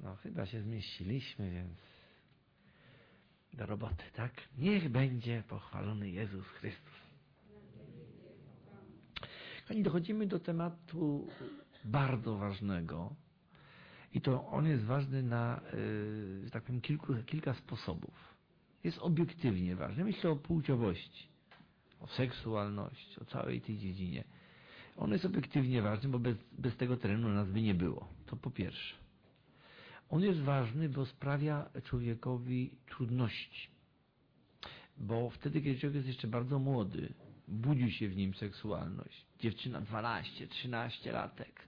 No chyba się zmieściliśmy, więc do roboty, tak? Niech będzie pochwalony Jezus Chrystus. Kochani, dochodzimy do tematu bardzo ważnego i to on jest ważny na, że tak powiem, kilka sposobów. Jest obiektywnie ważny. Myślę o płciowości, o seksualności, o całej tej dziedzinie. On jest obiektywnie ważny, bo bez tego terenu nas by nie było. To po pierwsze. On jest ważny, bo sprawia człowiekowi trudności. Bo wtedy, kiedy człowiek jest jeszcze bardzo młody, budzi się w nim seksualność. Dziewczyna 12, 13 latek.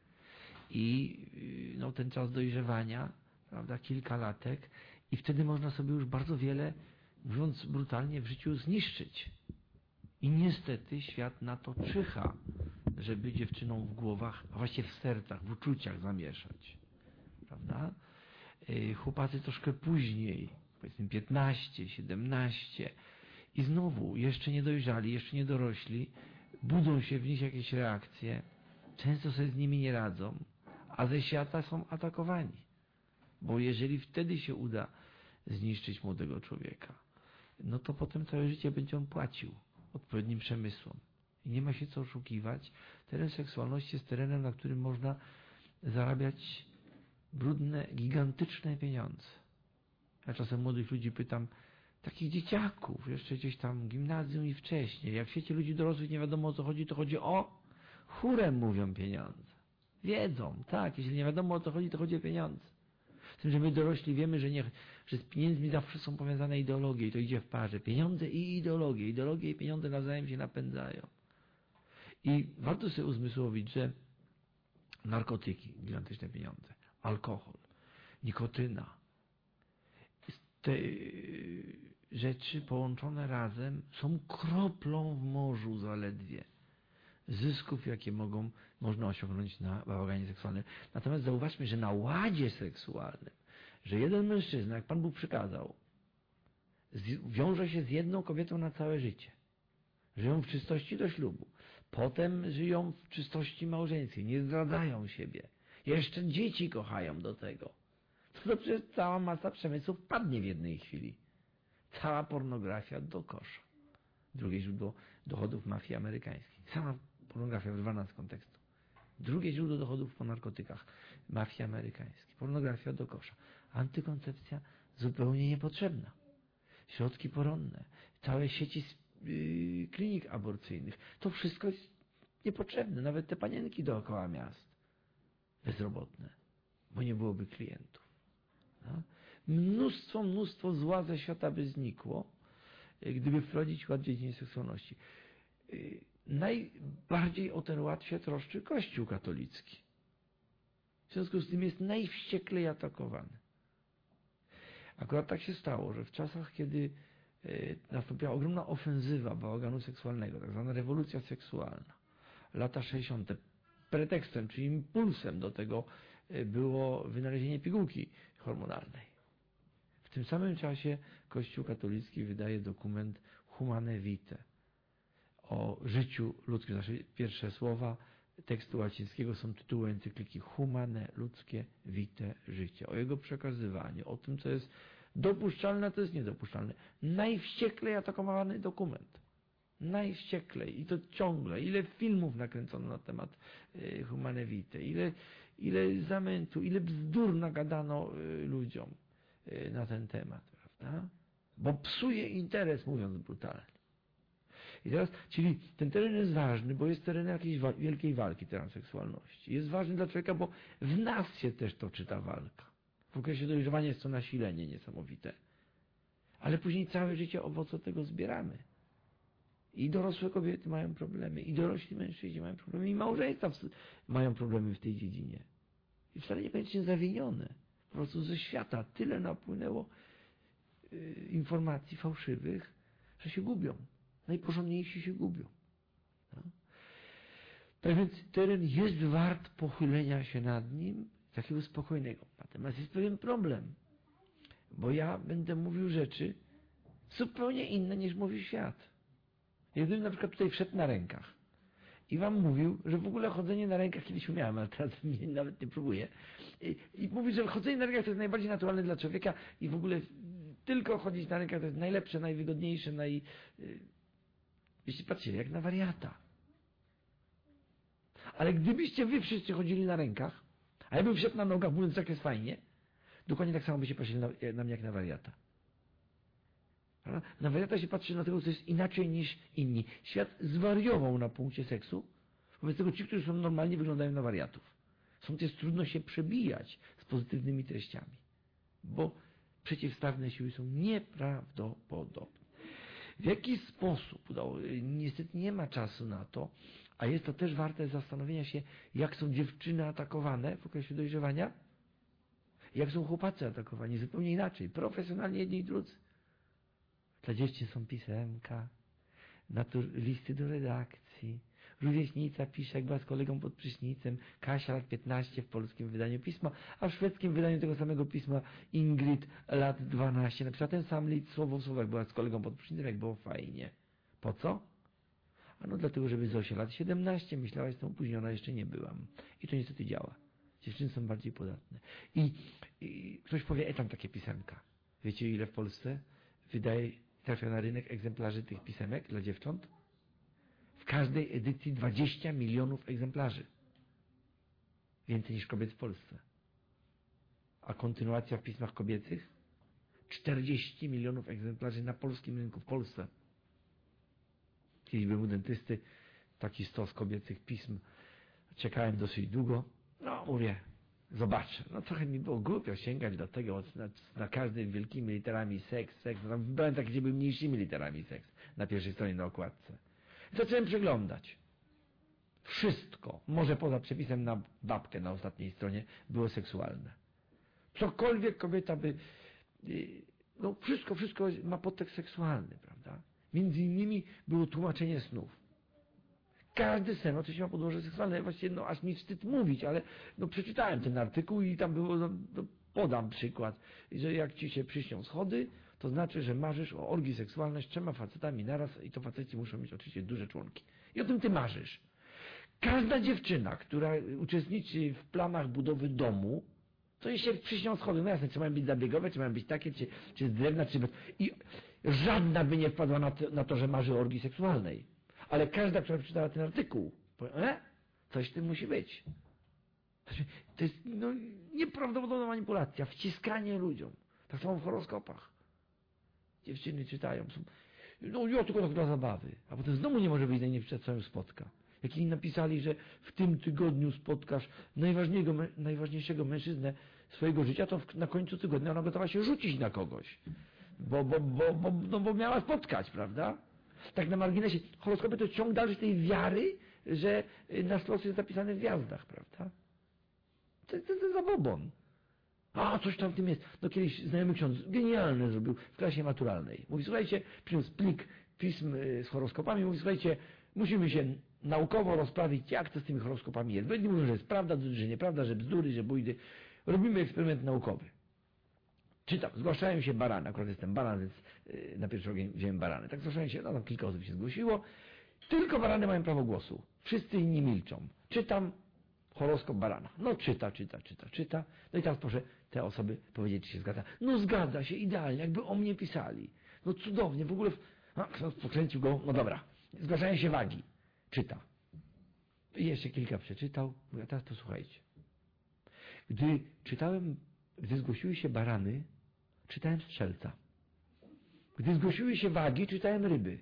I no, ten czas dojrzewania, prawda, kilka latek. I wtedy można sobie już bardzo wiele, mówiąc brutalnie, w życiu zniszczyć. I niestety świat na to czyha, żeby dziewczynom w głowach, a właściwie w sercach, w uczuciach zamieszać. Prawda? Chłopacy troszkę później, powiedzmy 15, 17 i znowu jeszcze nie dojrzali, jeszcze nie dorośli, budzą się w nich jakieś reakcje, często sobie z nimi nie radzą, a ze świata są atakowani. Bo jeżeli wtedy się uda zniszczyć młodego człowieka, no to potem całe życie będzie on płacił odpowiednim przemysłom. I nie ma się co oszukiwać. Teren seksualności jest terenem, na którym można zarabiać brudne, gigantyczne pieniądze. Ja czasem młodych ludzi pytam, takich dzieciaków, jeszcze gdzieś tam gimnazjum i wcześniej, jak w świecie ludzi dorosłych nie wiadomo o co chodzi, to chodzi o chórem mówią pieniądze. Wiedzą, tak, jeśli nie wiadomo o co chodzi, to chodzi o pieniądze. Z tym, że my dorośli wiemy, że z pieniędzmi zawsze są powiązane ideologie i to idzie w parze. Pieniądze i ideologie. Ideologie i pieniądze nawzajem się napędzają. I warto sobie uzmysłowić, że narkotyki, gigantyczne pieniądze, alkohol, nikotyna, te rzeczy połączone razem są kroplą w morzu zaledwie zysków, jakie można osiągnąć na bałaganie seksualnym. Natomiast zauważmy, że na ładzie seksualnym, że jeden mężczyzna, jak Pan Bóg przykazał, wiąże się z jedną kobietą na całe życie. Żyją w czystości do ślubu. Potem żyją w czystości małżeńskiej. Nie zdradzają siebie. Jeszcze dzieci kochają do tego. To przecież cała masa przemysłu wpadnie w jednej chwili. Cała pornografia do kosza. Drugie źródło dochodów mafii amerykańskiej. Sama pornografia wyrwana z kontekstu. Drugie źródło dochodów po narkotykach. Mafii amerykańskiej. Pornografia do kosza. Antykoncepcja zupełnie niepotrzebna. Środki poronne. Całe sieci klinik aborcyjnych. To wszystko jest niepotrzebne. Nawet te panienki dookoła miast. Bezrobotne. Bo nie byłoby klientów. No? Mnóstwo zła ze świata by znikło, gdyby wprowadzić ład w dziedzinie seksualności. Najbardziej o ten ład się troszczy Kościół katolicki. W związku z tym jest najwścieklej atakowany. Akurat tak się stało, że w czasach, kiedy nastąpiła ogromna ofensywa bałaganu seksualnego, tak zwana rewolucja seksualna, lata 60. Pretekstem, czy impulsem do tego było wynalezienie pigułki hormonalnej. W tym samym czasie Kościół katolicki wydaje dokument Humane Vitae o życiu ludzkim. Znaczy pierwsze słowa tekstu łacińskiego są tytuły encykliki Humane, ludzkie Vitae, życie. O jego przekazywaniu, o tym, co jest dopuszczalne, a co jest niedopuszczalne. Najwścieklej atakowany dokument. Najwścieklej. I to ciągle. Ile filmów nakręcono na temat Humane Vitae. Ile zamętu, ile bzdur nagadano ludziom na ten temat. Prawda? Bo psuje interes, mówiąc brutalnie. I teraz, czyli ten teren jest ważny, bo jest terenem jakiejś wielkiej walki transseksualności. Jest ważny dla człowieka, bo w nas się też toczy ta walka. W okresie dojrzewania jest to nasilenie niesamowite. Ale później całe życie owoce tego zbieramy. I dorosłe kobiety mają problemy, i dorośli mężczyźni mają problemy, i małżeństwa mają problemy w tej dziedzinie. I wcale niekoniecznie zawinione. Po prostu ze świata tyle napłynęło informacji fałszywych, że się gubią. Najporządniejsi się gubią. No. Tak więc teren jest wart pochylenia się nad nim, takiego spokojnego. Natomiast jest pewien problem, bo ja będę mówił rzeczy zupełnie inne niż mówi świat. Ja gdybym na przykład tutaj wszedł na rękach i wam mówił, że w ogóle chodzenie na rękach kiedyś umiałem, ale teraz nawet nie próbuję. I mówi, że chodzenie na rękach to jest najbardziej naturalne dla człowieka i w ogóle tylko chodzić na rękach to jest najlepsze, najwygodniejsze, jeśli patrzycie, jak na wariata. Ale gdybyście wy wszyscy chodzili na rękach, a ja bym wszedł na nogach, mówiąc, jak jest fajnie, dokładnie tak samo by się patrzyli na mnie jak na wariata. Na wariata się patrzy na tego, co jest inaczej niż inni. Świat zwariował na punkcie seksu. Wobec tego ci, którzy są normalni, wyglądają na wariatów. Stąd jest trudno się przebijać z pozytywnymi treściami. Bo przeciwstawne siły są nieprawdopodobne. W jaki sposób udało? Niestety nie ma czasu na to, a jest to też warte zastanowienia się, jak są dziewczyny atakowane w okresie dojrzewania, jak są chłopacy atakowani, zupełnie inaczej, profesjonalnie jedni i drudzy. Dla dziewczyn są pisemka, listy do redakcji, rówieśnica pisze, jak była z kolegą pod prysznicem, Kasia lat 15 w polskim wydaniu pisma, a w szwedzkim wydaniu tego samego pisma Ingrid lat 12 napisała ten sam list słowo w słowo, jak była z kolegą pod prysznicem, jak było fajnie. Po co? Ano dlatego, żeby Zosia lat 17 myślała, że jestem opóźniona, jeszcze nie byłam. I to niestety działa. Dziewczyny są bardziej podatne. I ktoś powie, tam takie pisemka. Wiecie, ile w Polsce trafia na rynek egzemplarzy tych pisemek dla dziewcząt? W każdej edycji 20 milionów egzemplarzy. Więcej niż kobiet w Polsce. A kontynuacja w pismach kobiecych? 40 milionów egzemplarzy na polskim rynku w Polsce. Kiedyś byłem u dentysty, taki stos kobiecych pism. Czekałem dosyć długo. No, mówię, zobaczę. No trochę mi było głupio sięgać do tego, na każdym wielkimi literami seks. No, tam wybrałem takie, gdzie były mniejszymi literami seks. Na pierwszej stronie na okładce. Zacząłem przeglądać. Wszystko, może poza przepisem na babkę na ostatniej stronie, było seksualne. Cokolwiek kobieta by... No wszystko ma podtekst seksualny, prawda? Między innymi było tłumaczenie snów. Każdy sen oczywiście ma podłoże seksualne. Właściwie, aż mi wstyd mówić, ale przeczytałem ten artykuł i tam było, podam przykład, że jak ci się przyśnią schody, to znaczy, że marzysz o orgii seksualnej z 3 facetami naraz i to faceci muszą mieć oczywiście duże członki. I o tym ty marzysz. Każda dziewczyna, która uczestniczy w planach budowy domu, to jej się przyśnią schody. No jasne, czy mają być zabiegowe, czy mają być takie, czy z drewna, czy bez... I żadna by nie wpadła na to, że marzy o orgii seksualnej. Ale każda, która przeczytała ten artykuł, powie, coś w tym musi być. To jest nieprawdopodobna manipulacja, wciskanie ludziom. Tak samo w horoskopach. Dziewczyny czytają, ja tylko tak dla zabawy. A potem znowu nie może być najlepsze, co ją spotka. Jak inni napisali, że w tym tygodniu spotkasz najważniejszego mężczyznę swojego życia, to na końcu tygodnia ona gotowa się rzucić na kogoś. Bo miała spotkać, prawda? Tak na marginesie, horoskopy to ciąg dalszy tej wiary, że nasz los jest zapisany w gwiazdach, prawda? To jest zabobon. A, coś tam w tym jest. Kiedyś znajomy ksiądz genialne zrobił w klasie maturalnej. Mówi, słuchajcie, przyniósł plik pism z horoskopami, mówi, słuchajcie, musimy się naukowo rozprawić, jak to z tymi horoskopami jest. Bo jedni mówią, że jest prawda, że nieprawda, że bzdury, że bójdy. Robimy eksperyment naukowy. Czytam, zgłaszają się barany, akurat jestem baran, więc na pierwszy ogień wziąłem barany. Tak zgłaszają się, tam kilka osób się zgłosiło. Tylko barany mają prawo głosu. Wszyscy inni milczą. Czytam horoskop barana. Czyta. No i teraz proszę te osoby powiedzieć, czy się zgadza. Zgadza się, idealnie, jakby o mnie pisali. Cudownie, w ogóle... pokręcił go, dobra. Zgłaszają się wagi. Czyta. I jeszcze kilka przeczytał. Mówię, a teraz posłuchajcie. Gdy zgłosiły się barany, czytałem strzelca. Gdy zgłosiły się wagi, czytałem ryby.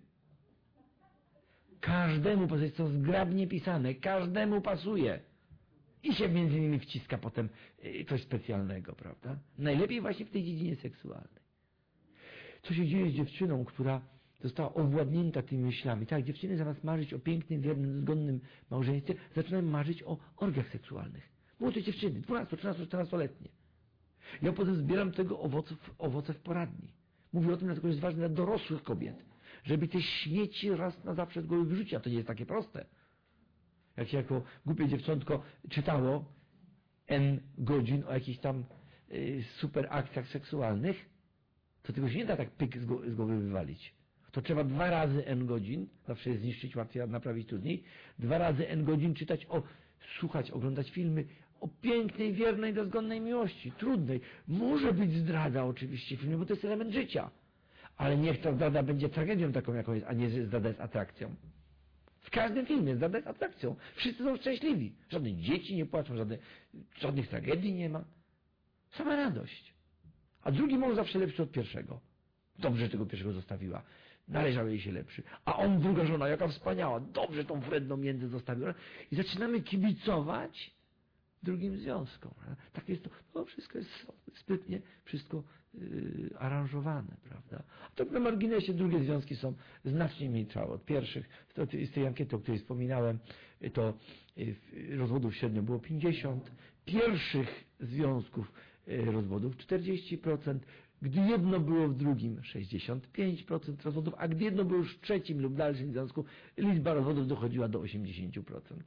Każdemu, bo jest to zgrabnie pisane, każdemu pasuje. I się między innymi wciska potem coś specjalnego, prawda? Najlepiej właśnie w tej dziedzinie seksualnej. Co się dzieje z dziewczyną, która została owładnięta tymi myślami? Tak, dziewczyny zamiast marzyć o pięknym, wiernym, zgodnym małżeństwie, zaczynają marzyć o orgiach seksualnych. Młode dziewczyny, 12, 13, 14-letnie. Ja potem zbieram tego owoce w poradni. Mówię o tym, dlatego jest ważne dla dorosłych kobiet, żeby te śmieci raz na zawsze z głowy wyrzucić, a to nie jest takie proste. Jak się jako głupie dziewczątko czytało N godzin o jakichś tam super akcjach seksualnych, to tego się nie da tak pyk z głowy wywalić. to trzeba 2 razy n godzin, zawsze jest zniszczyć łatwiej, a naprawić trudniej, 2 razy n godzin czytać, słuchać, oglądać filmy o pięknej, wiernej, dozgonnej miłości, trudnej. Może być zdrada oczywiście w filmie, bo to jest element życia. Ale niech ta zdrada będzie tragedią taką, jaką jest, a nie, że zdrada jest atrakcją. W każdym filmie zdrada jest atrakcją. Wszyscy są szczęśliwi. Żadne dzieci nie płaczą, żadnych tragedii nie ma. Sama radość. A drugi mąż zawsze lepszy od pierwszego. Dobrze, że tego pierwszego zostawiła. Należał jej się lepszy. A on, druga żona, jaka wspaniała. Dobrze tą wredną międzę zostawiła. I zaczynamy kibicować drugim związkom. Tak jest to wszystko jest sprytnie, wszystko aranżowane, prawda? A tak na marginesie drugie związki są znacznie mniej trwałe od pierwszych. Z tej ankiety, o której wspominałem, to rozwodów średnio było 50, pierwszych związków rozwodów 40%, gdy jedno było w drugim 65% rozwodów, a gdy jedno było już w trzecim lub dalszym związku, liczba rozwodów dochodziła do 80%.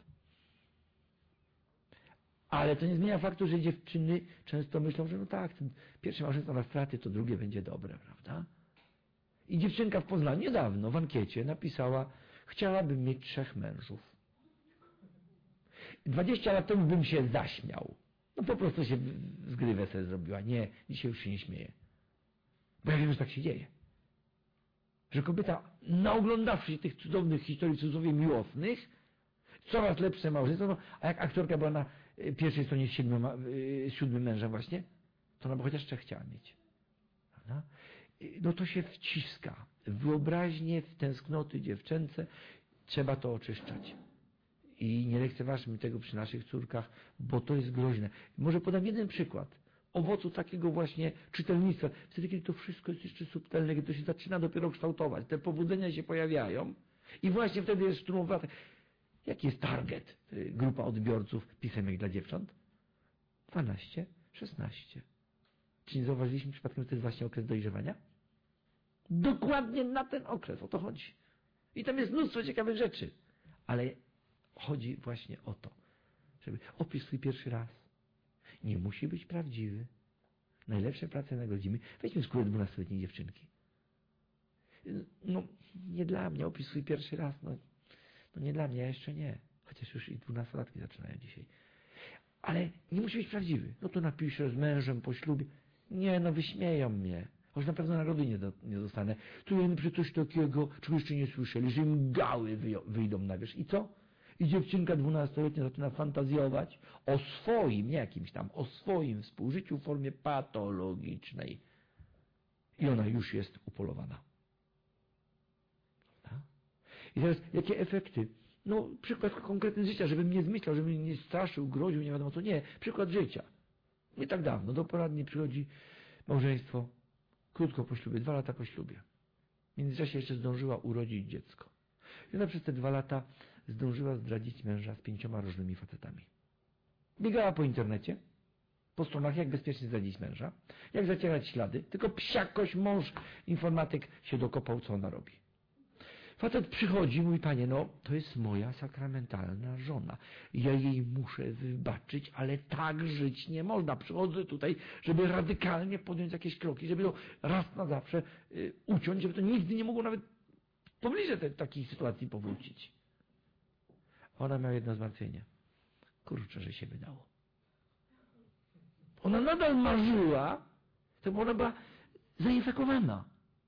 Ale to nie zmienia faktu, że dziewczyny często myślą, że no tak, ten pierwsze małżeństwo na straty, to drugie będzie dobre, prawda? I dziewczynka w Poznaniu niedawno w ankiecie napisała: chciałabym mieć 3 mężów. 20 lat temu bym się zaśmiał. No po prostu się zgrywę sobie zrobiła. Nie, dzisiaj już się nie śmieje. Bo ja wiem, że tak się dzieje. Że kobieta, naoglądawszy się tych cudownych historii, cudzysłowie miłosnych, coraz lepsze małżeństwo, no, a jak aktorka była na pierwszej stronie z 7 mężem właśnie, to ona by chociaż 3 chciała mieć. Prawda? No to się wciska. Wyobraźnie, w tęsknoty dziewczęce trzeba to oczyszczać. I nie lekceważmy tego przy naszych córkach, bo to jest groźne. Może podam jeden przykład owocu takiego właśnie czytelnictwa. Wtedy, kiedy to wszystko jest jeszcze subtelne, kiedy to się zaczyna dopiero kształtować, te pobudzenia się pojawiają i właśnie wtedy jest szturmowa. Jaki jest target, grupa odbiorców pisemek dla dziewcząt? 12, 16. Czy nie zauważyliśmy przypadkiem, że to jest właśnie okres dojrzewania? Dokładnie na ten okres, o to chodzi. I tam jest mnóstwo ciekawych rzeczy. Ale chodzi właśnie o to, żeby opisz swój pierwszy raz. Nie musi być prawdziwy. Najlepsze prace nagrodzimy. Weźmy skórę 12-letniej dziewczynki. No, nie dla mnie, opis swój pierwszy raz. No nie dla mnie, ja jeszcze nie. Chociaż już i 12-latki zaczynają dzisiaj. Ale nie musi być prawdziwy. No to napiszę z mężem po ślubie. Nie, no wyśmieją mnie. Choć na pewno nagrody nie dostanę. Tu jemy przy coś takiego, czego jeszcze nie słyszeli, że im gały wyjdą na wierzch. I co? I dziewczynka 12-letnia zaczyna fantazjować o swoim, nie jakimś tam, o swoim współżyciu w formie patologicznej. I ona już jest upolowana. I teraz jakie efekty? No przykład konkretny z życia, żebym nie zmyślał, żebym nie straszył, groził, nie wiadomo co. Nie, przykład życia. Nie tak dawno, do poradni przychodzi małżeństwo, krótko po ślubie, 2 lata po ślubie. W międzyczasie jeszcze zdążyła urodzić dziecko. I ona przez te 2 lata zdążyła zdradzić męża z 5 różnymi facetami. Biegała po internecie, po stronach, jak bezpiecznie zdradzić męża, jak zacierać ślady, tylko psiakoś mąż informatyk się dokopał, co ona robi. Facet przychodzi, mówi: panie, no to jest moja sakramentalna żona. Ja jej muszę wybaczyć, ale tak żyć nie można. Przychodzę tutaj, żeby radykalnie podjąć jakieś kroki, żeby to raz na zawsze uciąć, żeby to nigdy nie mogło nawet pobliże takiej sytuacji powrócić. Ona miała jedno zmartwienie. Kurczę, że się wydało. Ona nadal marzyła, to bo ona była zainfekowana.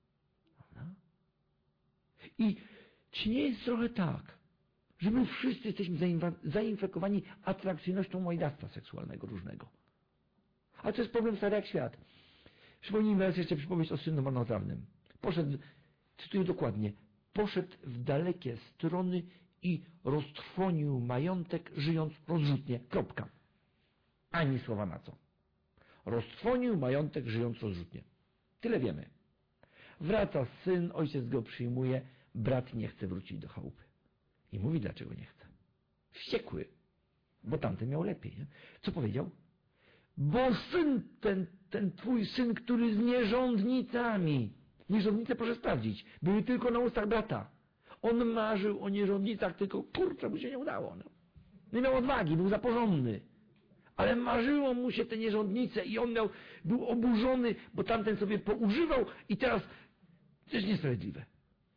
I czy nie jest trochę tak, że my wszyscy jesteśmy zainfekowani atrakcyjnością mojdactwa seksualnego różnego? Ale to jest problem stary jak świat. Przypomnijmy raz jeszcze przypowieść o synu marnotrawnym. Poszedł, cytuję dokładnie, poszedł w dalekie strony i roztrwonił majątek, żyjąc rozrzutnie. Kropka. Ani słowa na co. Roztrwonił majątek, żyjąc rozrzutnie. Tyle wiemy. Wraca syn, ojciec go przyjmuje, brat nie chce wrócić do chałupy. I mówi, dlaczego nie chce. Wściekły, bo tamten miał lepiej. Nie? Co powiedział? Bo syn, ten twój syn, który z nierządnicami, nierządnice proszę sprawdzić, były tylko na ustach brata. On marzył o nierządnicach, tylko kurczę, mu się nie udało. No. Nie miał odwagi, był za porządny. Ale marzyło mu się te nierządnice i on był oburzony, bo tamten sobie poużywał i teraz też niesprawiedliwe.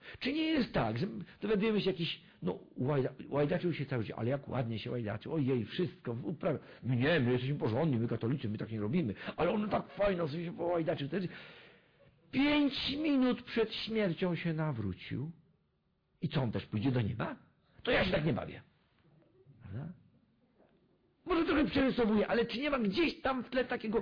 Czy nie jest tak, że dowiadujemy się jakiś, no łajdaczył się cały dzień, ale jak ładnie się łajdaczył, ojej, wszystko uprawia. My jesteśmy porządni, my katolicy, my tak nie robimy, ale on tak fajno sobie się połajdaczył. 5 minut przed śmiercią się nawrócił i co, on też pójdzie do nieba? To ja się tak nie bawię. Prawda? Może trochę przerysowuję, ale czy nie ma gdzieś tam w tle takiego,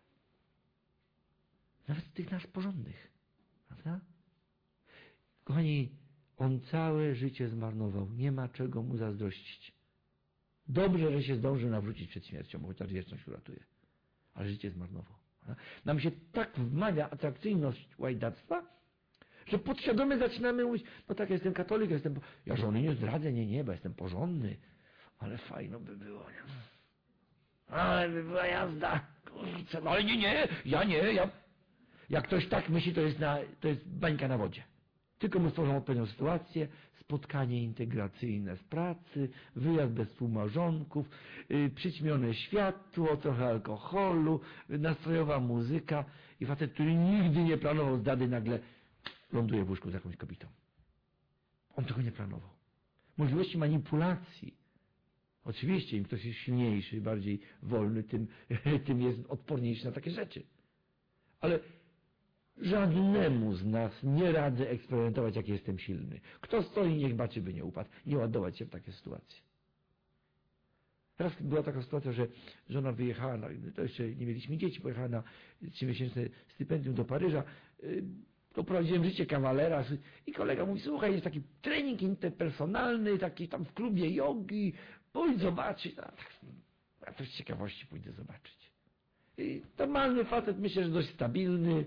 nawet tych nas porządnych, prawda? Kochani, on całe życie zmarnował. Nie ma czego mu zazdrościć. Dobrze, że się zdąży nawrócić przed śmiercią, bo chociaż wieczność uratuje. Ale życie zmarnował. Nam się tak wmawia atrakcyjność łajdactwa, że podświadomie zaczynamy mówić, no tak, ja jestem katolik, ja żony nie zdradzę, nie, bo jestem porządny. Ale fajno by było, nie? Ale by była jazda. Kurczę, no ale ja. Jak ktoś tak myśli, to jest bańka na wodzie. Tylko mu stworzą odpowiednią sytuację, spotkanie integracyjne z pracy, wyjazd bez współmałżonków, przyćmione światło, trochę alkoholu, nastrojowa muzyka i facet, który nigdy nie planował zdady, nagle ląduje w łóżku z jakąś kobietą. On tego nie planował. Możliwości manipulacji. Oczywiście im ktoś jest silniejszy, bardziej wolny, tym jest odporniejszy na takie rzeczy. Ale żadnemu z nas nie radzę eksperymentować, jak jestem silny. Kto stoi, niech baczy, by nie upadł. Nie ładować się w takie sytuacje. Raz była taka sytuacja, że żona wyjechała, to jeszcze nie mieliśmy dzieci, pojechała na 3-miesięczne stypendium do Paryża. Poprowadziłem życie kawalera i kolega mówi, słuchaj, jest taki trening interpersonalny, taki tam w klubie jogi, pójdź zobaczyć. Ja też z ciekawości pójdę zobaczyć. Normalny facet, myślę, że dość stabilny,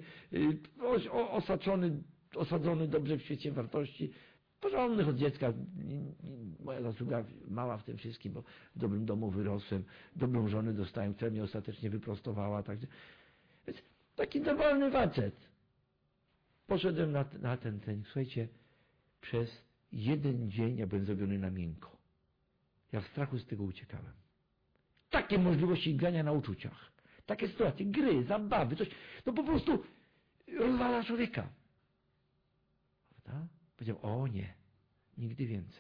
osadzony dobrze w świecie wartości, porządnych od dziecka. Moja zasługa mała w tym wszystkim, bo w dobrym domu wyrosłem, dobrą żonę dostałem, która mnie ostatecznie wyprostowała. Także. Więc taki normalny facet. Poszedłem na ten trening. Słuchajcie, przez 1 dzień ja byłem zrobiony na miękko. Ja w strachu z tego uciekałem. Takie możliwości grania na uczuciach. Takie sytuacje, gry, zabawy, coś, no po prostu rozwala człowieka. Prawda? Powiedział, o nie, nigdy więcej.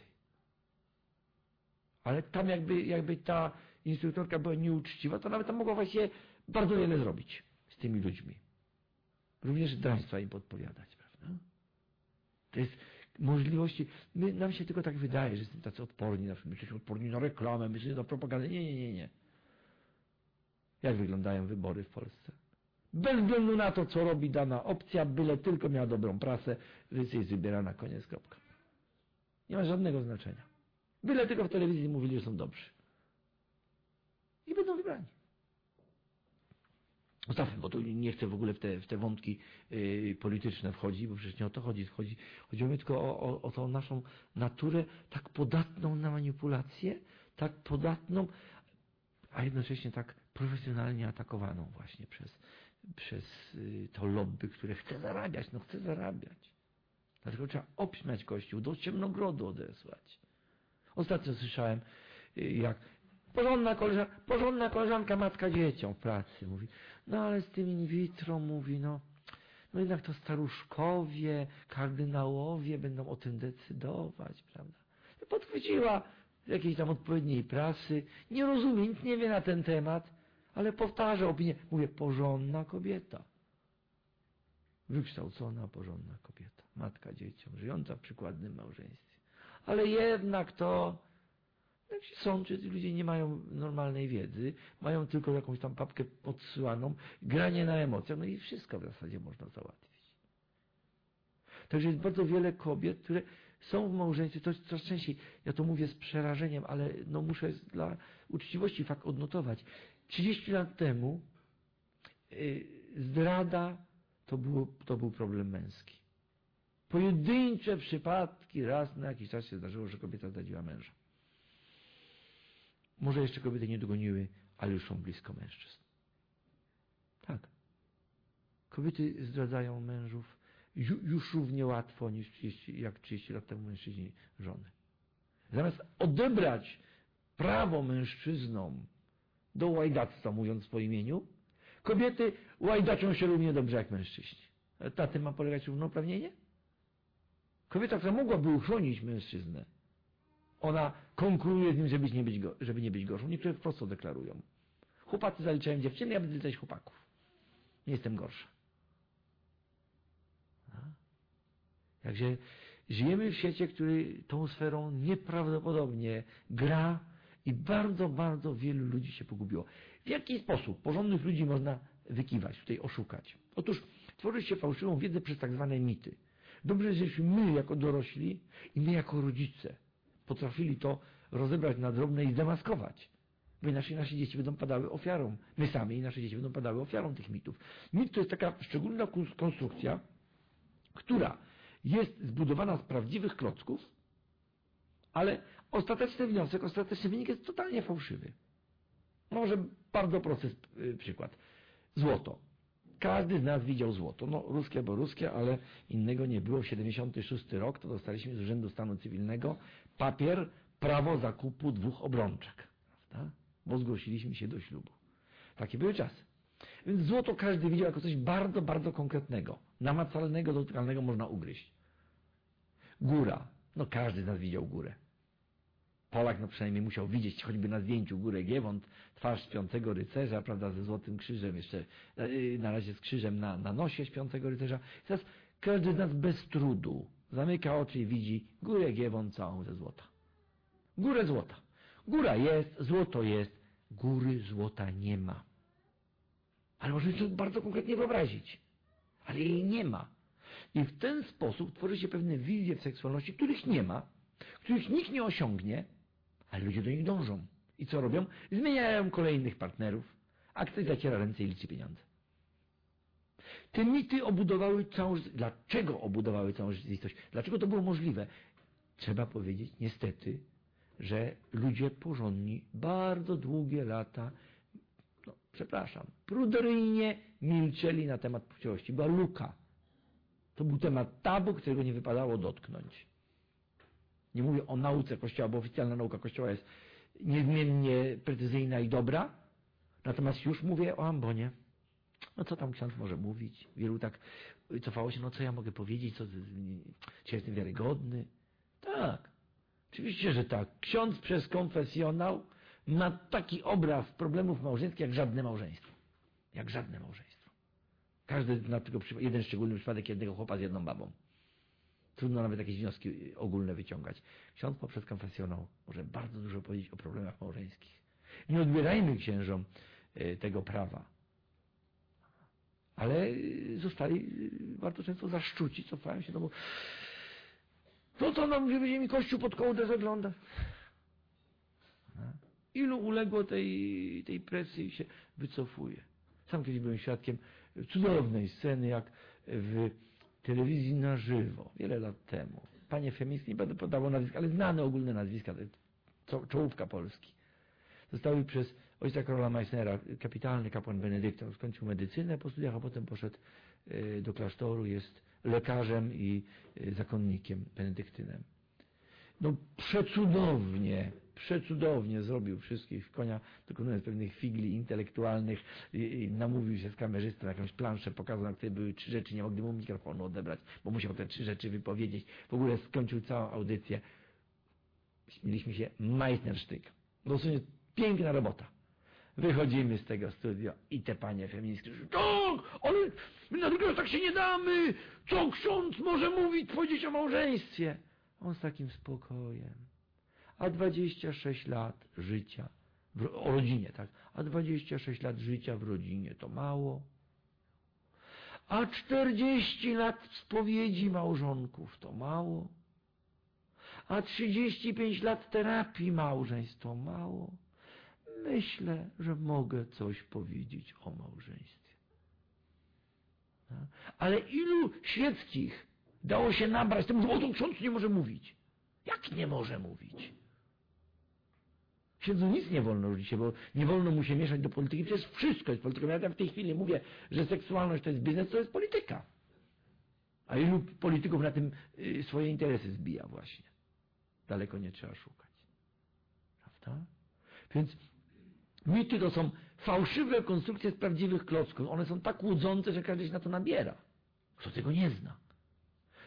Ale tam jakby ta instruktorka była nieuczciwa, to nawet tam mogła właściwie bardzo wiele zrobić z tymi ludźmi. Również draństwa im podpowiadać, prawda? To jest możliwości, nam się tylko tak wydaje, że jesteśmy tacy odporni, na przykład my jesteśmy odporni na reklamę, my jesteśmy na propagandę. Nie. Jak wyglądają wybory w Polsce? Bez względu na to, co robi dana opcja, byle tylko miała dobrą prasę, jest wybierana, koniec, kropka. Nie ma żadnego znaczenia. Byle tylko w telewizji mówili, że są dobrzy. I będą wybrani. Zostawmy, bo tu nie chcę w ogóle w te wątki polityczne wchodzić, bo przecież nie o to chodzi. Chodzi mi tylko o tą naszą naturę tak podatną na manipulację, tak podatną, a jednocześnie tak profesjonalnie atakowaną właśnie przez to lobby, które chce zarabiać. Dlatego trzeba obśmiać Kościół, do ciemnogrodu odesłać. Ostatnio słyszałem, jak porządna koleżanka, matka dzieciom w pracy mówi, no ale z tym in vitro mówi, no jednak to staruszkowie, kardynałowie będą o tym decydować, prawda? Podchwyciła z jakiejś tam odpowiedniej prasy, nie rozumie, nic nie wie na ten temat, ale powtarza opinię. Mówię, porządna kobieta. Wykształcona, porządna kobieta. Matka dzieciom, żyjąca w przykładnym małżeństwie. Ale jednak to, są, czy ludzie nie mają normalnej wiedzy, mają tylko jakąś tam papkę podsyłaną, granie na emocjach, no i wszystko w zasadzie można załatwić. Także jest bardzo wiele kobiet, które są w małżeństwie, to coraz częściej, ja to mówię z przerażeniem, ale no muszę dla uczciwości fakt odnotować. 30 lat temu zdrada to był problem męski. Pojedyncze przypadki, raz na jakiś czas się zdarzyło, że kobieta zdradziła męża. Może jeszcze kobiety nie dogoniły, ale już są blisko mężczyzn. Tak. Kobiety zdradzają mężów już równie łatwo jak 30 lat temu mężczyźni żony. Zamiast odebrać prawo mężczyznom do łajdactwa, mówiąc po imieniu, kobiety łajdaczą się równie dobrze jak mężczyźni. Na tym ma polegać równouprawnienie? Kobieta, która mogłaby uchronić mężczyznę, ona konkuruje z nim, żeby nie być gorszą. Niektóre wprost to deklarują. Chłopacy zaliczają dziewczyny, ja będę liczać chłopaków. Nie jestem gorsza. Także żyjemy w świecie, który tą sferą nieprawdopodobnie gra i bardzo, bardzo wielu ludzi się pogubiło. W jaki sposób porządnych ludzi można wykiwać, tutaj oszukać? Otóż tworzy się fałszywą wiedzę przez tak zwane mity. Dobrze, żeśmy my jako dorośli i my jako rodzice potrafili to rozebrać na drobne i zdemaskować. Bo inaczej nasze dzieci będą padały ofiarą. My sami i nasze dzieci będą padały ofiarą tych mitów. Mit to jest taka szczególna konstrukcja, która jest zbudowana z prawdziwych klocków, ale ostateczny wniosek, ostateczny wynik jest totalnie fałszywy. Może bardzo prosty przykład. Złoto. Każdy z nas widział złoto. No, ruskie, bo ruskie, ale innego nie było. 76 rok to dostaliśmy z Urzędu Stanu Cywilnego papier, prawo zakupu 2 obrączek. Prawda? Bo zgłosiliśmy się do ślubu. Takie były czasy. Więc złoto każdy widział jako coś bardzo, bardzo konkretnego. Namacalnego, dotykalnego można ugryźć. Góra. No każdy z nas widział górę. Polak no przynajmniej musiał widzieć choćby na zdjęciu górę Giewont, twarz śpiącego rycerza, prawda, ze złotym krzyżem, jeszcze na razie z krzyżem na nosie śpiącego rycerza. Teraz każdy z nas bez trudu zamyka oczy i widzi górę Giewont całą ze złota. Górę złota. Góra jest, złoto jest, góry złota nie ma. Ale możemy sobie bardzo konkretnie wyobrazić. Ale jej nie ma. I w ten sposób tworzy się pewne wizje w seksualności, których nie ma, których nikt nie osiągnie, ale ludzie do nich dążą. I co robią? Zmieniają kolejnych partnerów, a ktoś zaciera ręce i liczy pieniądze. Te mity obudowały całą rzeczywistość. Dlaczego obudowały całą rzeczywistość? Dlaczego to było możliwe? Trzeba powiedzieć, niestety, że ludzie porządni bardzo długie lata, pruderyjnie milczeli na temat płciowości. Była luka. To był temat tabu, którego nie wypadało dotknąć. Nie mówię o nauce Kościoła, bo oficjalna nauka Kościoła jest niezmiennie precyzyjna i dobra. Natomiast już mówię o ambonie. No co tam ksiądz może mówić? Wielu tak cofało się, no co ja mogę powiedzieć, czy jestem wiarygodny? Tak, oczywiście, że tak. Ksiądz przez konfesjonał ma taki obraz problemów małżeńskich jak żadne małżeństwo. Jak żadne małżeństwo. Każdy zna tylko jeden szczególny przypadek jednego chłopa z jedną babą. Trudno nawet jakieś wnioski ogólne wyciągać. Ksiądz poprzez konfesjonał może bardzo dużo powiedzieć o problemach małżeńskich. Nie odbierajmy księżom tego prawa. Ale zostali bardzo często zaszczuci, cofają się, no bo to nam, że będzie mi Kościół pod kołdrę zagląda. Ilu uległo tej presji i się wycofuje. Sam kiedyś byłem świadkiem cudownej sceny, jak w telewizji na żywo, wiele lat temu. Panie feministki, nie będę podawał nazwisk, ale znane ogólne nazwiska, czołówka Polski. Zostały przez ojca Karola Meissnera, kapitalny kapłan benedykta, skończył medycynę po studiach, a potem poszedł do klasztoru, jest lekarzem i zakonnikiem, benedyktynem. No przecudownie zrobił wszystkich w konia, dokonując pewnych figli intelektualnych i namówił się z kamerzystą na jakąś planszę, pokazał, na której były 3 rzeczy, nie mogli mu mikrofonu odebrać, bo musiał te 3 rzeczy wypowiedzieć. W ogóle skończył całą audycję. Śmieliśmy się, Meissnersztyk. Dosłownie piękna robota. Wychodzimy z tego studia i te panie feministki mówią, tak, ale my na drugi raz tak się nie damy. Co ksiądz może mówić, powiedzieć o małżeństwie? On z takim spokojem. A 26 lat życia, o rodzinie, tak? A 26 lat życia w rodzinie to mało. A 40 lat spowiedzi małżonków to mało. A 35 lat terapii małżeństw to mało. Myślę, że mogę coś powiedzieć o małżeństwie. Ale ilu świeckich dało się nabrać temu, że o tym ksiądz nie może mówić. Jak nie może mówić? Księdzu nic nie wolno rodzić, bo nie wolno mu się mieszać do polityki. Przecież wszystko jest polityką. Ja w tej chwili mówię, że seksualność to jest biznes, to jest polityka. A ilu polityków na tym swoje interesy zbija właśnie. Daleko nie trzeba szukać. Prawda? Więc mity to są fałszywe konstrukcje z prawdziwych klocków. One są tak łudzące, że każdy się na to nabiera. Kto tego nie zna? No,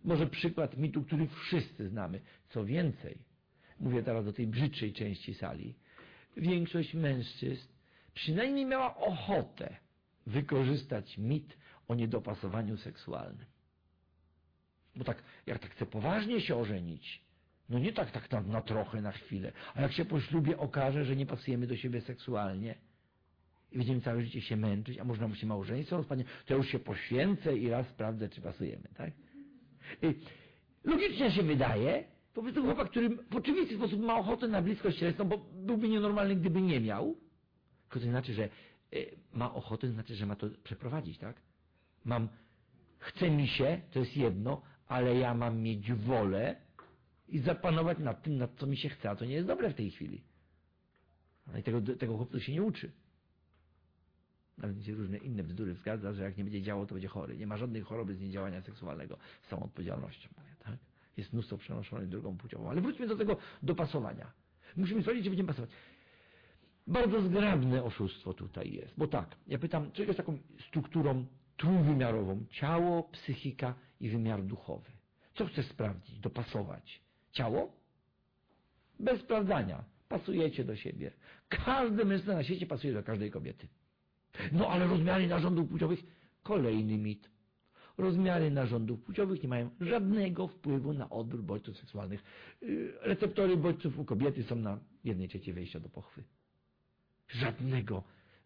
Może przykład mitu, który wszyscy znamy. Co więcej, mówię teraz o tej brzydszej części sali, większość mężczyzn przynajmniej miała ochotę wykorzystać mit o niedopasowaniu seksualnym. Bo tak, jak tak chce poważnie się ożenić, no nie tak na trochę, na chwilę, a jak się po ślubie okaże, że nie pasujemy do siebie seksualnie i będziemy całe życie się męczyć, a może nam się małżeństwo rozpadnie, to ja już się poświęcę i raz sprawdzę, czy pasujemy, tak? Logicznie się wydaje, po prostu chłopak, który w oczywisty sposób ma ochotę na bliskość cielesną, bo byłby nienormalny, gdyby nie miał, tylko to znaczy, że ma ochotę, to znaczy, że ma to przeprowadzić, tak? Chce mi się, to jest jedno, ale ja mam mieć wolę i zapanować nad tym, nad co mi się chce, a to nie jest dobre w tej chwili. No i tego chłopcu się nie uczy. Nawet się różne inne bzdury zgadza, że jak nie będzie działał, to będzie chory. Nie ma żadnej choroby z niedziałania seksualnego z całą odpowiedzialnością. Mówię, tak? Jest mnóstwo przenoszonych drogą płciową. Ale wróćmy do tego dopasowania. Musimy sprawdzić, że będziemy pasować. Bardzo zgrabne oszustwo tutaj jest. Bo tak, ja pytam, człowiek jest taką strukturą trójwymiarową. Ciało, psychika i wymiar duchowy. Co chcesz sprawdzić? Dopasować. Ciało? Bez sprawdzania. Pasujecie do siebie. Każdy mężczyzna na świecie pasuje do każdej kobiety. No ale rozmiary narządów płciowych, kolejny mit. Rozmiary narządów płciowych nie mają żadnego wpływu na odbiór bodźców seksualnych. Receptory bodźców u kobiety są na 1/3 wejścia do pochwy. Żadnego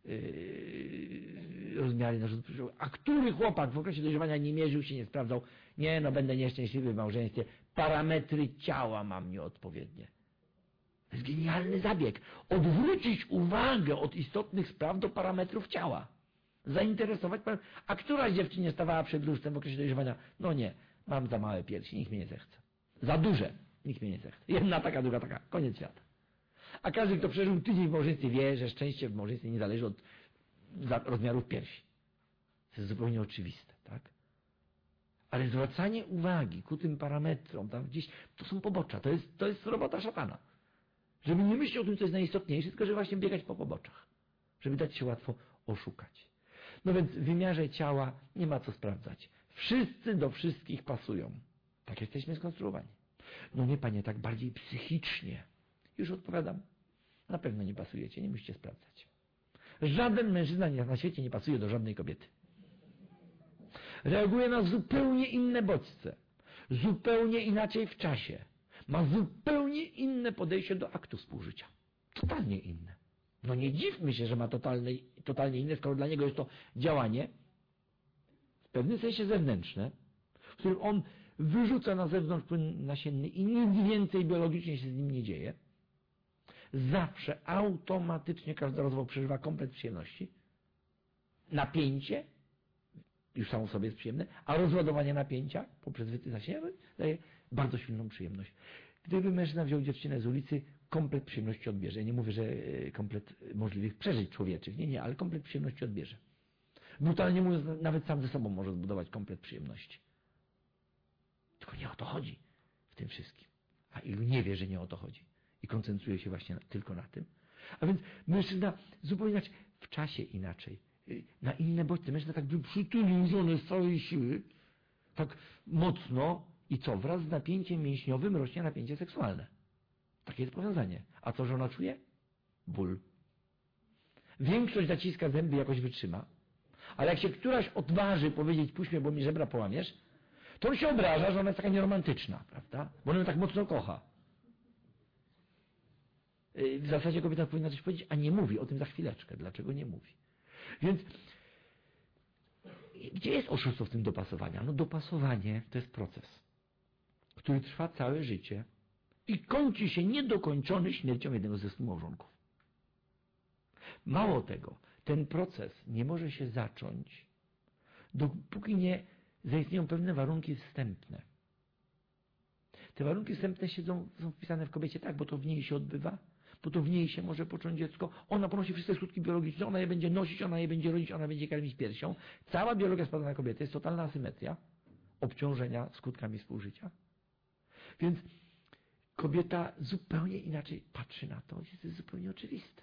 rozmiary narządów płciowych. A który chłopak w okresie dojrzewania nie mierzył się, nie sprawdzał? Nie, no będę nieszczęśliwy w małżeństwie. Parametry ciała mam nieodpowiednie. To jest genialny zabieg. Odwrócić uwagę od istotnych spraw do parametrów ciała. Zainteresować. A któraś dziewczynie stawała przed lustrem w okresie dojrzewania? No nie, mam za małe piersi, nikt mnie nie zechce. Za duże, nikt mnie nie zechce. Jedna taka, druga taka. Koniec świata. A każdy, kto przeżył tydzień w małżeństwie, wie, że szczęście w małżeństwie nie zależy od rozmiarów piersi. To jest zupełnie oczywiste, tak? Ale zwracanie uwagi ku tym parametrom, tam gdzieś, to są pobocza. To jest robota szatana. Żeby nie myśleć o tym, co jest najistotniejsze, tylko żeby właśnie biegać po poboczach. Żeby dać się łatwo oszukać. No więc w wymiarze ciała nie ma co sprawdzać. Wszyscy do wszystkich pasują. Tak jesteśmy skonstruowani. No nie, panie, tak bardziej psychicznie. Już odpowiadam. Na pewno nie pasujecie, nie musicie sprawdzać. Żaden mężczyzna na świecie nie pasuje do żadnej kobiety. Reaguje na zupełnie inne bodźce. Zupełnie inaczej w czasie. Ma zupełnie inne podejście do aktu współżycia. Totalnie inne. No nie dziwmy się, że ma totalnie inne, skoro dla niego jest to działanie w pewnym sensie zewnętrzne, w którym on wyrzuca na zewnątrz płyn nasienny i nic więcej biologicznie się z nim nie dzieje. Zawsze automatycznie każda rozmowa przeżywa komplet przyjemności. Napięcie już samo w sobie jest przyjemne, a rozładowanie napięcia poprzez wytych nasienia daje bardzo silną przyjemność. Gdyby mężczyzna wziął dziewczynę z ulicy, komplet przyjemności odbierze. Ja nie mówię, że komplet możliwych przeżyć człowieczych. Nie, ale komplet przyjemności odbierze. Brutalnie mówiąc, nawet sam ze sobą może zbudować komplet przyjemności. Tylko nie o to chodzi w tym wszystkim. A ilu nie wie, że nie o to chodzi. I koncentruje się właśnie tylko na tym. A więc mężczyzna zupełnie inaczej, w czasie inaczej, na inne bodźce. Mężczyzna tak by przytulił żonę z całej siły, tak mocno i co? Wraz z napięciem mięśniowym rośnie napięcie seksualne. Takie jest powiązanie. A co żona czuje? Ból. Większość zaciska zęby, jakoś wytrzyma. Ale jak się któraś odważy powiedzieć, puść mnie, bo mi żebra połamiesz, to on się obraża, że ona jest taka nieromantyczna, prawda? Bo on ją tak mocno kocha. W zasadzie kobieta powinna coś powiedzieć, a nie mówi. O tym za chwileczkę. Dlaczego nie mówi? Więc gdzie jest oszustwo w tym dopasowaniu? No dopasowanie to jest proces, który trwa całe życie i kończy się niedokończony śmiercią jednego ze 100 małżonków. Mało tego, ten proces nie może się zacząć, dopóki nie zaistnieją pewne warunki wstępne. Te warunki wstępne są wpisane w kobiecie tak, bo to w niej się odbywa, bo to w niej się może począć dziecko, ona ponosi wszystkie skutki biologiczne, ona je będzie nosić, ona je będzie rodzić, ona będzie karmić piersią. Cała biologia spada na kobietę, jest totalna asymetria obciążenia skutkami współżycia. Więc kobieta zupełnie inaczej patrzy na to, jest to zupełnie oczywiste.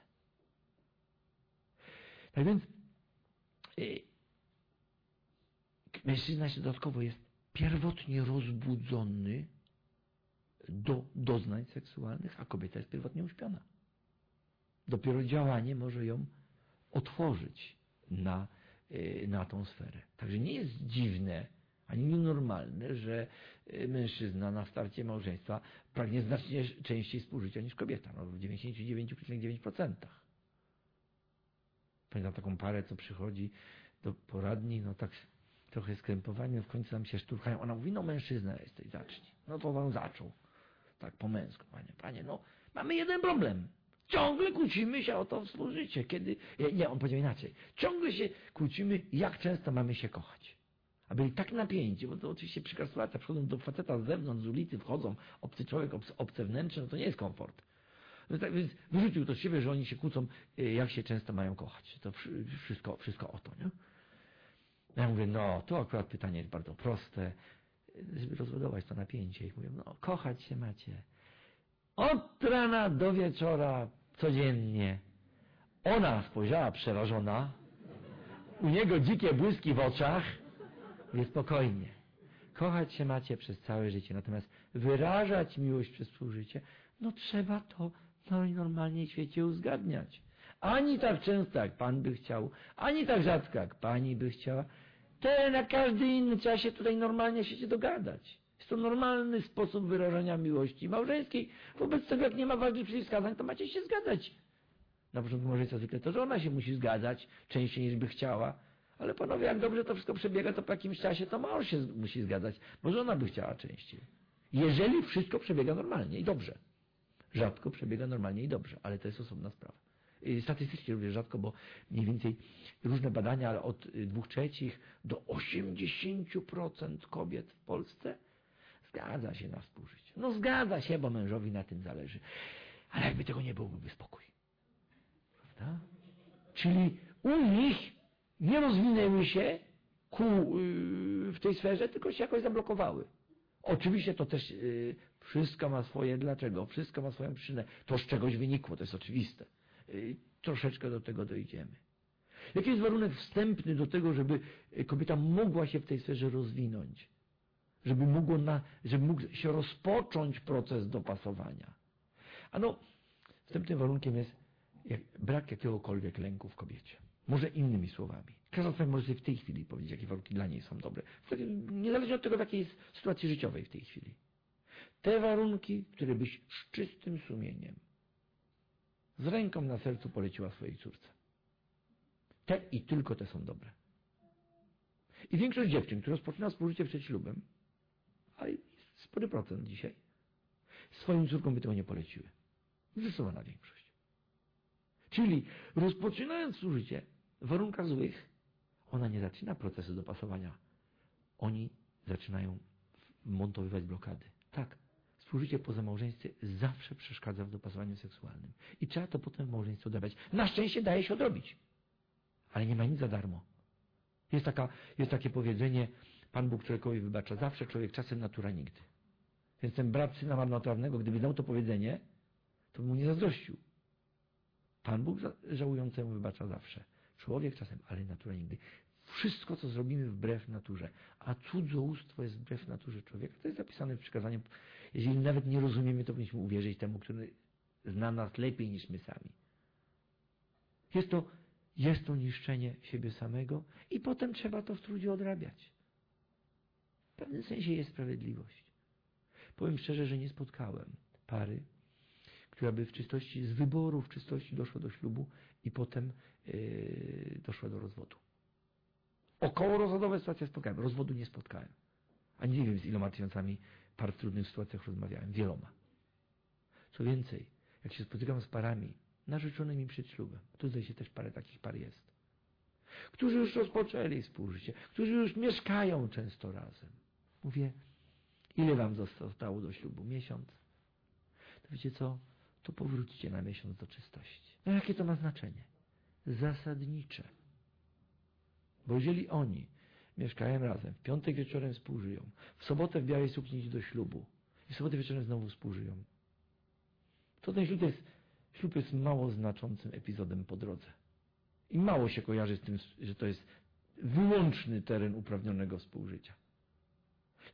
Tak więc mężczyzna jeszcze dodatkowo jest pierwotnie rozbudzony do doznań seksualnych, a kobieta jest pierwotnie uśpiona. Dopiero działanie może ją otworzyć na tą sferę. Także nie jest dziwne, ani nienormalne, że mężczyzna na starcie małżeństwa pragnie znacznie częściej współżycia niż kobieta. No, w 99,9%. Pamiętam taką parę, co przychodzi do poradni, no tak trochę skrępowanie, w końcu nam się szturchają. Ona mówi, no mężczyzna jesteś, zacznij. No to on zaczął. Tak po męsku, panie, no mamy jeden problem. Ciągle kłócimy się o to współżycie. Nie, on powiedział inaczej. Ciągle się kłócimy, jak często mamy się kochać. A byli tak napięci, bo to oczywiście przykra sytuacja, przychodzą do faceta z zewnątrz, z ulicy, wchodzą, obcy człowiek, obce wnętrze, no to nie jest komfort. No tak więc wyrzucił to z siebie, że oni się kłócą, jak się często mają kochać. To wszystko o to, nie? Ja mówię, no to akurat pytanie jest bardzo proste, żeby rozładować to napięcie. I mówię, no kochać się macie. Od rana do wieczora, codziennie. Ona spojrzała przerażona, u niego dzikie błyski w oczach. Mówię, spokojnie. Kochać się macie przez całe życie, natomiast wyrażać miłość przez współżycie, no trzeba to normalnie w świecie uzgadniać. Ani tak często, jak Pan by chciał, ani tak rzadko, jak Pani by chciała. Na każdy inny trzeba się tutaj normalnie w świecie dogadać. Jest to normalny sposób wyrażania miłości małżeńskiej. Wobec tego, jak nie ma ważnych przeciwwskazań, to macie się zgadzać. Na początku małżeństwa zwykle to żona się musi zgadzać, częściej niż by chciała. Ale panowie, jak dobrze to wszystko przebiega, to po jakimś czasie to mąż się musi zgadzać, bo żona by chciała częściej. Jeżeli wszystko przebiega normalnie i dobrze. Rzadko przebiega normalnie i dobrze, ale to jest osobna sprawa. Statystycznie również rzadko, bo mniej więcej różne badania, ale od 2/3 do 80% kobiet w Polsce zgadza się na współżycie. No zgadza się, bo mężowi na tym zależy. Ale jakby tego nie było, byłby spokój. Prawda? Czyli u nich nie rozwinęły się w tej sferze, tylko się jakoś zablokowały. Oczywiście to też wszystko ma swoje dlaczego, wszystko ma swoją przyczynę. To z czegoś wynikło, to jest oczywiste. Troszeczkę do tego dojdziemy. Jaki jest warunek wstępny do tego, żeby kobieta mogła się w tej sferze rozwinąć? Żeby mógł się rozpocząć proces dopasowania. Ano, wstępnym warunkiem jest brak jakiegokolwiek lęku w kobiecie. Może innymi słowami. Każda z was może sobie w tej chwili powiedzieć, jakie warunki dla niej są dobre. Niezależnie od tego, w jakiej jest sytuacji życiowej w tej chwili. Te warunki, które byś z czystym sumieniem, z ręką na sercu poleciła swojej córce. Te i tylko te są dobre. I większość dziewczyn, które rozpoczyna współżycie przed ślubem, a jest spory procent dzisiaj, swoim córkom by tego nie poleciły. Zdecydowana większość. Czyli rozpoczynając współżycie w warunkach złych, ona nie zaczyna procesu dopasowania. Oni zaczynają montowywać blokady. Tak, współżycie poza małżeństwie zawsze przeszkadza w dopasowaniu seksualnym. I trzeba to potem w małżeństwie odrabiać. Na szczęście daje się odrobić. Ale nie ma nic za darmo. Jest takie powiedzenie, Pan Bóg człowiekowi wybacza zawsze, człowiek czasem, natura nigdy. Więc ten brat syna marnotrawnego, gdyby znał to powiedzenie, to by mu nie zazdrościł. Pan Bóg żałującemu wybacza zawsze. Człowiek czasem, ale natura nigdy. Wszystko, co zrobimy wbrew naturze, a cudzołóstwo jest wbrew naturze człowieka, to jest zapisane w przykazaniu. Jeżeli nawet nie rozumiemy, to powinniśmy uwierzyć temu, który zna nas lepiej niż my sami. Jest to niszczenie siebie samego i potem trzeba to w trudzie odrabiać. W pewnym sensie jest sprawiedliwość. Powiem szczerze, że nie spotkałem pary, która by w czystości, z wyboru w czystości doszła do ślubu i potem doszła do rozwodu. Okołorozwodowe sytuacje spotkałem, rozwodu nie spotkałem. A nie wiem, z iloma tysiącami par w trudnych sytuacjach rozmawiałem, wieloma. Co więcej, jak się spotykam z parami narzeczonymi przed ślubem, tu zdaje się też parę takich par jest, którzy już rozpoczęli współżycie, którzy już mieszkają często razem. Mówię, ile wam zostało do ślubu? Miesiąc? To wiecie co? To powróćcie na miesiąc do czystości. No jakie to ma znaczenie? Zasadnicze. Bo jeżeli oni mieszkają razem, w piątek wieczorem współżyją, w sobotę w białej sukni idzie do ślubu i w sobotę wieczorem znowu współżyją, to ten ślub jest mało znaczącym epizodem po drodze. I mało się kojarzy z tym, że to jest wyłączny teren uprawnionego współżycia.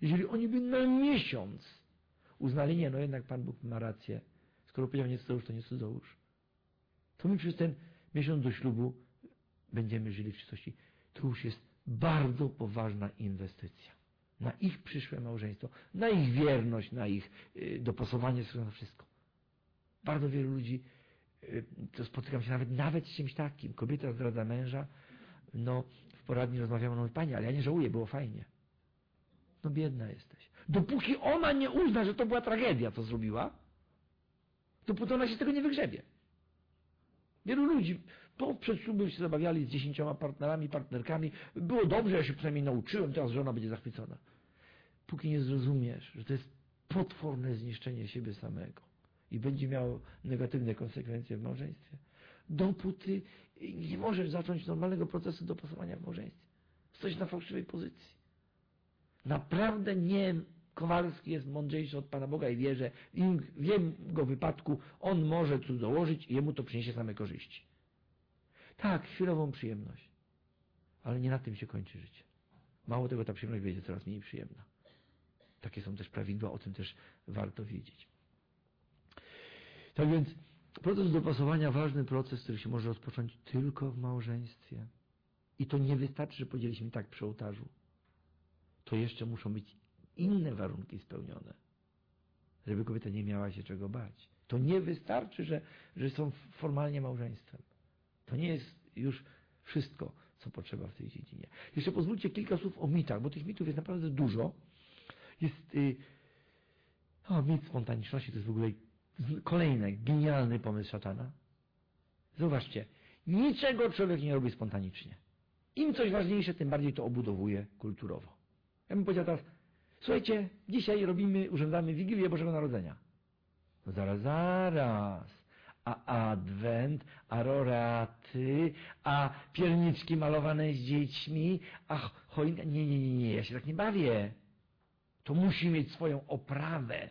Jeżeli oni by na miesiąc uznali, nie, no jednak Pan Bóg ma rację, skoro powiedział nie cudzołóż, to nie cudzołóż, to my przez ten miesiąc do ślubu będziemy żyli w czystości. To już jest bardzo poważna inwestycja na ich przyszłe małżeństwo, na ich wierność, na ich dopasowanie, na wszystko. Bardzo wielu ludzi, to spotykam się nawet z czymś takim. Kobieta zdradza męża, no w poradni rozmawiamy, no Panie, ale ja nie żałuję, było fajnie. No biedna jesteś. Dopóki ona nie uzna, że to była tragedia, co zrobiła, dopóty ona się z tego nie wygrzebie. Wielu ludzi przed ślubem się zabawiali z 10 partnerami, partnerkami. Było dobrze, ja się przynajmniej nauczyłem, teraz żona będzie zachwycona. Póki nie zrozumiesz, że to jest potworne zniszczenie siebie samego i będzie miało negatywne konsekwencje w małżeństwie, dopóty nie możesz zacząć normalnego procesu dopasowania w małżeństwie. Stoisz na fałszywej pozycji. Naprawdę nie Kowalski jest mądrzejszy od Pana Boga i wie, że w jego wypadku on może cudzołożyć i jemu to przyniesie same korzyści. Tak, chwilową przyjemność. Ale nie na tym się kończy życie. Mało tego, ta przyjemność będzie coraz mniej przyjemna. Takie są też prawidła, o tym też warto wiedzieć. Tak więc proces dopasowania, ważny proces, który się może rozpocząć tylko w małżeństwie. I to nie wystarczy, że podzieliliśmy tak przy ołtarzu. To jeszcze muszą być inne warunki spełnione, żeby kobieta nie miała się czego bać. To nie wystarczy, że są formalnie małżeństwem. To nie jest już wszystko, co potrzeba w tej dziedzinie. Jeszcze pozwólcie kilka słów o mitach, bo tych mitów jest naprawdę dużo. Jest mit spontaniczności, to jest w ogóle kolejny genialny pomysł szatana. Zauważcie, niczego człowiek nie robi spontanicznie. Im coś ważniejsze, tym bardziej to obudowuje kulturowo. Ja bym powiedział teraz, słuchajcie, dzisiaj urządzamy Wigilię Bożego Narodzenia. No zaraz. A adwent, a roraty, a pierniczki malowane z dziećmi, a choinka. Nie, ja się tak nie bawię. To musi mieć swoją oprawę.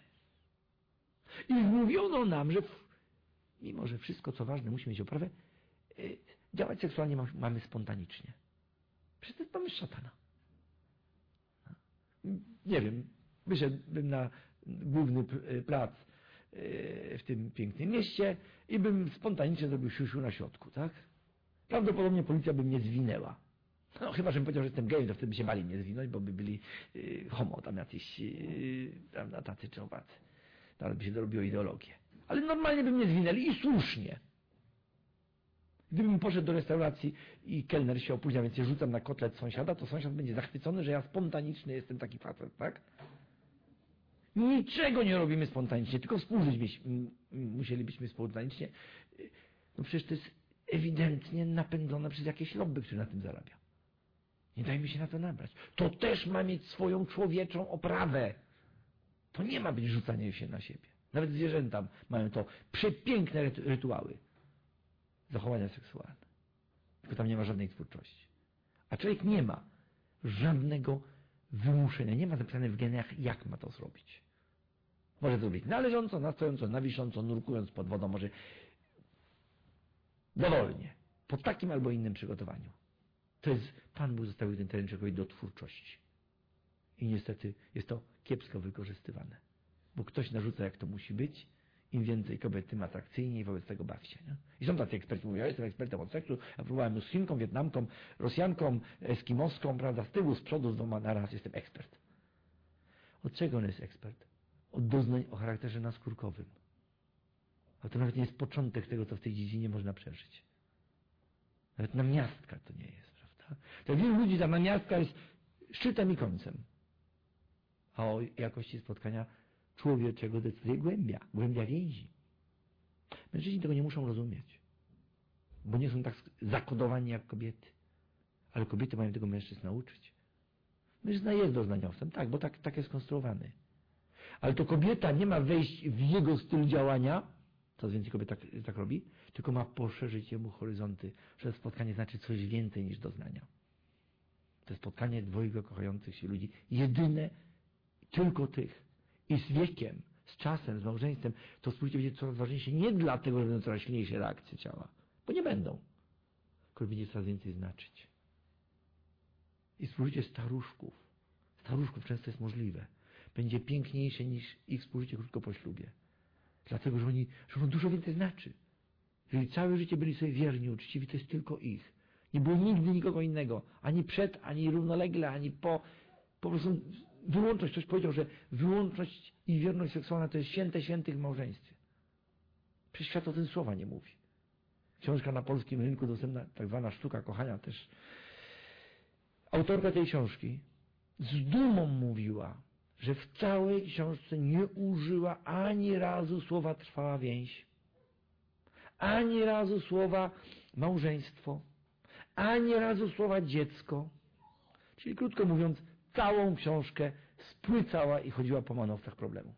I wmówiono nam, że mimo, że wszystko co ważne musi mieć oprawę, działać seksualnie mamy spontanicznie. Przecież to jest pomysł szatana. Nie wiem, wyszedłbym na główny plac w tym pięknym mieście i bym spontanicznie zrobił siusiu na środku, tak? Prawdopodobnie policja by mnie zwinęła. No chyba, żebym powiedział, że jestem gejem, to wtedy by się bali mnie zwinąć, bo by byli homo tam jacyś, prawda, tacy czy owacy. Nawet by się dorobiło ideologię. Ale normalnie by mnie zwinęli i słusznie. Gdybym poszedł do restauracji i kelner się opóźnia, więc się rzucam na kotlet sąsiada, to sąsiad będzie zachwycony, że ja spontaniczny jestem taki facet, tak? Niczego nie robimy spontanicznie, tylko współżyć musielibyśmy spontanicznie. No przecież to jest ewidentnie napędzone przez jakieś lobby, które na tym zarabia. Nie dajmy się na to nabrać. To też ma mieć swoją człowieczą oprawę. To nie ma być rzucanie się na siebie. Nawet zwierzęta mają to przepiękne rytuały zachowania seksualne. Tylko tam nie ma żadnej twórczości. A człowiek nie ma żadnego wymuszenia. Nie ma zapisane w genach, jak ma to zrobić. Może to zrobić należąco, na stojąco, na wisząco, nurkując pod wodą, może dowolnie. Po takim albo innym przygotowaniu. To jest, Pan Bóg zostawił ten teren człowiekowi do twórczości. I niestety jest to kiepsko wykorzystywane. Bo ktoś narzuca, jak to musi być. Im więcej kobiet, tym atrakcyjniej, wobec tego baw się. Nie? I są tacy eksperci, mówią, ja jestem ekspertem od seksu, ja próbowałem już z Chinką, Wietnamką, Rosjanką, Eskimoską, prawda, z tyłu, z przodu, z dwoma naraz jestem ekspert. Od czego on jest ekspert? Od doznań o charakterze naskórkowym. A to nawet nie jest początek tego, co w tej dziedzinie można przeżyć. Nawet namiastka to nie jest, prawda? To wielu ludzi, ta namiastka jest szczytem i końcem. A o jakości spotkania człowieczego decyduje głębia więzi. Mężczyźni tego nie muszą rozumieć, bo nie są tak zakodowani jak kobiety. Ale kobiety mają tego mężczyzn nauczyć. Mężczyzna jest doznaniowcem, tak, bo tak jest skonstruowany. Ale to kobieta nie ma wejść w jego styl działania, coraz więcej kobiet tak robi, tylko ma poszerzyć jemu horyzonty, że spotkanie znaczy coś więcej niż doznania. To spotkanie dwojga kochających się ludzi, jedyne, tylko tych. I z wiekiem, z czasem, z małżeństwem, to spójrzcie, będzie coraz ważniejsze nie dlatego, że będą coraz silniejsze reakcje ciała, bo nie będą, tylko będzie coraz więcej znaczyć. I spójrzcie staruszków, staruszków często jest możliwe, będzie piękniejsze niż ich współżycie krótko po ślubie. Dlatego, że ono dużo więcej znaczy. Jeżeli całe życie byli sobie wierni, uczciwi, to jest tylko ich. Nie było nigdy nikogo innego. Ani przed, ani równolegle, ani po. Po prostu wyłączność. Ktoś powiedział, że wyłączność i wierność seksualna to jest święte świętych w małżeństwie. Przecież świat o tym słowa nie mówi. Książka na polskim rynku dostępna, tak zwana sztuka kochania też. Autorka tej książki z dumą mówiła, że w całej książce nie użyła ani razu słowa trwała więź, ani razu słowa małżeństwo, ani razu słowa dziecko. Czyli krótko mówiąc, całą książkę spłycała i chodziła po manowcach problemu.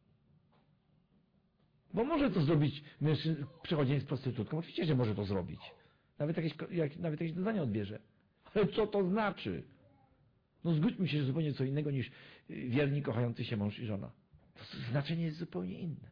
Bo może to zrobić przechodzenie z prostytutką. Oczywiście, że może to zrobić. Nawet jakieś zadanie odbierze. Ale co to znaczy? No zgódźmy się, że zupełnie co innego niż wierni, kochający się mąż i żona. To znaczenie jest zupełnie inne.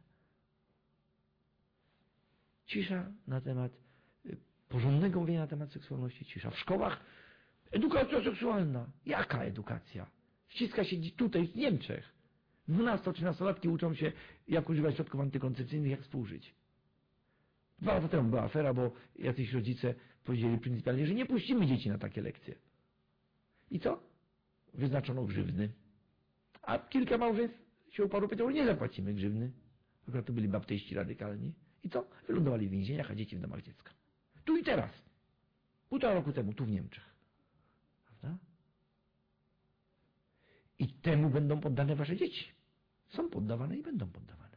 Cisza na temat porządnego mówienia na temat seksualności, cisza. W szkołach edukacja seksualna. Jaka edukacja? Ściska się tutaj w Niemczech. 12-13-latki uczą się, jak używać środków antykoncepcyjnych, jak współżyć. 2 lata temu była afera, bo jacyś rodzice powiedzieli pryncypialnie, że nie puścimy dzieci na takie lekcje. I co? Wyznaczono grzywny. A kilka małżeństw się uparło, powiedziało, że nie zapłacimy grzywny. Akurat to byli baptyści radykalni. I co? Wylądowali w więzieniach, a dzieci w domach dziecka. Tu i teraz. 1,5 roku temu, tu w Niemczech. Prawda? I temu będą poddane wasze dzieci. Są poddawane i będą poddawane.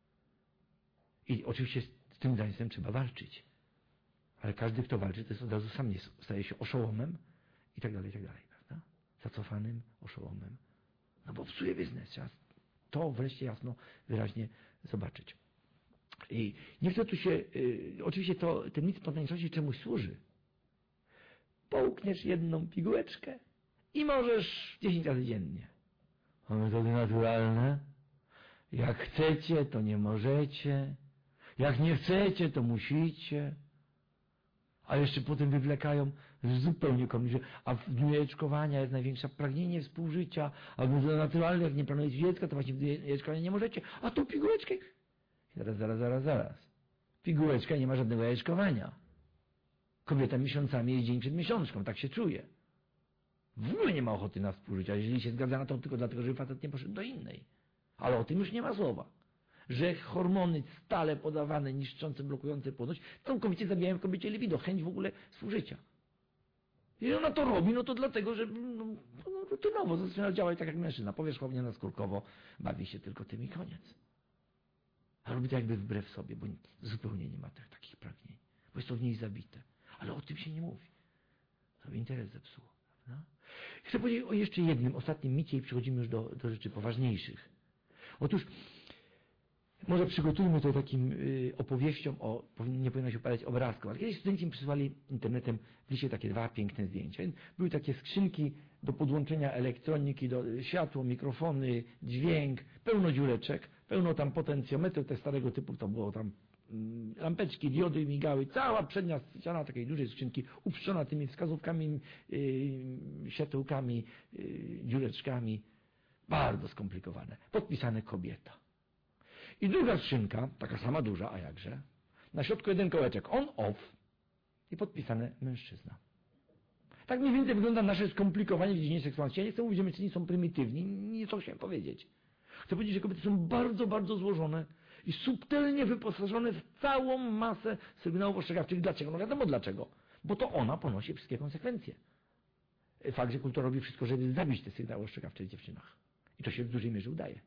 I oczywiście z tym zaństwem trzeba walczyć. Ale każdy, kto walczy, to jest od razu sam staje się oszołomem i tak dalej, prawda? Zacofanym oszołomem. No bo psuje biznes. Trzeba to wreszcie jasno, wyraźnie zobaczyć. I nie chcę tu się... oczywiście ten mit spontaniczności czemuś służy. Połkniesz jedną pigułeczkę i możesz 10 razy dziennie. Mamy metody naturalne. Jak chcecie, to nie możecie. Jak nie chcecie, to musicie. A jeszcze potem wywlekają zupełnie komuś, a w dniu jajeczkowania jest największe pragnienie współżycia, a metody naturalne, jak nie planujecie dziecka, to właśnie w dniu jajeczkowania nie możecie. A tą pigułeczkę... Zaraz. Pigułeczka nie ma żadnego jajeczkowania. Kobieta miesiącami jest dzień przed miesiączką, tak się czuje. W ogóle nie ma ochoty na współżycie, a jeżeli się zgadza na to tylko dlatego, że facet nie poszedł do innej. Ale o tym już nie ma słowa. Że hormony stale podawane, niszczące, blokujące płodność, całkowicie zabijają w kobiecie libido, chęć w ogóle współżycia. Jeżeli ona to robi, no to dlatego, że rutynowo zaczyna działać tak jak mężczyzna, powierzchownie, naskórkowo, bawi się tylko tym i koniec. A robi to jakby wbrew sobie, bo zupełnie nie ma takich pragnień, bo jest to w niej zabite. Ale o tym się nie mówi. Sobie interes zepsuło. Prawda? Chcę powiedzieć o jeszcze jednym, ostatnim micie i przechodzimy już do rzeczy poważniejszych. Otóż może przygotujmy to takim opowieściom nie powinno się opadać obrazkom, ale kiedyś studenci mi przysłali internetem w liście takie 2 piękne zdjęcia. Były takie skrzynki do podłączenia elektroniki, do światło, mikrofony, dźwięk, pełno dziureczek, pełno tam potencjometry te starego typu, to było tam lampeczki, diody migały, cała przednia ściana takiej dużej skrzynki uprzczona tymi wskazówkami, światełkami, dziureczkami. Bardzo skomplikowane. Podpisane kobieta. I druga skrzynka, taka sama duża, a jakże, na środku jeden kołeczek on-off i podpisane mężczyzna. Tak mniej więcej wygląda nasze skomplikowanie w dziedzinie seksualności. Ja nie chcę mówić, że mężczyźni są prymitywni, nie co chciałem powiedzieć. Chcę powiedzieć, że kobiety są bardzo, bardzo złożone i subtelnie wyposażone w całą masę sygnałów ostrzegawczych. Dlaczego? No wiadomo dlaczego. Bo to ona ponosi wszystkie konsekwencje. Fakt, że kultura robi wszystko, żeby zabić te sygnały ostrzegawcze w dziewczynach. I to się w dużej mierze udaje.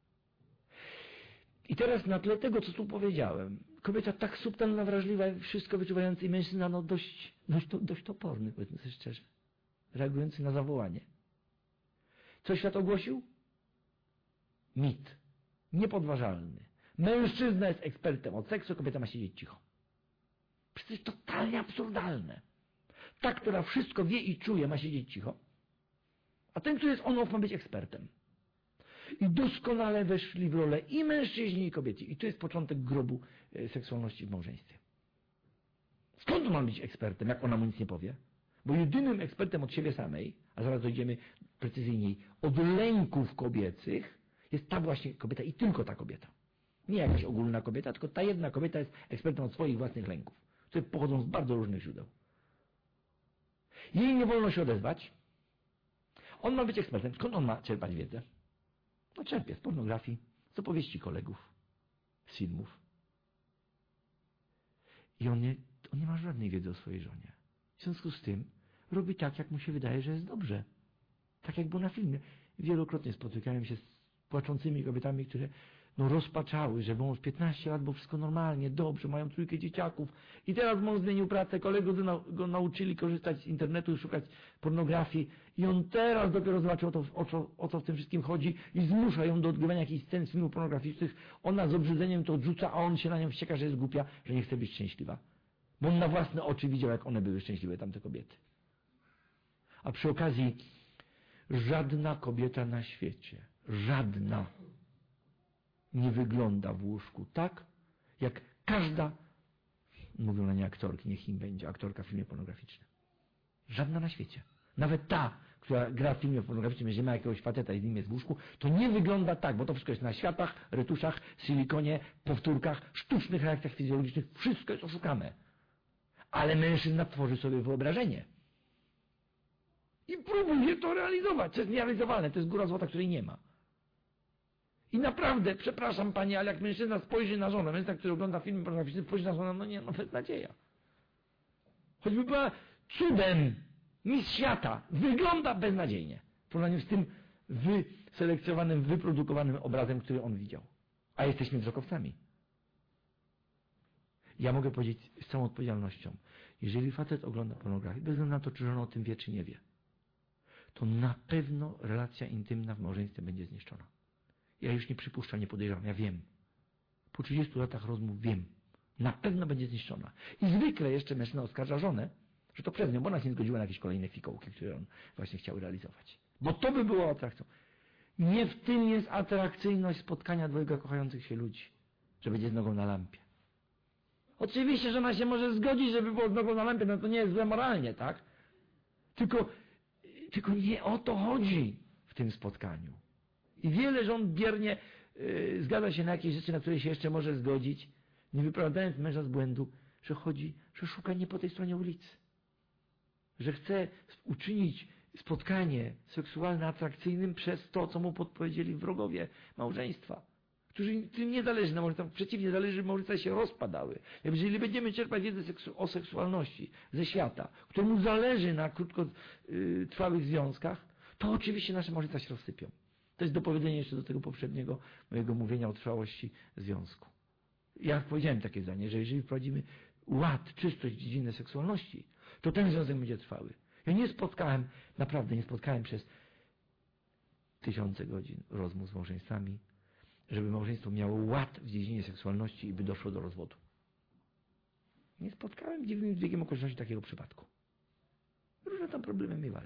I teraz na tle tego, co tu powiedziałem, kobieta tak subtelna, wrażliwa, wszystko wyczuwająca i mężczyzna dość toporny, powiedzmy sobie szczerze, reagujący na zawołanie. Co świat ogłosił? Mit. Niepodważalny. Mężczyzna jest ekspertem od seksu, kobieta ma siedzieć cicho. Przecież totalnie absurdalne. Ta, która wszystko wie i czuje, ma siedzieć cicho, a ten, który jest on-off, ma być ekspertem. I doskonale weszli w rolę i mężczyźni, i kobiety. I to jest początek grobu seksualności w małżeństwie. Skąd on ma być ekspertem, jak ona mu nic nie powie? Bo jedynym ekspertem od siebie samej, a zaraz dojdziemy precyzyjniej, od lęków kobiecych jest ta właśnie kobieta i tylko ta kobieta. Nie jakaś ogólna kobieta, tylko ta jedna kobieta jest ekspertem od swoich własnych lęków, które pochodzą z bardzo różnych źródeł. Jej nie wolno się odezwać. On ma być ekspertem. Skąd on ma czerpać wiedzę? No czerpie z pornografii, z opowieści kolegów, z filmów. I on nie ma żadnej wiedzy o swojej żonie. W związku z tym robi tak, jak mu się wydaje, że jest dobrze. Tak jak było na filmie. Wielokrotnie spotykałem się z płaczącymi kobietami, które rozpaczały, że mąż 15 lat, bo wszystko normalnie, dobrze, mają 3 dzieciaków i teraz mąż zmienił pracę, kolegów go nauczyli korzystać z internetu i szukać pornografii i on teraz dopiero zobaczył o co w tym wszystkim chodzi i zmusza ją do odgrywania jakichś scen z filmów pornograficznych. Ona z obrzydzeniem to odrzuca, a on się na nią wścieka, że jest głupia, że nie chce być szczęśliwa. Bo on na własne oczy widział, jak one były szczęśliwe, tamte kobiety. A przy okazji żadna kobieta na świecie, żadna nie wygląda w łóżku tak, jak każda, mówią na nie aktorki, niech im będzie, aktorka w filmie pornograficznym. Żadna na świecie. Nawet ta, która gra w filmie pornograficznym, jeżeli ma jakiegoś faceta i z nim jest w łóżku, to nie wygląda tak, bo to wszystko jest na światłach, retuszach, silikonie, powtórkach, sztucznych reakcjach fizjologicznych, wszystko jest oszukane. Ale mężczyzna tworzy sobie wyobrażenie. I próbuje to realizować. To jest nierealizowalne, to jest góra złota, której nie ma. I naprawdę, przepraszam Pani, ale jak mężczyzna spojrzy na żonę, mężczyzna, który ogląda film pornograficzny, spojrzy na żonę, beznadzieja. Choćby była cudem, mistrz świata, wygląda beznadziejnie. W porównaniu z tym wyselekcjonowanym, wyprodukowanym obrazem, który on widział. A jesteśmy wzrokowcami. Ja mogę powiedzieć z całą odpowiedzialnością, jeżeli facet ogląda pornografię, bez względu na to, czy żona o tym wie, czy nie wie, to na pewno relacja intymna w małżeństwie będzie zniszczona. Ja już nie przypuszczam, nie podejrzewam, ja wiem. Po 30 latach rozmów wiem. Na pewno będzie zniszczona. I zwykle jeszcze mężczyzna oskarża żonę, że to przez nią, bo ona się nie zgodziła na jakieś kolejne fikołki, które on właśnie chciał realizować. Bo to by było atrakcją. Nie w tym jest atrakcyjność spotkania dwojga kochających się ludzi, że będzie z nogą na lampie. Oczywiście, że ona się może zgodzić, żeby było z nogą na lampie, no to nie jest złe moralnie, tak? Tylko nie o to chodzi w tym spotkaniu. I wiele żon biernie zgadza się na jakieś rzeczy, na które się jeszcze może zgodzić, nie wyprowadzając męża z błędu, że szuka nie po tej stronie ulicy. Że chce uczynić spotkanie seksualne atrakcyjnym przez to, co mu podpowiedzieli wrogowie małżeństwa. Którym nie zależy na małżeństwach, przeciwnie, zależy, żeby małżeństwa się rozpadały. Jeżeli będziemy czerpać wiedzę o seksualności ze świata, któremu zależy na krótkotrwałych związkach, to oczywiście nasze małżeństwa się rozsypią. To jest dopowiedzenie jeszcze do tego poprzedniego mojego mówienia o trwałości związku. Ja powiedziałem takie zdanie, że jeżeli wprowadzimy ład, czystość w dziedzinie seksualności, to ten związek będzie trwały. Ja naprawdę nie spotkałem przez tysiące godzin rozmów z małżeństwami, żeby małżeństwo miało ład w dziedzinie seksualności i by doszło do rozwodu. Nie spotkałem w dziwnym zbiegiem okoliczności takiego przypadku. Różne tam problemy miewali.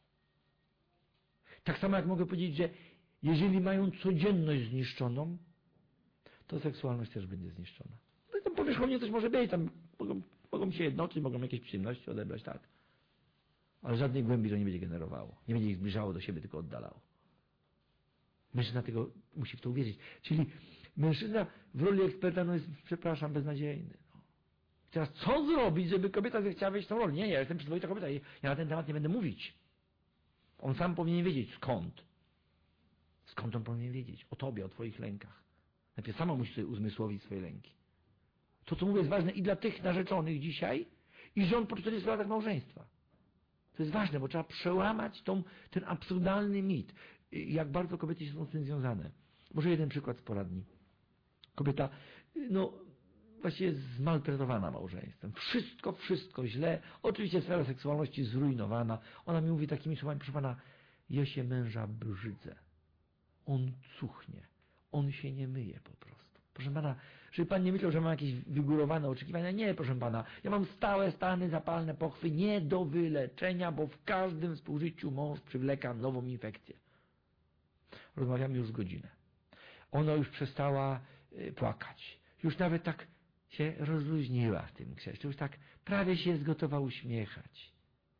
Tak samo jak mogę powiedzieć, że jeżeli mają codzienność zniszczoną, to seksualność też będzie zniszczona. No i tam powierzchownie coś może być, tam mogą się jednoczyć, mogą jakieś przyjemności odebrać, tak. Ale żadnej głębi to nie będzie generowało. Nie będzie ich zbliżało do siebie, tylko oddalało. Mężczyzna musi w to uwierzyć. Czyli mężczyzna w roli eksperta jest, przepraszam, beznadziejny. Teraz co zrobić, żeby kobieta zechciała wejść w tą rolę? Nie, ja jestem przyzwoita kobieta i ja na ten temat nie będę mówić. On sam powinien wiedzieć skąd. Skąd on powinien wiedzieć? O tobie, o twoich lękach. Najpierw sama musi sobie uzmysłowić swoje lęki. To, co mówię, jest ważne i dla tych narzeczonych dzisiaj, i żon po 40 latach małżeństwa. To jest ważne, bo trzeba przełamać ten absurdalny mit. Jak bardzo kobiety są z tym związane. Może jeden przykład z poradni. Kobieta, właściwie jest zmaltretowana małżeństwem. Wszystko źle. Oczywiście sfera seksualności zrujnowana. Ona mi mówi takimi słowami, proszę pana, ja się męża brzydzę. On cuchnie. On się nie myje po prostu. Proszę pana, żeby pan nie myślał, że mam jakieś wygórowane oczekiwania. Nie, proszę pana. Ja mam stałe stany zapalne pochwy nie do wyleczenia, bo w każdym współżyciu mąż przywleka nową infekcję. Rozmawiamy już godzinę. Ona już przestała płakać. Już nawet tak się rozluźniła w tym krześle. Już tak prawie się jest gotowa uśmiechać.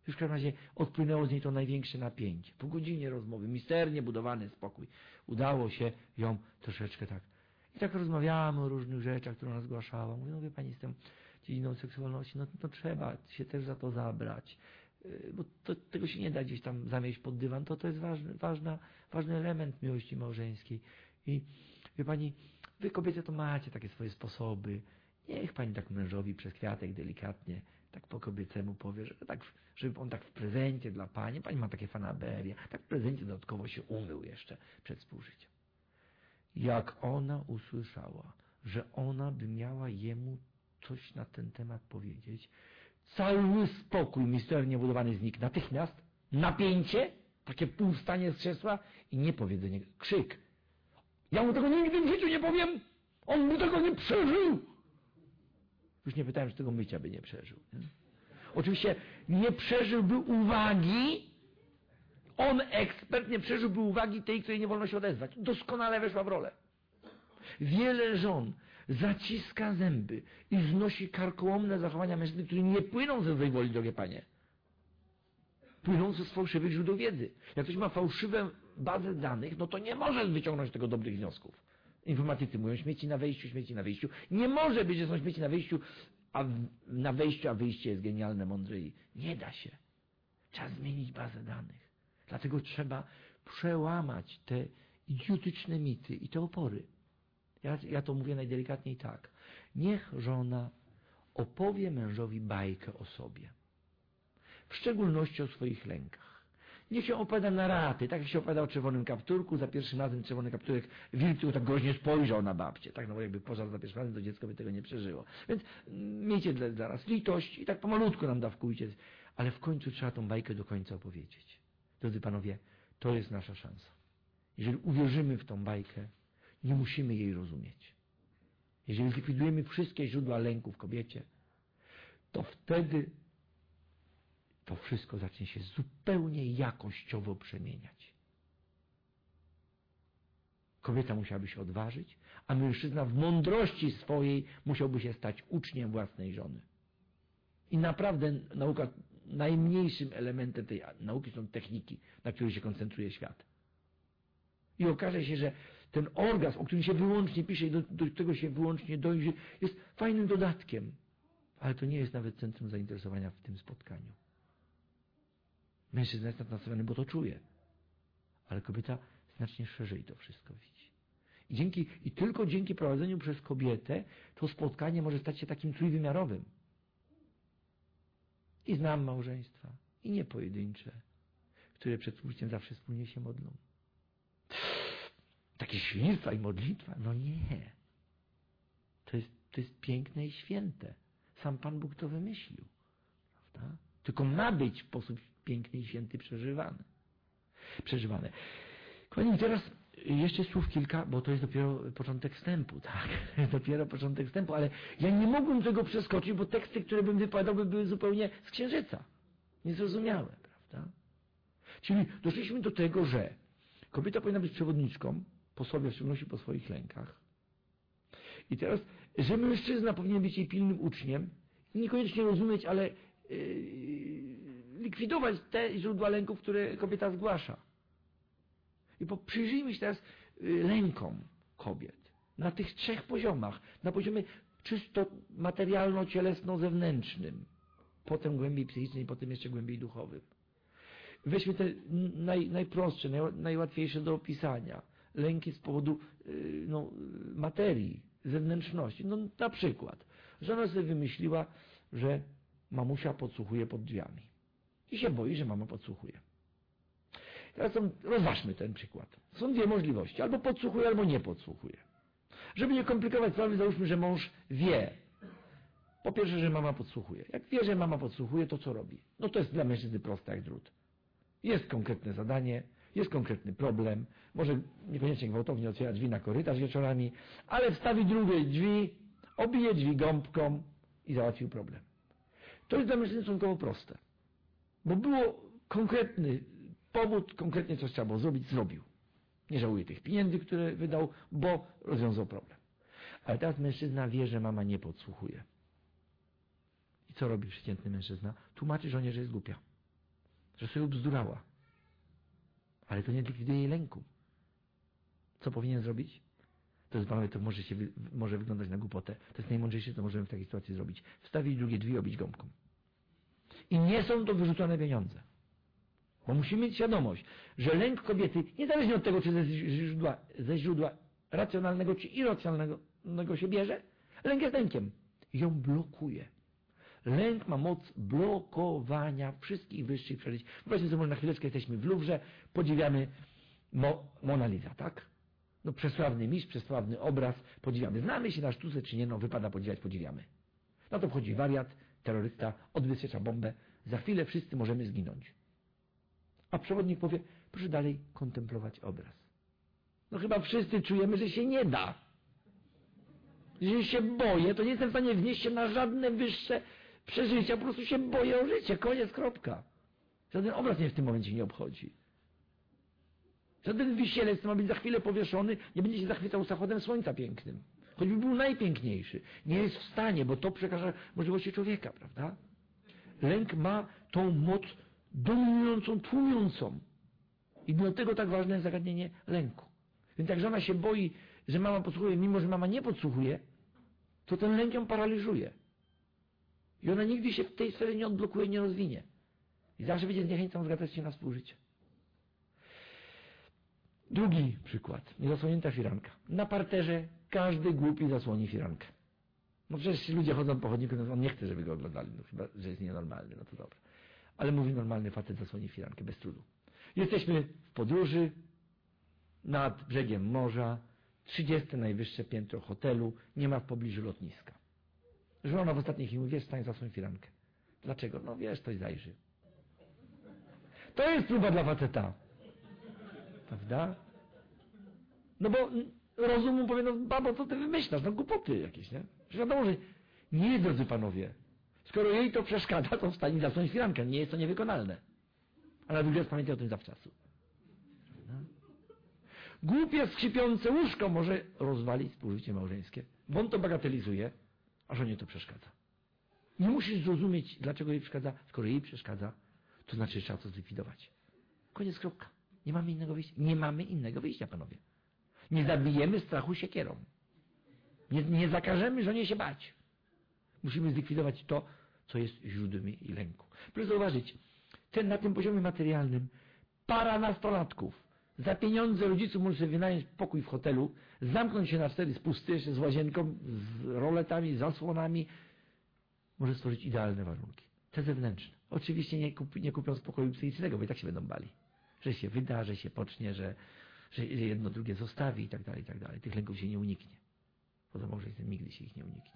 Już w każdym razie odpłynęło z niej to największe napięcie. Po godzinie rozmowy, misternie budowany spokój. Udało się ją troszeczkę tak. I tak rozmawiamy o różnych rzeczach, które ona zgłaszała. Mówię, no wie pani, jestem dziedziną seksualności, no trzeba się też za to zabrać. Bo tego się nie da gdzieś tam zamieść pod dywan. To jest ważny element miłości małżeńskiej. I wie pani, wy kobiety to macie takie swoje sposoby. Niech pani tak mężowi przez kwiatek delikatnie, tak po kobiecemu powie, że tak, żeby on tak w prezencie dla pani ma takie fanaberie, tak w prezencie dodatkowo się umył jeszcze przed współżyciem. Jak ona usłyszała, że ona by miała jemu coś na ten temat powiedzieć, cały spokój misternie budowany znikł natychmiast, napięcie, takie półstanie z krzesła i niepowiedzenie, krzyk. Ja mu tego nigdy w życiu nie powiem, on by tego nie przeżył. Już nie pytałem, czy tego mycia by nie przeżył. Nie? Oczywiście nie przeżyłby uwagi, on, ekspert, nie przeżyłby uwagi tej, której nie wolno się odezwać. Doskonale weszła w rolę. Wiele żon zaciska zęby i znosi karkołomne zachowania mężczyzn, które nie płyną ze złej woli, drogie panie. Płyną ze fałszywych źródeł wiedzy. Jak ktoś ma fałszywe bazy danych, no to nie może wyciągnąć tego dobrych wniosków. Informatycy mówią śmieci na wejściu, śmieci na wyjściu. Nie może być, że są śmieci na wejściu, a wyjście jest genialne, mądre i nie da się. Trzeba zmienić bazę danych. Dlatego trzeba przełamać te idiotyczne mity i te opory. Ja to mówię najdelikatniej tak. Niech żona opowie mężowi bajkę o sobie. W szczególności o swoich lękach. Niech się opowiada na raty, tak jak się opowiada o czerwonym kapturku, za pierwszym razem czerwony kapturek wilczył, tak groźnie spojrzał na babcię. Tak, no bo jakby pożar za pierwszym razem, to dziecko by tego nie przeżyło. Więc miejcie dla nas litość i tak pomalutku nam dawkujcie. Ale w końcu trzeba tą bajkę do końca opowiedzieć. Drodzy panowie, to jest nasza szansa. Jeżeli uwierzymy w tą bajkę, nie musimy jej rozumieć. Jeżeli zlikwidujemy wszystkie źródła lęku w kobiecie, to wtedy to wszystko zacznie się zupełnie jakościowo przemieniać. Kobieta musiałaby się odważyć, a mężczyzna w mądrości swojej musiałby się stać uczniem własnej żony. I naprawdę nauka, najmniejszym elementem tej nauki są techniki, na których się koncentruje świat. I okaże się, że ten orgazm, o którym się wyłącznie pisze i do którego się wyłącznie dojrzy, jest fajnym dodatkiem. Ale to nie jest nawet centrum zainteresowania w tym spotkaniu. Mężczyzna jest nastawiony, bo to czuje. Ale kobieta znacznie szerzej to wszystko widzi. I tylko dzięki prowadzeniu przez kobietę to spotkanie może stać się takim trójwymiarowym. I znam małżeństwa, i niepojedyncze, które przed współżyciem zawsze wspólnie się modlą. Takie świństwa i modlitwa? No nie. To jest piękne i święte. Sam Pan Bóg to wymyślił. Prawda? Tylko ma być w sposób piękny i święty przeżywane. Kochani, teraz jeszcze słów kilka, bo to jest dopiero początek wstępu, tak? Dopiero początek wstępu, ale ja nie mogłem tego przeskoczyć, bo teksty, które bym wypowiadał, były zupełnie z księżyca. Niezrozumiałe, prawda? Czyli doszliśmy do tego, że kobieta powinna być przewodniczką po sobie, w szczególności po swoich lękach. I teraz, że mężczyzna powinien być jej pilnym uczniem, niekoniecznie rozumieć, ale likwidować te źródła lęków, które kobieta zgłasza. I przyjrzyjmy się teraz lękom kobiet na tych trzech poziomach. Na poziomie czysto materialno-cielesno-zewnętrznym, potem głębiej psychicznym i potem jeszcze głębiej duchowym. Weźmy te najprostsze, najłatwiejsze do opisania. Lęki z powodu materii, zewnętrzności. No, na przykład, żona sobie wymyśliła, że mamusia podsłuchuje pod drzwiami. I się boi, że mama podsłuchuje. Teraz rozważmy ten przykład. Są dwie możliwości. Albo podsłuchuje, albo nie podsłuchuje. Żeby nie komplikować sprawy, załóżmy, że mąż wie. Po pierwsze, że mama podsłuchuje. Jak wie, że mama podsłuchuje, to co robi? No to jest dla mężczyzny proste jak drut. Jest konkretne zadanie, jest konkretny problem. Może niekoniecznie gwałtownie otwiera drzwi na korytarz wieczorami, ale wstawi drugie drzwi, obije drzwi gąbką i załatwił problem. To jest dla mężczyzny stosunkowo proste. Bo było konkretny powód, konkretnie coś trzeba było zrobić, zrobił. Nie żałuje tych pieniędzy, które wydał, bo rozwiązał problem. Ale teraz mężczyzna wie, że mama nie podsłuchuje. I co robi przeciętny mężczyzna? Tłumaczy żonie, że jest głupia. że sobie ubzdurała. Ale to nie likwiduje jej lęku. Co powinien zrobić? To jest, panowie, to może wyglądać na głupotę. To jest najmądrzejsze, co możemy w takiej sytuacji zrobić. Wstawić drugie drzwi, obić gąbką. I nie są to wyrzucone pieniądze. Bo musimy mieć świadomość, że lęk kobiety, niezależnie od tego, czy ze źródła racjonalnego, czy irracjonalnego się bierze, lęk jest lękiem. Ją blokuje. Lęk ma moc blokowania wszystkich wyższych przeżyć. Powiedzmy sobie, może na chwileczkę jesteśmy w Luwrze, podziwiamy Mona Lisa, tak? No przesławny mistrz, przesławny obraz, podziwiamy. Znamy się na sztuce, czy nie, no wypada podziwiać, podziwiamy. No to wchodzi wariat, terrorysta, odwysiecza bombę. Za chwilę wszyscy możemy zginąć. A przewodnik powie, proszę dalej kontemplować obraz. No chyba wszyscy czujemy, że się nie da. Jeżeli się boję, to nie jestem w stanie wnieść się na żadne wyższe przeżycia, po prostu się boję o życie, koniec, kropka. Żaden obraz mnie w tym momencie nie obchodzi. Żaden wisielec, który ma być za chwilę powieszony, nie będzie się zachwycał zachodem słońca pięknym. Choćby był najpiękniejszy. Nie jest w stanie, bo to przekracza możliwości człowieka, prawda? Lęk ma tą moc dominującą, tłumiącą. I dlatego tak ważne jest zagadnienie lęku. Więc jak żona się boi, że mama podsłuchuje, mimo że mama nie podsłuchuje, to ten lęk ją paraliżuje. I ona nigdy się w tej sferze nie odblokuje, nie rozwinie. I zawsze będzie zniechęcona zgadzać się na współżycie. Drugi przykład. Niezasłonięta firanka. Na parterze każdy głupi zasłoni firankę. No przecież ludzie chodzą po chodniku, no on nie chce, żeby go oglądali. No chyba, że jest nienormalny, no to dobra. Ale mówi, normalny facet zasłoni firankę bez trudu. Jesteśmy w podróży nad brzegiem morza, 30 najwyższe piętro hotelu, nie ma w pobliżu lotniska. Żona w ostatniej chwili mówi, wiesz, stań, zasłoń firankę. Dlaczego? No wiesz, ktoś zajrzy. To jest próba dla faceta. Prawda? No bo rozum mu powie, no babo, co ty wymyślasz? No głupoty jakieś, nie? Wiadomo, że nie, drodzy panowie, skoro jej to przeszkadza, to wstanie i zasłonić firankę. Nie jest to niewykonalne. Ale drugi raz pamiętaj o tym zawczasu. Głupie, skrzypiące łóżko może rozwalić współżycie małżeńskie, bo on to bagatelizuje, a żonie to przeszkadza. Nie musisz zrozumieć, dlaczego jej przeszkadza. Skoro jej przeszkadza, to znaczy, że trzeba to zlikwidować. Koniec, kropka. Nie mamy innego wyjścia. Nie mamy innego wyjścia, panowie. Nie zabijemy strachu siekierą. Nie zakażemy żonie się bać. Musimy zlikwidować to, co jest źródłem jej lęku. Proszę zauważyć, na tym poziomie materialnym para nastolatków za pieniądze rodziców może sobie wynająć pokój w hotelu, zamknąć się na 4 spusty, jeszcze z łazienką, z roletami, z zasłonami. Może stworzyć idealne warunki. Te zewnętrzne. Oczywiście nie kupią spokoju psychicznego, bo i tak się będą bali. Że się wyda, że się pocznie, że jedno drugie zostawi i tak dalej, i tak dalej. Tych lęków się nie uniknie. Poza małżeństwem nigdy się ich nie uniknie.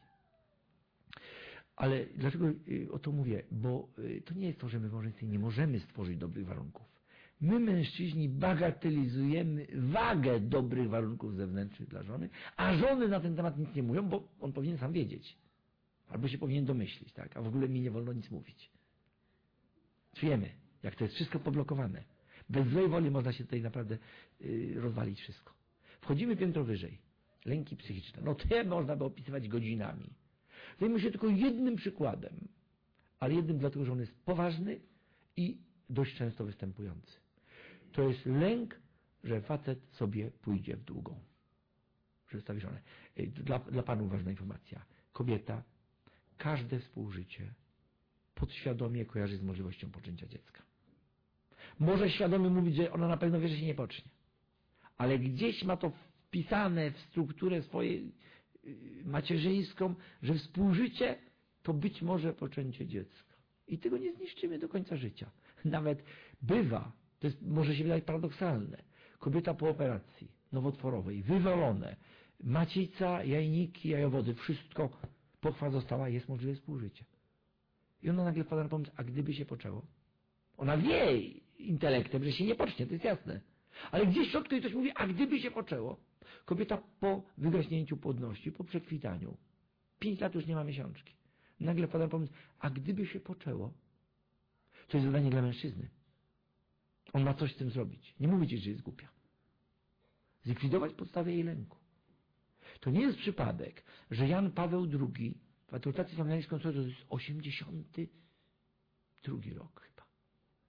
Ale dlaczego o to mówię? Bo to nie jest to, że my w małżeństwie nie możemy stworzyć dobrych warunków. My, mężczyźni, bagatelizujemy wagę dobrych warunków zewnętrznych dla żony, a żony na ten temat nic nie mówią, bo on powinien sam wiedzieć. Albo się powinien domyślić, tak? A w ogóle mi nie wolno nic mówić. Czujemy, jak to jest wszystko poblokowane. Bez złej woli można się tutaj naprawdę rozwalić wszystko. Wchodzimy piętro wyżej. Lęki psychiczne. No te można by opisywać godzinami. Zajmę się tylko jednym przykładem. Ale jednym dlatego, że on jest poważny i dość często występujący. To jest lęk, że facet sobie pójdzie w długą. Przedstawi żonę. Dla panów ważna informacja. Kobieta każde współżycie podświadomie kojarzy z możliwością poczęcia dziecka. Może świadomie mówić, że ona na pewno wie, że się nie pocznie. Ale gdzieś ma to wpisane w strukturę swojej macierzyńską, że współżycie to być może poczęcie dziecka. I tego nie zniszczymy do końca życia. Nawet bywa, to jest, może się wydać paradoksalne, kobieta po operacji nowotworowej, wywalone, macica, jajniki, jajowody, wszystko, pochwa została, jest możliwe współżycie. I ona nagle wpada na pomysł, a gdyby się poczęło? Ona wie intelektem, że się nie pocznie, to jest jasne. Ale gdzieś w środku jej coś mówi, a gdyby się poczęło? Kobieta po wygaśnięciu płodności, po przekwitaniu, 5 lat już nie ma miesiączki. Nagle wpada na pomysł, a gdyby się poczęło? To jest zadanie dla mężczyzny. On ma coś z tym zrobić. Nie mówić, że jest głupia. Zlikwidować podstawę jej lęku. To nie jest przypadek, że Jan Paweł II w adhortacji familiarnej skończył, to jest 82 rok chyba.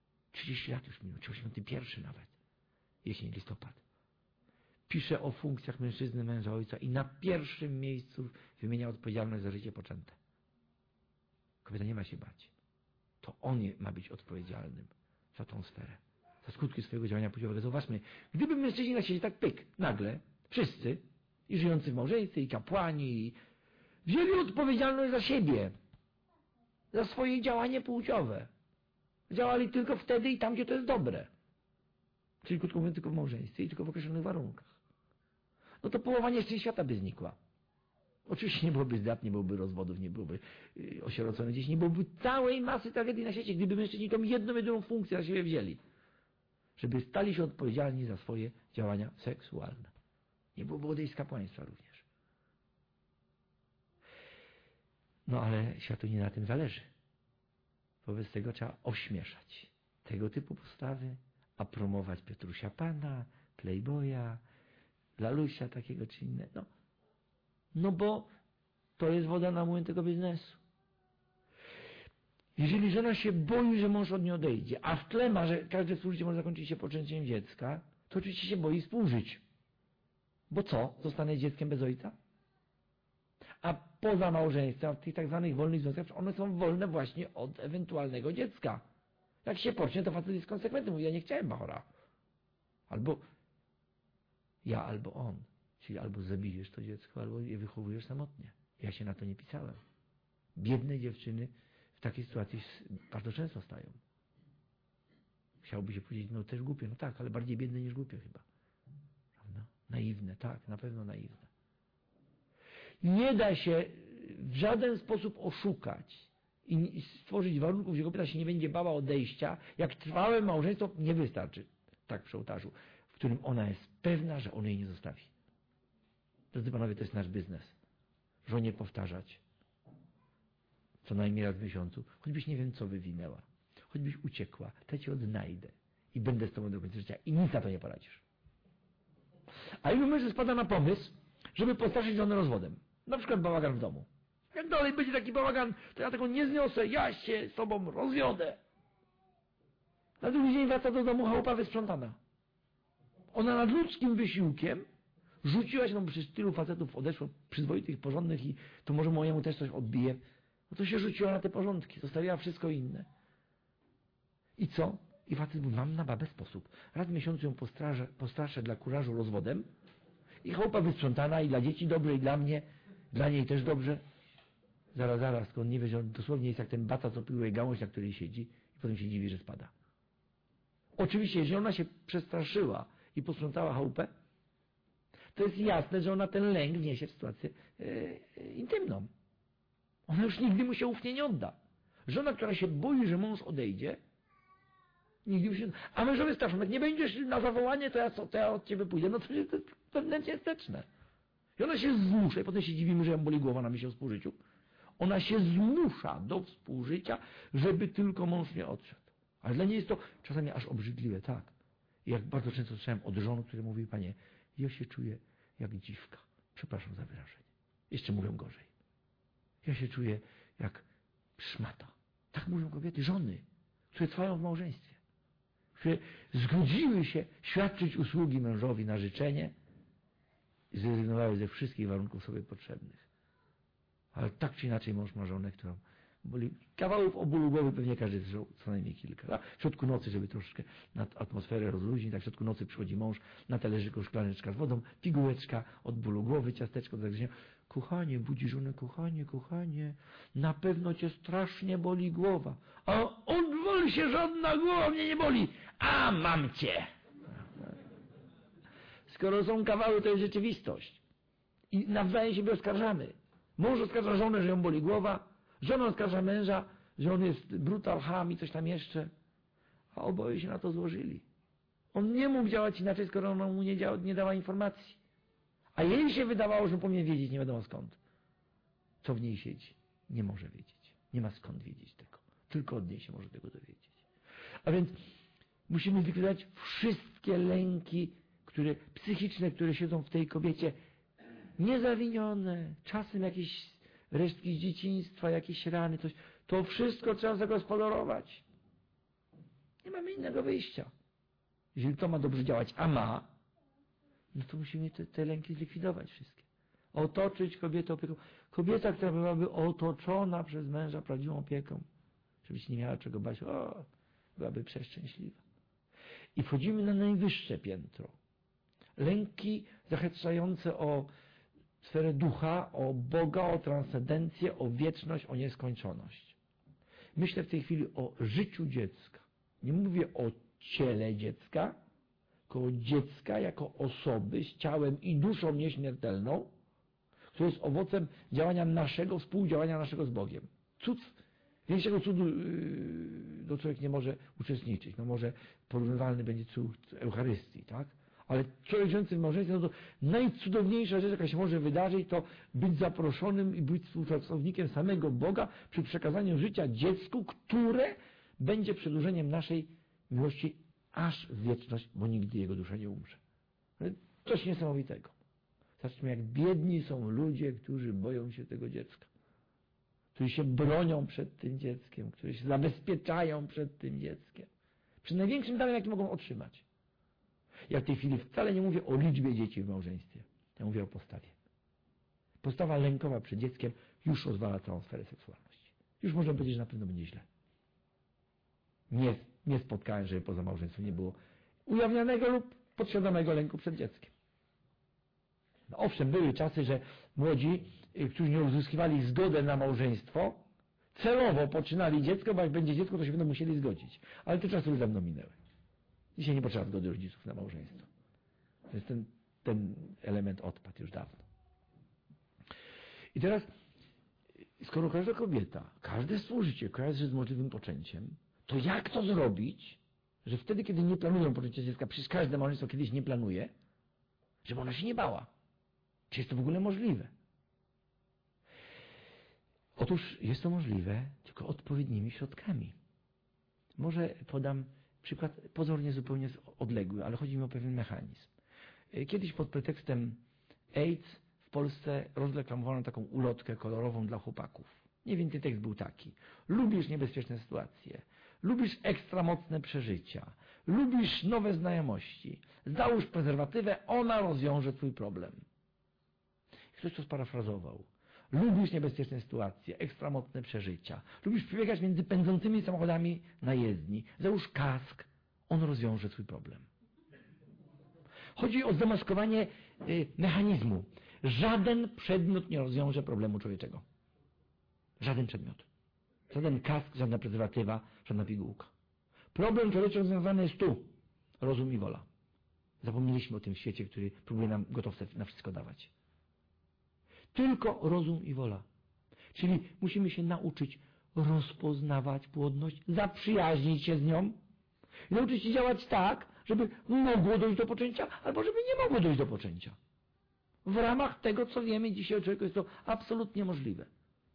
30 lat już minął, czy 81 nawet. Jesień, listopad. Pisze o funkcjach mężczyzny, męża, ojca i na pierwszym miejscu wymienia odpowiedzialność za życie poczęte. Kobieta nie ma się bać. To on ma być odpowiedzialnym za tą sferę, za skutki swojego działania płciowego. Zobaczmy, gdyby mężczyźni na świecie tak pyk, nagle, wszyscy, i żyjący w małżeństwie, i kapłani, i wzięli odpowiedzialność za siebie, za swoje działanie płciowe. Działali tylko wtedy i tam, gdzie to jest dobre. Czyli krótko mówiąc, tylko w małżeństwie i tylko w określonych warunkach. No to połowa nieszczęść świata by znikła. Oczywiście nie byłoby zdrad, nie byłoby rozwodów, nie byłoby osieroconych dzieci, nie byłoby całej masy tragedii na świecie, gdyby mężczyźni tą jedyną funkcję na siebie wzięli. Żeby stali się odpowiedzialni za swoje działania seksualne. Nie byłoby odejść z kapłaństwa również. No ale światu nie na tym zależy. Wobec tego trzeba ośmieszać tego typu postawy, a promować Piotrusia Pana, Playboya, Lalusia takiego czy innego. No bo to jest woda na młyn tego biznesu. Jeżeli żona się boi, że mąż od niej odejdzie, a w tle ma, że każde współżycie może zakończyć się poczęciem dziecka, to oczywiście się boi współżyć. Bo co? Zostanę dzieckiem bez ojca? A poza małżeństwem, w tych tak zwanych wolnych związkach, one są wolne właśnie od ewentualnego dziecka. Jak się pocznie, to facet jest konsekwentny. Mówi, ja nie chciałem bachora. Albo ja, albo on. Czyli albo zabijesz to dziecko, albo je wychowujesz samotnie. Ja się na to nie pisałem. Biedne dziewczyny w takiej sytuacji bardzo często stają. Chciałoby się powiedzieć, no też głupie. No tak, ale bardziej biedne niż głupie chyba. Prawda? Naiwne, tak, na pewno naiwne. Nie da się w żaden sposób oszukać i stworzyć warunków, że kobieta się nie będzie bała odejścia, jak trwałe małżeństwo nie wystarczy, tak przy ołtarzu, w którym ona jest pewna, że on jej nie zostawi. Drodzy panowie, to jest nasz biznes. Żonie powtarzać co najmniej raz w miesiącu, choćbyś nie wiem co wywinęła, choćbyś uciekła, to cię odnajdę i będę z tobą do końca życia i nic na to nie poradzisz. A ilu mężczyzn spada na pomysł, żeby postraszyć żonę rozwodem? Na przykład bałagan w domu. Jak dalej będzie taki bałagan, to ja tego nie zniosę, ja się z tobą rozwiodę. Na drugi dzień wraca do domu chałupa wysprzątana. Ona nadludzkim wysiłkiem rzuciła się, no przecież tylu facetów odeszło, przyzwoitych, porządnych i to może mojemu też coś odbije. No to się rzuciła na te porządki, zostawiła wszystko inne. I co? I facet mówi, mam na babę sposób. Raz w miesiącu ją postraszę dla kurażu rozwodem i chałupa wysprzątana i dla dzieci dobrze i dla mnie, dla niej też dobrze. Zaraz, skąd nie wie, że on dosłownie jest jak ten baca, co piłuje gałąź, na której siedzi i potem się dziwi, że spada. Oczywiście, jeżeli ona się przestraszyła i posprzątała chałupę, to jest jasne, że ona ten lęk wniesie w sytuację intymną. Ona już nigdy mu się ufnie nie odda. Żona, która się boi, że mąż odejdzie, nigdy mu się... A mężowie straszą, jak nie będziesz na zawołanie, to ja od ciebie pójdę. No to jest wewnętrznie steczne. I ona się zmusza, i potem się dziwimy, że ją boli głowa na myśl o współżyciu. Ona się zmusza do współżycia, żeby tylko mąż nie odszedł. Ale dla niej jest to czasami aż obrzydliwe, tak. I jak bardzo często słyszałem od żon, które mówiły, panie, ja się czuję jak dziwka. Przepraszam za wyrażenie. Jeszcze mówią gorzej. Ja się czuję jak szmata. Tak mówią kobiety, żony, które trwają w małżeństwie. Które zgodziły się świadczyć usługi mężowi na życzenie i zrezygnowały ze wszystkich warunków sobie potrzebnych. Ale tak czy inaczej mąż ma żonę, którą boli. Kawałów o bólu głowy pewnie każdy zżył co najmniej kilka. Tak? W środku nocy, żeby troszkę atmosferę rozluźnić, tak w środku nocy przychodzi mąż, na talerzyku szklaneczka z wodą, pigułeczka od bólu głowy, ciasteczko do zagryzienia. Kochanie, budzi żonę, kochanie, na pewno cię strasznie boli głowa. A odwal się, żadna głowa mnie nie boli. A mam cię. Skoro są kawały, to jest rzeczywistość. I nawzajem siebie oskarżamy. Mąż oskarża żonę, że ją boli głowa, żona oskarża męża, że on jest brutal, ham i coś tam jeszcze. A oboje się na to złożyli. On nie mógł działać inaczej, skoro ona mu nie dała informacji. A jej się wydawało, że powinien wiedzieć nie wiadomo skąd. Co w niej siedzi. Nie może wiedzieć. Nie ma skąd wiedzieć tego. Tylko od niej się może tego dowiedzieć. A więc musimy zlikwidować wszystkie lęki psychiczne, które siedzą w tej kobiecie. Niezawinione. Czasem jakieś resztki z dzieciństwa, jakieś rany, coś. To wszystko trzeba zagospodarować. Nie mamy mamy innego wyjścia. Jeżeli to ma dobrze działać, a ma, no to musimy te lęki zlikwidować wszystkie. Otoczyć kobietę opieką. Kobieta, która byłaby otoczona przez męża prawdziwą opieką, żeby się nie miała czego bać, byłaby przeszczęśliwa. I wchodzimy na najwyższe piętro. Lęki zachęcające o sferę ducha, o Boga, o transcendencję, o wieczność, o nieskończoność. Myślę w tej chwili o życiu dziecka. Nie mówię o ciele dziecka, tylko o dziecka jako osoby z ciałem i duszą nieśmiertelną, które jest owocem działania naszego, współdziałania naszego z Bogiem. Cud, większego cudu człowiek nie może uczestniczyć. No może porównywalny będzie cud Eucharystii, tak? Ale człowiek żyjący w małżeństwie, no to najcudowniejsza rzecz, jaka się może wydarzyć, to być zaproszonym i być współpracownikiem samego Boga przy przekazaniu życia dziecku, które będzie przedłużeniem naszej miłości aż w wieczność, bo nigdy jego dusza nie umrze. Coś niesamowitego. Zobaczmy, jak biedni są ludzie, którzy boją się tego dziecka. Którzy się bronią przed tym dzieckiem, którzy się zabezpieczają przed tym dzieckiem. Przed największym darem, jaki mogą otrzymać. Ja w tej chwili wcale nie mówię o liczbie dzieci w małżeństwie. Ja mówię o postawie. Postawa lękowa przed dzieckiem już rozwala całą sferę seksualności. Już można powiedzieć, że na pewno będzie źle. Nie spotkałem, żeby poza małżeństwem nie było ujawnionego lub podświadomego lęku przed dzieckiem. No owszem, były czasy, że młodzi, którzy nie uzyskiwali zgodę na małżeństwo, celowo poczynali dziecko, bo jak będzie dziecko, to się będą musieli zgodzić. Ale te czasy już dawno minęły. Dzisiaj nie potrzeba zgody rodziców na małżeństwo. Więc ten element odpadł już dawno. I teraz, skoro każda kobieta, każde współżycie kojarzy się z możliwym poczęciem, to jak to zrobić, że wtedy, kiedy nie planują poczęcia dziecka, przecież każde małżeństwo kiedyś nie planuje, żeby ona się nie bała. Czy jest to w ogóle możliwe? Otóż jest to możliwe tylko odpowiednimi środkami. Może podam przykład pozornie zupełnie odległy, ale chodzi mi o pewien mechanizm. Kiedyś pod pretekstem AIDS w Polsce rozreklamowano taką ulotkę kolorową dla chłopaków. Mniej więcej tekst był taki. Lubisz niebezpieczne sytuacje, lubisz ekstra mocne przeżycia, lubisz nowe znajomości, załóż prezerwatywę, ona rozwiąże twój problem. Ktoś to sparafrazował. Lubisz niebezpieczne sytuacje, ekstra mocne przeżycia. Lubisz przebiegać między pędzącymi samochodami na jezdni. Załóż kask, on rozwiąże twój problem. Chodzi o zdemaskowanie mechanizmu. Żaden przedmiot nie rozwiąże problemu człowieczego. Żaden przedmiot. Żaden kask, żadna prezerwatywa, żadna pigułka. Problem człowieczego związany jest tu. Rozum i wola. Zapomnieliśmy o tym świecie, który próbuje nam gotowce na wszystko dawać. Tylko rozum i wola. Czyli musimy się nauczyć rozpoznawać płodność, zaprzyjaźnić się z nią i nauczyć się działać tak, żeby mogło dojść do poczęcia, albo żeby nie mogło dojść do poczęcia. W ramach tego, co wiemy dzisiaj o człowieku, jest to absolutnie możliwe.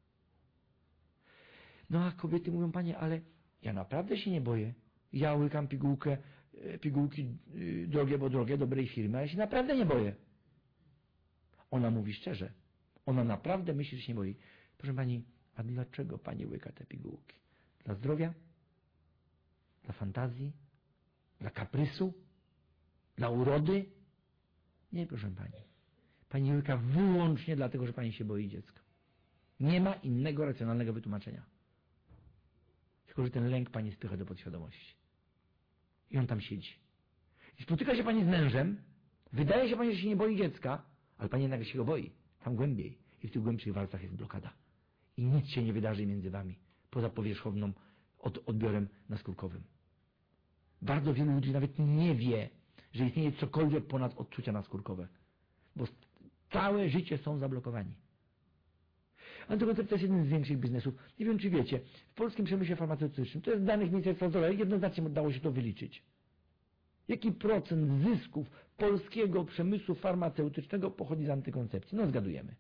No a kobiety mówią, panie, ale ja naprawdę się nie boję. Ja łykam pigułki drogie, bo drogie, dobrej firmy, ale ja się naprawdę nie boję. Ona mówi szczerze. Ona naprawdę myśli, że się nie boi. Proszę pani, a dlaczego pani łyka te pigułki? Dla zdrowia? Dla fantazji? Dla kaprysu? Dla urody? Nie, proszę pani. Pani łyka wyłącznie dlatego, że pani się boi dziecka. Nie ma innego racjonalnego wytłumaczenia. Tylko, że ten lęk pani spycha do podświadomości. I on tam siedzi. I spotyka się pani z mężem, wydaje się pani, że się nie boi dziecka, ale pani jednak się go boi. Tam głębiej. I w tych głębszych warstwach jest blokada. I nic się nie wydarzy między wami, poza powierzchowną odbiorem naskórkowym. Bardzo wielu ludzi nawet nie wie, że istnieje cokolwiek ponad odczucia naskórkowe. Bo całe życie są zablokowani. Antykoncepcja jest jednym z większych biznesów. Nie wiem, czy wiecie, w polskim przemyśle farmaceutycznym, to jest z danych Ministerstwa Zdrowia, jednoznacznie dało się to wyliczyć. Jaki procent zysków polskiego przemysłu farmaceutycznego pochodzi z antykoncepcji? No zgadujemy.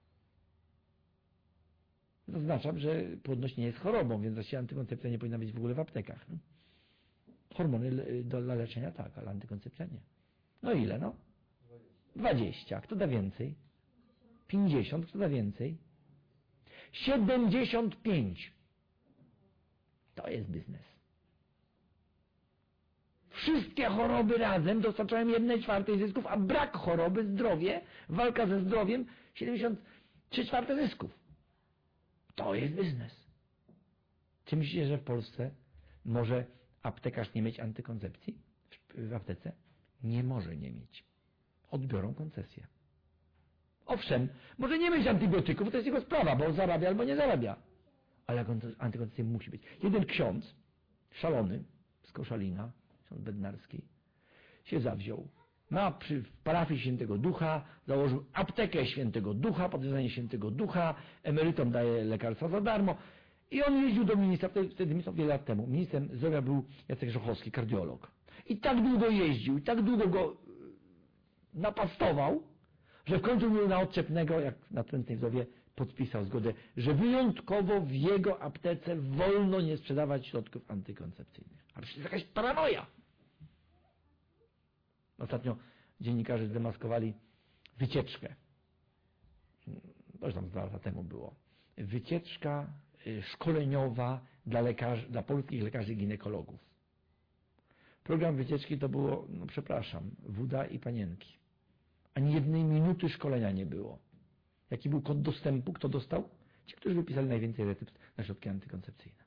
Zaznaczam, że płodność nie jest chorobą, więc właściwie antykoncepcja nie powinna być w ogóle w aptekach. No. Hormony dla leczenia tak, ale antykoncepcja nie. No ile, no? 20. Kto da więcej? 50. Kto da więcej? 75. To jest biznes. wszystkie choroby razem dostarczają 1/4 zysków, a brak choroby, zdrowie, walka ze zdrowiem 73/4 zysków. To jest biznes. Czy myślicie, że w Polsce może aptekarz nie mieć antykoncepcji w aptece? Nie może nie mieć. Odbiorą koncesję. Owszem, może nie mieć antybiotyków, to jest jego sprawa, bo zarabia albo nie zarabia. Ale antykoncepcja musi być. Jeden ksiądz, szalony, z Koszalina, ksiądz Bednarski, się zawziął. W parafii Świętego Ducha założył aptekę Świętego Ducha, podwiązanie Świętego Ducha, emerytom daje lekarstwa za darmo. I on jeździł do ministra, wtedy wiele lat temu, ministrem zdrowia był Jacek Żochowski, kardiolog. I tak długo jeździł, i tak długo go napastował, że w końcu miał na odczepnego, jak na Trętnej Wdowie, podpisał zgodę, że wyjątkowo w jego aptece wolno nie sprzedawać środków antykoncepcyjnych. A przecież jakaś paranoja. Ostatnio dziennikarze zdemaskowali wycieczkę. To już tam 2 lata temu było. Wycieczka szkoleniowa dla polskich lekarzy ginekologów. Program wycieczki to było, wóda i panienki. Ani jednej minuty szkolenia nie było. Jaki był kod dostępu? Kto dostał? Ci, którzy wypisali najwięcej recept na środki antykoncepcyjne.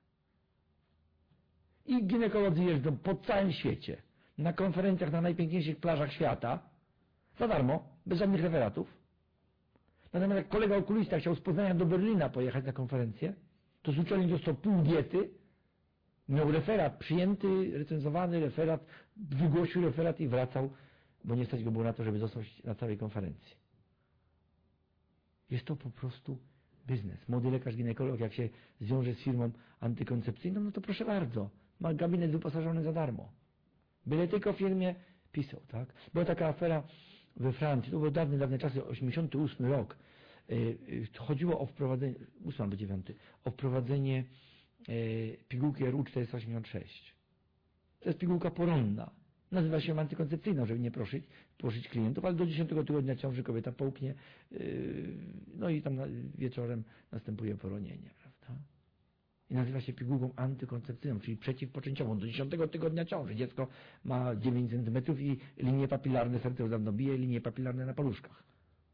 I ginekolodzy jeżdżą po całym świecie, na konferencjach na najpiękniejszych plażach świata, za darmo, bez żadnych referatów. Natomiast jak kolega okulista chciał z Poznania do Berlina pojechać na konferencję, to z uczelni dostał pół diety, miał referat przyjęty, recenzowany referat, wygłosił referat i wracał, bo nie stać go było na to, żeby zostać na całej konferencji. Jest to po prostu biznes. Młody lekarz ginekolog, jak się zwiąże z firmą antykoncepcyjną, no to proszę bardzo, ma gabinet wyposażony za darmo. Byle tylko w firmie pisał, tak? Była taka afera we Francji, to były dawne czasy, 88 rok. Chodziło o wprowadzenie, 8 albo 9, o wprowadzenie pigułki RU 486. To jest pigułka poronna. Nazywa się antykoncepcyjną, żeby nie proszyć klientów, ale do 10 tygodnia ciąży kobieta połknie, no i tam wieczorem następuje poronienie, prawda? I nazywa się pigułką antykoncepcyjną, czyli przeciwpoczęciową. Do 10 tygodnia ciąży. Dziecko ma 9 cm i linie papilarne, serce już dawno bije, linie papilarne na paluszkach.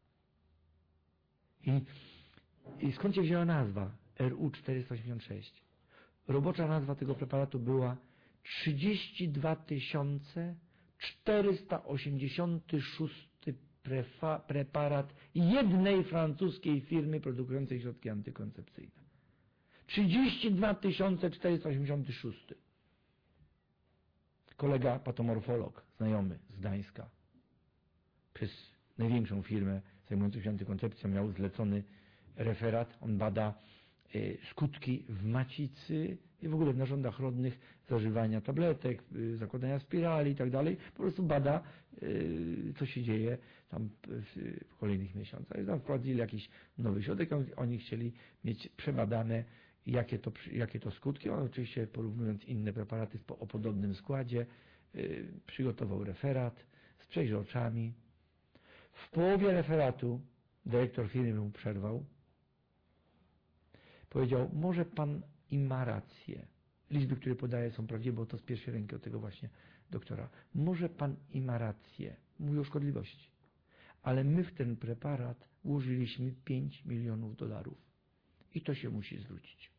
I skąd się wzięła nazwa RU 486? Robocza nazwa tego preparatu była 32 486 preparat jednej francuskiej firmy produkującej środki antykoncepcyjne. 32 486. Kolega patomorfolog, znajomy z Gdańska, przez największą firmę zajmującą się antykoncepcją miał zlecony referat. On bada skutki w macicy i w ogóle w narządach rodnych zażywania tabletek, zakładania spirali i tak dalej. Po prostu bada, co się dzieje tam w kolejnych miesiącach. I tam wprowadzili jakiś nowy środek, oni chcieli mieć przebadane, jakie to skutki. On oczywiście, porównując inne preparaty o podobnym składzie, przygotował referat z przeźroczami. W połowie referatu dyrektor firmy mu przerwał. Powiedział, może pan i ma rację. Liczby, które podaję, są prawdziwe, bo to z pierwszej ręki od tego właśnie doktora. Może pan i ma rację. Mówi o szkodliwości. Ale my w ten preparat włożyliśmy $5 milionów. I to się musi zwrócić.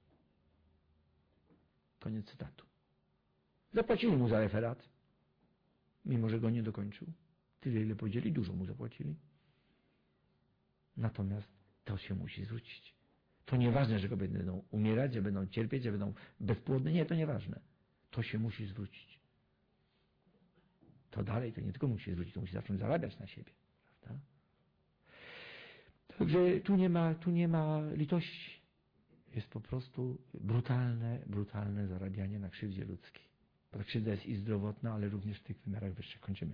Koniec cytatu. Zapłacili mu za referat, mimo że go nie dokończył. Tyle, ile powiedzieli, dużo mu zapłacili. Natomiast to się musi zwrócić. To nieważne, że kobiety będą umierać, że będą cierpieć, że będą bezpłodne. Nie, to nieważne. To się musi zwrócić. To dalej, to nie tylko musi zwrócić, to musi zacząć zarabiać na siebie. Prawda? Także tu nie ma litości. Jest po prostu brutalne zarabianie na krzywdzie ludzkiej. Ta krzywda jest i zdrowotna, ale również w tych wymiarach wyższych. Kończymy.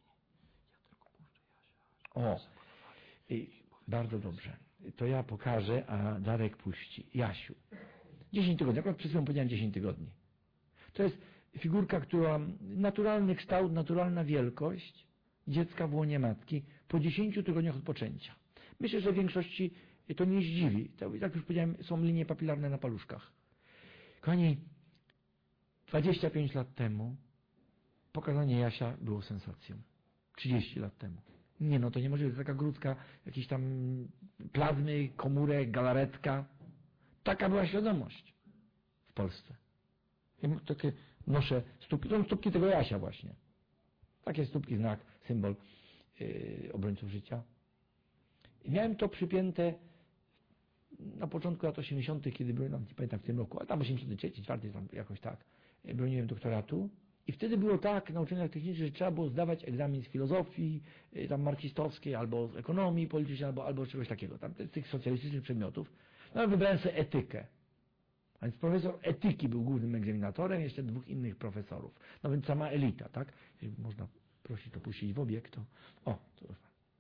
Bardzo dobrze. To ja pokażę, a Darek puści. Jasiu. 10 tygodni. Akurat przed chwilą powiedziałem 10 tygodni. To jest figurka, która naturalny kształt, naturalna wielkość dziecka w łonie matki po 10 tygodniach od poczęcia. Myślę, że w większości to nie zdziwi. Jak już powiedziałem, są linie papilarne na paluszkach. Kochani, 25 lat temu pokazanie Jasia było sensacją. 30 lat temu. Nie, no to niemożliwe, to taka grudka, jakieś tam plazmy, komórek, galaretka. Taka była świadomość w Polsce. Ja takie noszę stópki, to są stópki tego Jasia właśnie. Takie stópki, znak, symbol obrońców życia. I miałem to przypięte na początku lat 80., kiedy byłem, nie pamiętam w tym roku, ale tam 83, 4, tam jakoś tak, broniłem doktoratu. I wtedy było tak na uczelniach technicznych, że trzeba było zdawać egzamin z filozofii, tam marksistowskiej, albo z ekonomii politycznej, albo czegoś takiego, tam z tych socjalistycznych przedmiotów. No ale wybrałem sobie etykę. A więc profesor etyki był głównym egzaminatorem, jeszcze 2 innych profesorów. No więc sama elita, tak? Jeśli można prosić to puścić w obieg, to... O, to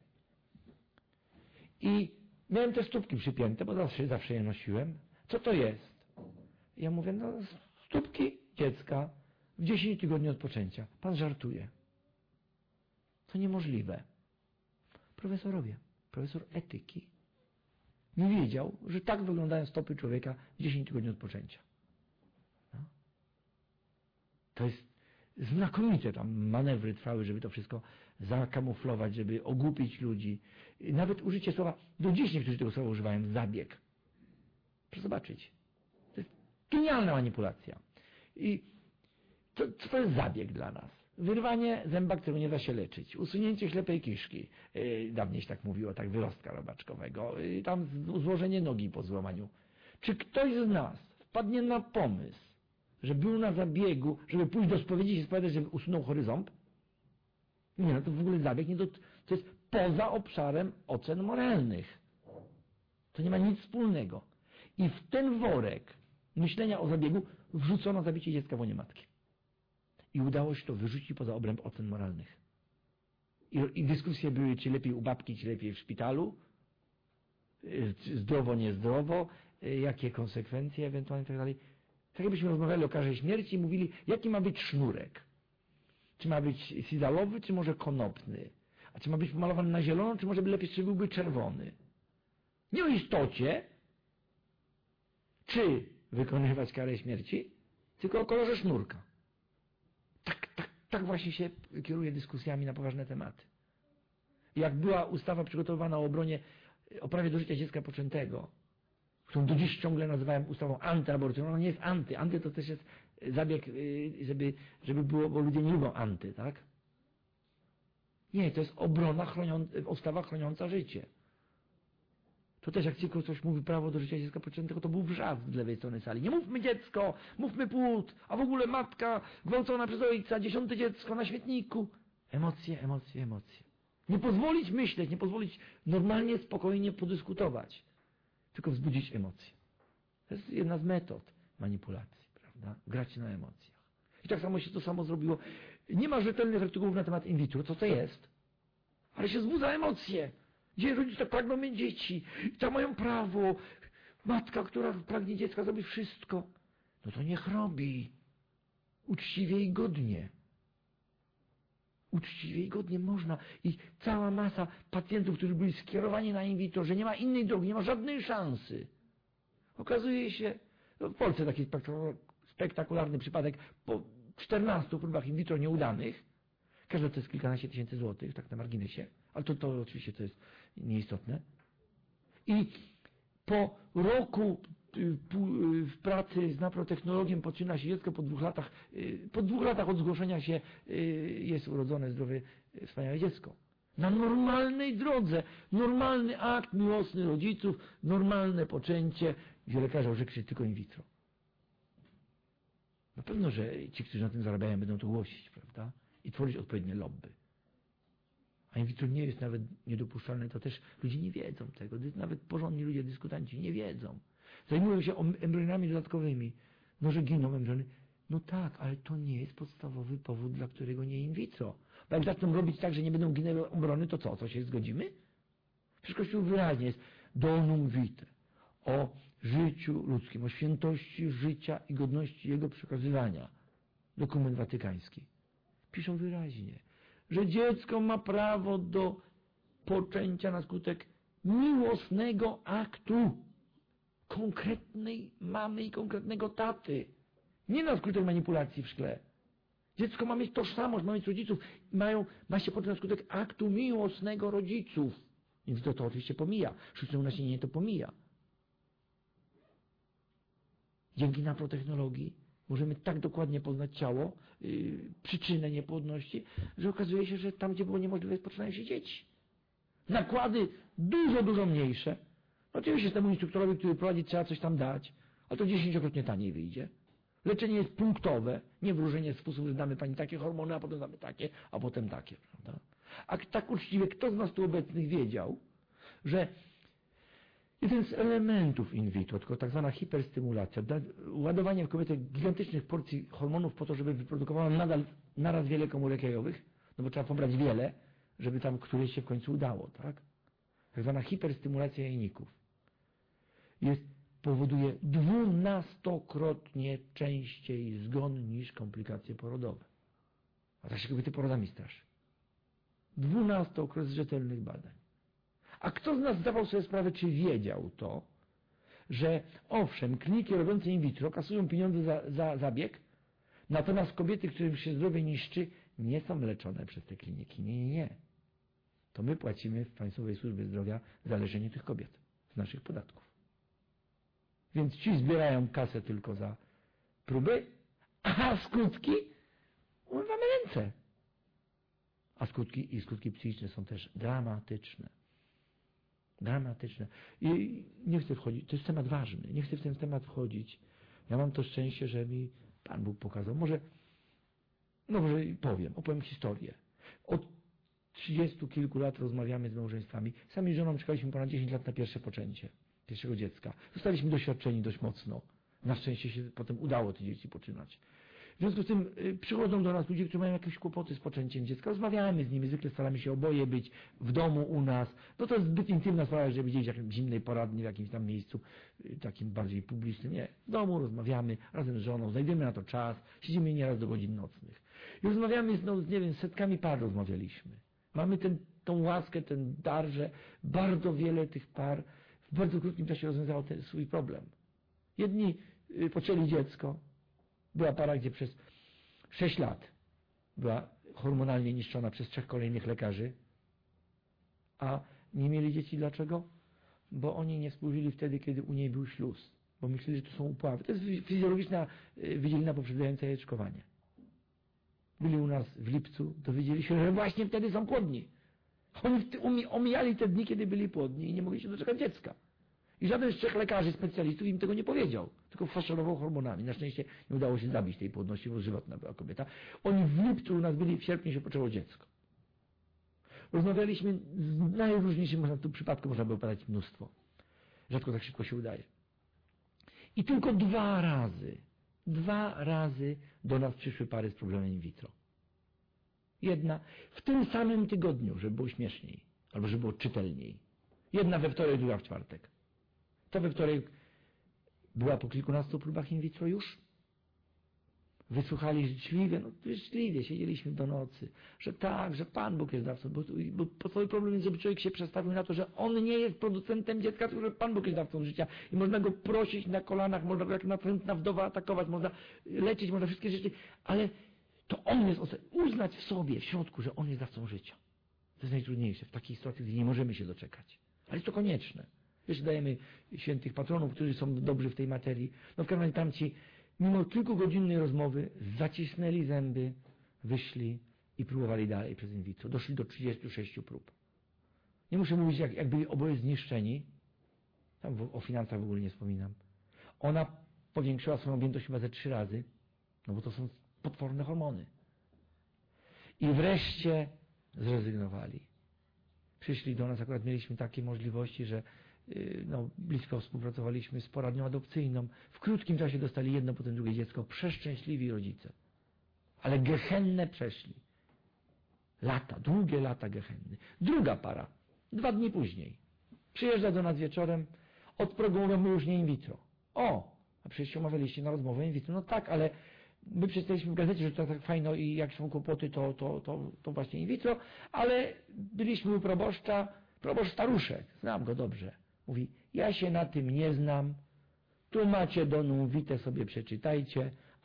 i miałem te stópki przypięte, bo zawsze je nosiłem. Co to jest? Ja mówię, no stópki dziecka w 10 tygodni od poczęcia. Pan żartuje. To niemożliwe. Profesor etyki nie wiedział, że tak wyglądają stopy człowieka w 10 tygodni od poczęcia. No. To jest znakomite tam manewry trwały, żeby to wszystko zakamuflować, żeby ogłupić ludzi. Nawet użycie słowa, do dziś niektórzy tego słowa używają, zabieg. Proszę zobaczyć. To jest genialna manipulacja. I co to jest zabieg dla nas? Wyrwanie zęba, którego nie da się leczyć. Usunięcie ślepej kiszki. Dawniej się tak mówiło, tak, wyrostka robaczkowego. Tam złożenie nogi po złamaniu. Czy ktoś z nas wpadnie na pomysł, że był na zabiegu, żeby pójść do spowiedzi i się spowiadać, żeby usunął chory ząb? Nie, no to w ogóle zabieg to jest poza obszarem ocen moralnych. To nie ma nic wspólnego. I w ten worek myślenia o zabiegu wrzucono zabicie dziecka w łonie matki. I udało się to wyrzucić poza obręb ocen moralnych. I dyskusje były, czy lepiej u babki, czy lepiej w szpitalu, zdrowo, niezdrowo, jakie konsekwencje ewentualnie i tak dalej. Tak jakbyśmy rozmawiali o karze śmierci i mówili, jaki ma być sznurek. Czy ma być sizalowy, czy może konopny? A czy ma być pomalowany na zielono, czy może by lepiej, czy byłby czerwony? Nie o istocie, czy wykonywać karę śmierci, tylko o kolorze sznurka. Tak właśnie się kieruje dyskusjami na poważne tematy. Jak była ustawa przygotowywana o prawie do życia dziecka poczętego, którą do dziś ciągle nazywałem ustawą antyaborcyjną, ona nie jest anty. Anty to też jest zabieg, żeby było, bo ludzie nie lubią anty, tak? Nie, to jest ustawa chroniąca życie. To też jak tylko ktoś mówi prawo do życia dziecka poczętego, to był wrzask z lewej strony sali. Nie mówmy dziecko, mówmy płód, a w ogóle matka gwałcona przez ojca, 10. dziecko na świetniku. Emocje. Nie pozwolić myśleć, nie pozwolić normalnie, spokojnie podyskutować, tylko wzbudzić emocje. To jest jedna z metod manipulacji, prawda? Grać na emocjach. I tak samo się to samo zrobiło. Nie ma rzetelnych artykułów na temat in vitro, co to jest? Ale się wzbudza emocje. Gdzie rodzice tak pragną mieć dzieci, i tak mają prawo. Matka, która pragnie dziecka, zrobi wszystko. No to niech robi. Uczciwie i godnie. Uczciwie i godnie można. I cała masa pacjentów, którzy byli skierowani na in vitro, że nie ma innej drogi, nie ma żadnej szansy. Okazuje się, no w Polsce taki spektakularny przypadek, po 14 próbach in vitro nieudanych, każda to jest kilkanaście tysięcy złotych, tak na marginesie, ale to oczywiście to jest nieistotne. I po roku w pracy z naprotechnologiem poczyna się dziecko, po 2 latach od zgłoszenia się jest urodzone zdrowe, wspaniałe dziecko. Na normalnej drodze, normalny akt miłosny rodziców, normalne poczęcie, gdzie lekarze orzekli tylko in vitro. Na pewno, że ci, którzy na tym zarabiają, będą to głosić, prawda? I tworzyć odpowiednie lobby. A in vitro nie jest nawet niedopuszczalne, to też ludzie nie wiedzą tego. Nawet porządni ludzie, dyskutanci nie wiedzą. Zajmują się embrionami dodatkowymi. No, że giną embriony. No tak, ale to nie jest podstawowy powód, dla którego nie in vitro. Bo jak zaczną robić tak, że nie będą ginęły embriony, to co? To się zgodzimy? Przecież Kościół wyraźnie jest donum vitae. O życiu ludzkim, o świętości życia i godności jego przekazywania. Dokument watykański. Piszą wyraźnie, że dziecko ma prawo do poczęcia na skutek miłosnego aktu konkretnej mamy i konkretnego taty. Nie na skutek manipulacji w szkle. Dziecko ma mieć tożsamość, ma mieć rodziców. Ma się potem na skutek aktu miłosnego rodziców. Więc to oczywiście pomija. Sztuczne unasienienie to pomija. Dzięki naprotechnologii możemy tak dokładnie poznać ciało, przyczynę niepłodności, że okazuje się, że tam, gdzie było niemożliwe, poczynają się dzieci. Nakłady dużo, dużo mniejsze. Oczywiście temu instruktorowi, który prowadzi, trzeba coś tam dać, ale to 10-krotnie taniej wyjdzie. Leczenie jest punktowe, nie wróżenie z sposób, że damy pani takie hormony, a potem damy takie, a potem takie. Prawda? A tak uczciwie, kto z nas tu obecnych wiedział, że jeden z elementów in vitro, tylko tak zwana hiperstymulacja, ładowanie w kobietę gigantycznych porcji hormonów po to, żeby wyprodukowano naraz wiele komórek jajowych, no bo trzeba pobrać wiele, żeby tam któreś się w końcu udało, tak? Tak zwana hiperstymulacja jajników powoduje 12-krotnie częściej zgon niż komplikacje porodowe. A tak się kobiety porodami straszy. 12-krotnie z rzetelnych badań. A kto z nas zdawał sobie sprawę, czy wiedział to, że owszem, kliniki robiące in vitro kasują pieniądze za zabieg, natomiast kobiety, którym się zdrowie niszczy, nie są leczone przez te kliniki. Nie. To my płacimy w Państwowej Służbie Zdrowia za leczenie tych kobiet z naszych podatków. Więc ci zbierają kasę tylko za próby, a skutki umywamy ręce. A skutki psychiczne są też dramatyczne. Dramatyczne. I nie chcę wchodzić, to jest temat ważny, nie chcę w ten temat wchodzić. Ja mam to szczęście, że mi Pan Bóg pokazał. Może opowiem historię. Od 30 kilku lat rozmawiamy z małżeństwami. Sami z żoną czekaliśmy ponad 10 lat na pierwsze poczęcie pierwszego dziecka. Zostaliśmy doświadczeni dość mocno. Na szczęście się potem udało te dzieci poczynać. W związku z tym przychodzą do nas ludzie, którzy mają jakieś kłopoty z poczęciem dziecka. Rozmawiamy z nimi, zwykle staramy się oboje być w domu u nas. No to jest zbyt intymna sprawa, żeby gdzieś w jakimś zimnej poradni, w jakimś tam miejscu takim bardziej publicznym. Nie, w domu rozmawiamy razem z żoną, znajdziemy na to czas, siedzimy nieraz do godzin nocnych. I rozmawiamy z setkami par rozmawialiśmy. Mamy tą łaskę, ten dar, że bardzo wiele tych par w bardzo krótkim czasie rozwiązało ten swój problem. Jedni poczęli dziecko. Była para, gdzie przez 6 lat była hormonalnie niszczona przez 3 kolejnych lekarzy, a nie mieli dzieci. Dlaczego? Bo oni nie współżyli wtedy, kiedy u niej był śluz. Bo myśleli, że to są upławy. To jest fizjologiczna wydzielina poprzedzająca jajeczkowanie. Byli u nas w lipcu, dowiedzieli się, że właśnie wtedy są płodni. Oni omijali te dni, kiedy byli płodni i nie mogli się doczekać dziecka. I żaden z 3 lekarzy, specjalistów im tego nie powiedział, tylko faszerował hormonami. Na szczęście nie udało się zabić tej płodności, bo żywotna była kobieta. Oni w lipcu u nas byli, w sierpniu się poczęło dziecko. Rozmawialiśmy z najróżniejszym przypadku, można było podać mnóstwo. Rzadko tak szybko się udaje. I tylko 2 razy do nas przyszły pary z problemem in vitro. Jedna w tym samym tygodniu, żeby było śmieszniej, albo żeby było czytelniej. Jedna we wtorek, druga w czwartek. To we wtorek była po kilkunastu próbach in vitro już. Wysłuchali życzliwie, siedzieliśmy do nocy, że tak, że Pan Bóg jest dawcą, bo podstawowy problem jest, żeby człowiek się przestawił na to, że on nie jest producentem dziecka, tylko że Pan Bóg jest dawcą życia i można go prosić na kolanach, można go jak natrętna wdowa atakować, można leczyć, można wszystkie rzeczy, ale to on jest, uznać w sobie, w środku, że on jest dawcą życia. To jest najtrudniejsze w takiej sytuacji, gdzie nie możemy się doczekać. Ale jest to konieczne. Jeszcze dajemy świętych patronów, którzy są dobrzy w tej materii. No w każdym razie tamci, mimo kilkugodzinnej rozmowy, zacisnęli zęby, wyszli i próbowali dalej przez in vitro. Doszli do 36 prób. Nie muszę mówić, jak byli oboje zniszczeni. Tam o finansach w ogóle nie wspominam. Ona powiększyła swoją objętość chyba ze 3 razy, no bo to są potworne hormony. I wreszcie zrezygnowali. Przyszli do nas, akurat mieliśmy takie możliwości, że blisko współpracowaliśmy z poradnią adopcyjną. W krótkim czasie dostali jedno, potem drugie dziecko. Przeszczęśliwi rodzice. Ale gehennę przeszli. Długie lata gehenny. Druga para, 2 dni później, przyjeżdża do nas wieczorem, od progu mówią, my już nie in vitro. A przecież się umawialiście na rozmowę in vitro. No tak, ale my przeczytaliśmy w gazecie, że to tak fajno i jak są kłopoty, to właśnie in vitro, ale byliśmy u proboszcza, proboszcz staruszek, znam go dobrze. Mówi, ja się na tym nie znam, tu macie Donum Vitae, sobie przeczytajcie,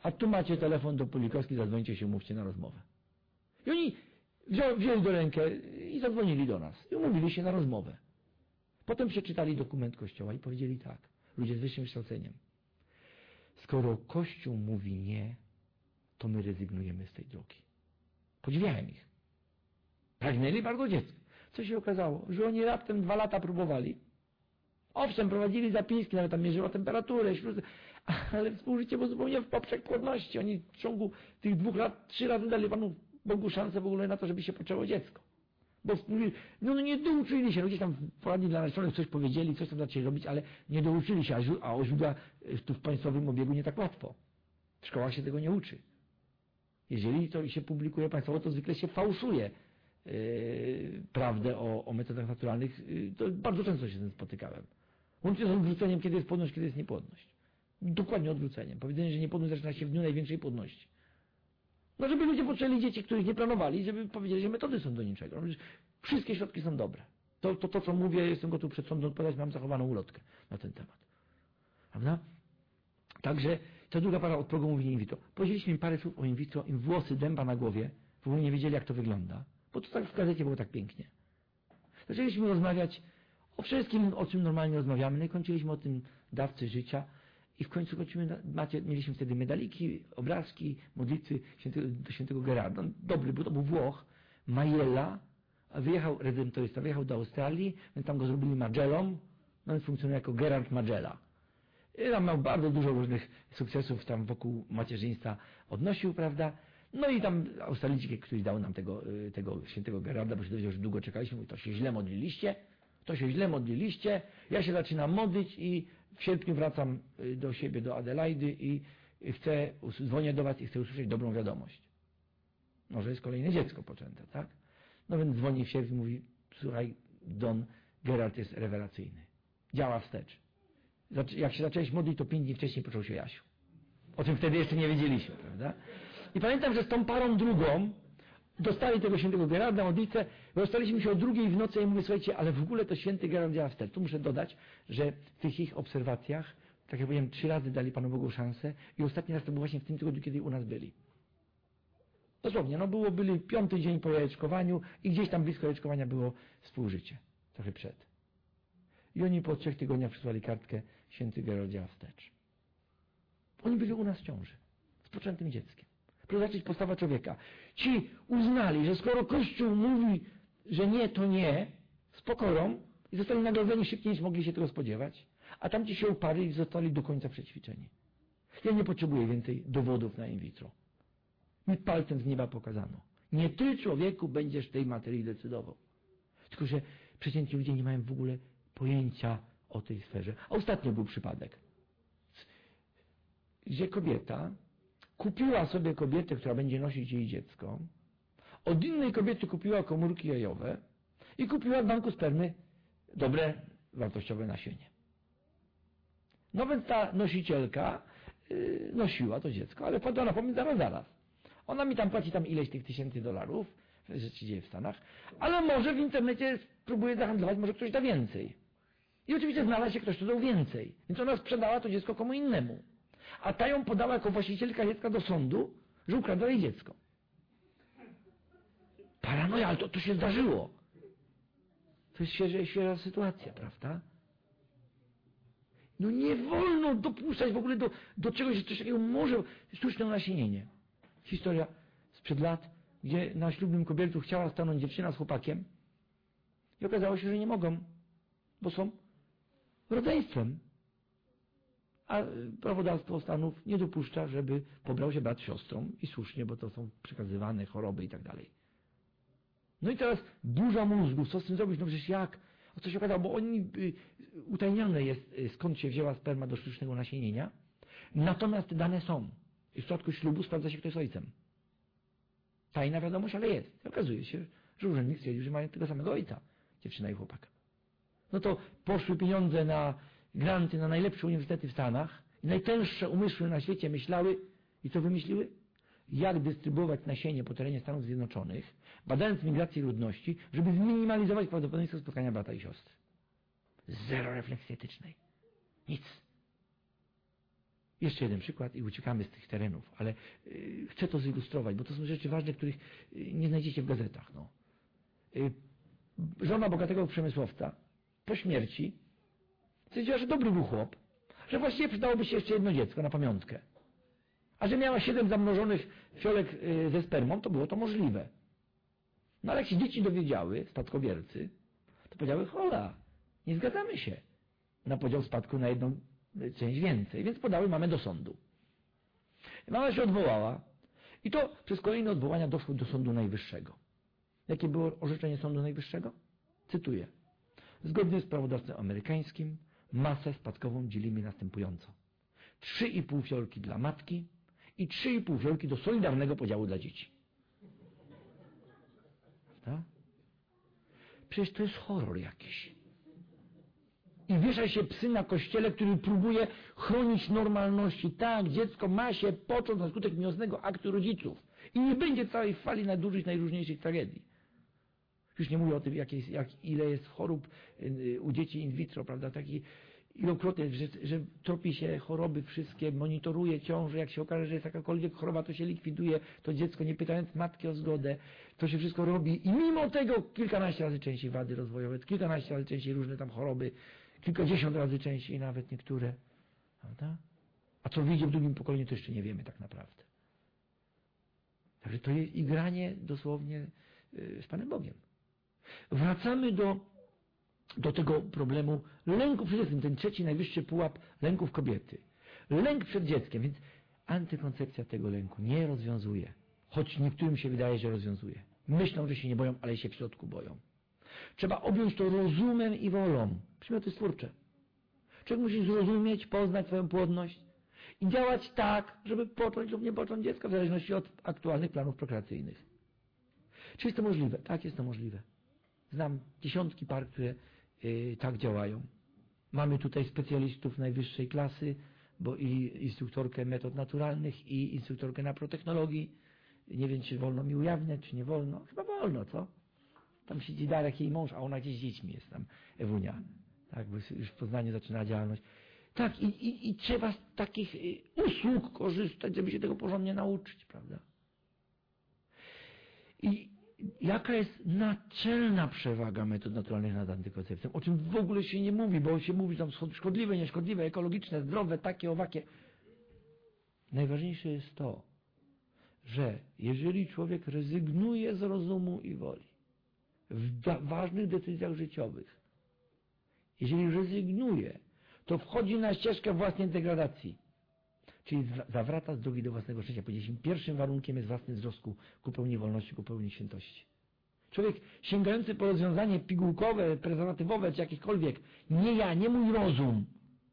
A tu macie telefon do Pulikowskiej, zadzwońcie się, umówcie na rozmowę. I oni wzięli do rękę i zadzwonili do nas. I umówili się na rozmowę. Potem przeczytali dokument Kościoła i powiedzieli tak, ludzie z wyższym kształceniem. Skoro Kościół mówi nie, to my rezygnujemy z tej drogi. Podziwiałem ich. Pragnęli bardzo dziecko. Co się okazało? Że oni raptem 2 lata próbowali. Owszem, prowadzili zapiski, nawet tam mierzyło temperaturę, ale współżycie było zupełnie w poprzek płodności. Oni w ciągu tych 2 lat 3 razy dali Panu Bogu szansę w ogóle na to, żeby się poczęło dziecko. Bo no nie douczyli się, no gdzieś tam poradni dla narzeczonych coś powiedzieli, coś tam zaczęli robić, ale nie douczyli się, a o źródła tu w państwowym obiegu nie tak łatwo. W szkołach się tego nie uczy. Jeżeli to się publikuje państwowo, to zwykle się fałszuje prawdę o metodach naturalnych. To bardzo często się z tym spotykałem. Łącznie z odwróceniem, kiedy jest płodność, kiedy jest niepłodność. Dokładnie odwróceniem. Powiedzenie, że niepłodność zaczyna się w dniu największej płodności. No żeby ludzie poczęli dzieci, których nie planowali, żeby powiedzieli, że metody są do niczego. Wszystkie środki są dobre. To co mówię, jestem gotów przed sądem odpowiadać, mam zachowaną ulotkę na ten temat. Prawda? Także ta druga para od progu mówi in vitro. Powiedzieliśmy im parę słów o in vitro, im włosy dęba na głowie, w ogóle nie wiedzieli, jak to wygląda. Bo to tak w gazecie było tak pięknie. Zaczęliśmy rozmawiać o wszystkim, o czym normalnie rozmawiamy. No i kończyliśmy o tym dawcy życia. I w końcu mieliśmy wtedy medaliki, obrazki, modlitwy do świętego Gerarda. Dobry, bo to był Włoch, Majella, redemptorysta, wyjechał do Australii, więc tam go zrobili Magellą, no więc funkcjonuje jako Gerard Magella. I tam miał bardzo dużo różnych sukcesów tam wokół macierzyństwa odnosił, prawda? No i tam Australijczyk, który dał nam tego świętego Gerarda, bo się dowiedział, że długo czekaliśmy, mówi, to się źle modliliście, ja się zaczynam modlić i w sierpniu wracam do siebie, do Adelaidy i dzwonię do was i chcę usłyszeć dobrą wiadomość. Może jest kolejne dziecko poczęte, tak? No więc dzwoni w sierpniu i mówi, słuchaj, Don Gerard jest rewelacyjny. Działa wstecz. Jak się zaczęłeś modlić, to 5 dni wcześniej począł się Jasiu. O czym wtedy jeszcze nie wiedzieliśmy, prawda? I pamiętam, że z tą parą drugą dostali tego świętego Gerarda modlitwę, rozstaliśmy się o 2 w nocy i mówię, słuchajcie, ale w ogóle to święty Gerard działa wstecz. Tu muszę dodać, że w tych ich obserwacjach, tak jak powiedziałem, 3 razy dali Panu Bogu szansę i ostatni raz to był właśnie w tym tygodniu, kiedy u nas byli. Dosłownie, byli 5. dzień po jajeczkowaniu i gdzieś tam blisko jajeczkowania było współżycie. Trochę przed. I oni po 3 tygodniach przysłali kartkę, święty Gerard działa wstecz. Oni byli u nas w ciąży, z poczętym dzieckiem. Proszę zobaczyć postawa człowieka. Ci uznali, że skoro Kościół mówi, że nie, to nie, z pokorą i zostali nagrodzeni szybciej niż mogli się tego spodziewać, a tamci się uparli i zostali do końca przećwiczeni. Ja nie potrzebuję więcej dowodów na in vitro. Mi palcem z nieba pokazano. Nie ty, człowieku, będziesz tej materii decydował. Tylko że przeciętni ludzie nie mają w ogóle pojęcia o tej sferze. A ostatnio był przypadek, gdzie kobieta kupiła sobie kobietę, która będzie nosić jej dziecko, od innej kobiety kupiła komórki jajowe i kupiła w banku spermy dobre, wartościowe nasienie. No więc ta nosicielka nosiła to dziecko, ale padła na pomysł zaraz. Ona mi tam płaci ileś tych $1000, że się dzieje w Stanach, ale może w internecie spróbuje zahandlować, może ktoś da więcej. I oczywiście znalazł się ktoś, kto dał więcej. Więc ona sprzedała to dziecko komu innemu. A ta ją podała jako właścicielka dziecka do sądu, że ukradła jej dziecko. Paranoja, ale to się zdarzyło. To jest świeża sytuacja, prawda? No nie wolno dopuszczać w ogóle do czegoś, że coś takiego może sztuczne nasienienie. Historia sprzed lat, gdzie na ślubnym kobielcu chciała stanąć dziewczyna z chłopakiem i okazało się, że nie mogą, bo są rodzeństwem. A prawodawstwo Stanów nie dopuszcza, żeby pobrał się brat siostrą i słusznie, bo to są przekazywane choroby i tak dalej. No i teraz burza mózgów, co z tym zrobić? No przecież jak? O co się okazało? Bo utajnione jest, skąd się wzięła sperma do sztucznego nasienienia. Natomiast te dane są. I w przypadku ślubu sprawdza się, kto jest ojcem. Tajna wiadomość, ale jest. I okazuje się, że urzędnik stwierdził, że mają tego samego ojca, dziewczyna i chłopak. No to poszły pieniądze na granty na najlepsze uniwersytety w Stanach i najtęższe umysły na świecie myślały i co wymyśliły? Jak dystrybuować nasienie po terenie Stanów Zjednoczonych, badając migrację ludności, żeby zminimalizować prawdopodobieństwo spotkania brata i siostry. Zero refleksji etycznej. Nic. Jeszcze jeden przykład i uciekamy z tych terenów, ale chcę to zilustrować, bo to są rzeczy ważne, których nie znajdziecie w gazetach. No. Żona bogatego przemysłowca po śmierci stwierdziła, że dobry był chłop, że właściwie przydałoby się jeszcze jedno dziecko na pamiątkę. A że miała 7 zamnożonych fiolek ze spermą, to było to możliwe. No ale jak się dzieci dowiedziały, spadkobiercy, to powiedziały, hola, nie zgadzamy się na podział spadku na jedną część więcej, więc podały mamę do sądu. Mama się odwołała i to przez kolejne odwołania doszło do Sądu Najwyższego. Jakie było orzeczenie Sądu Najwyższego? Cytuję. Zgodnie z prawodawstwem amerykańskim masę spadkową dzielimy następująco. 3,5 fiolki dla matki i 3,5 fiolki do solidarnego podziału dla dzieci. Prawda? Przecież to jest horror jakiś. I wiesza się psy na kościele, który próbuje chronić normalności. Tak, dziecko ma się począć na skutek miłosnego aktu rodziców. I nie będzie całej fali nadużyć najróżniejszych tragedii. Już nie mówię o tym, ile jest chorób u dzieci in vitro, prawda, taki ilokrotnie, że tropi się choroby wszystkie, monitoruje ciążę, jak się okaże, że jest jakakolwiek choroba, to się likwiduje, to dziecko nie pytając matki o zgodę, to się wszystko robi i mimo tego kilkanaście razy częściej wady rozwojowe, kilkanaście razy częściej różne tam choroby, kilkadziesiąt razy częściej nawet niektóre, prawda? A co wyjdzie w drugim pokoleniu, to jeszcze nie wiemy tak naprawdę. Także to jest igranie dosłownie z Panem Bogiem. Wracamy do tego problemu lęku przede wszystkim, ten trzeci najwyższy pułap lęków kobiety. Lęk przed dzieckiem, więc antykoncepcja tego lęku nie rozwiązuje. Choć niektórym się wydaje, że rozwiązuje. Myślą, że się nie boją, ale się w środku boją. Trzeba objąć to rozumem i wolą. Przymioty stwórcze. Człowiek musi zrozumieć, poznać swoją płodność i działać tak, żeby począć lub nie począć dziecka w zależności od aktualnych planów prokreacyjnych. Czy jest to możliwe? Tak, jest to możliwe. Znam dziesiątki par, które tak działają. Mamy tutaj specjalistów najwyższej klasy, bo i instruktorkę metod naturalnych, i instruktorkę naprotechnologii. Nie wiem, czy wolno mi ujawniać, czy nie wolno. Chyba wolno, co? Tam siedzi Darek, jej mąż, a ona gdzieś z dziećmi jest tam, Ewunia. Tak, bo już w Poznaniu zaczyna działalność. Tak, i trzeba z takich usług korzystać, żeby się tego porządnie nauczyć, prawda? I jaka jest naczelna przewaga metod naturalnych nad antykoncepcją? O czym w ogóle się nie mówi, bo się mówi tam szkodliwe, nieszkodliwe, ekologiczne, zdrowe, takie, owakie. Najważniejsze jest to, że jeżeli człowiek rezygnuje z rozumu i woli w ważnych decyzjach życiowych, jeżeli rezygnuje, to wchodzi na ścieżkę własnej degradacji. Czyli zawraca z drogi do własnego szczęścia. Powiedzieliśmy, pierwszym warunkiem jest własny wzrost ku pełni wolności, ku pełni świętości. Człowiek sięgający po rozwiązanie pigułkowe, prezerwatywowe, czy jakiekolwiek, nie ja, nie mój rozum,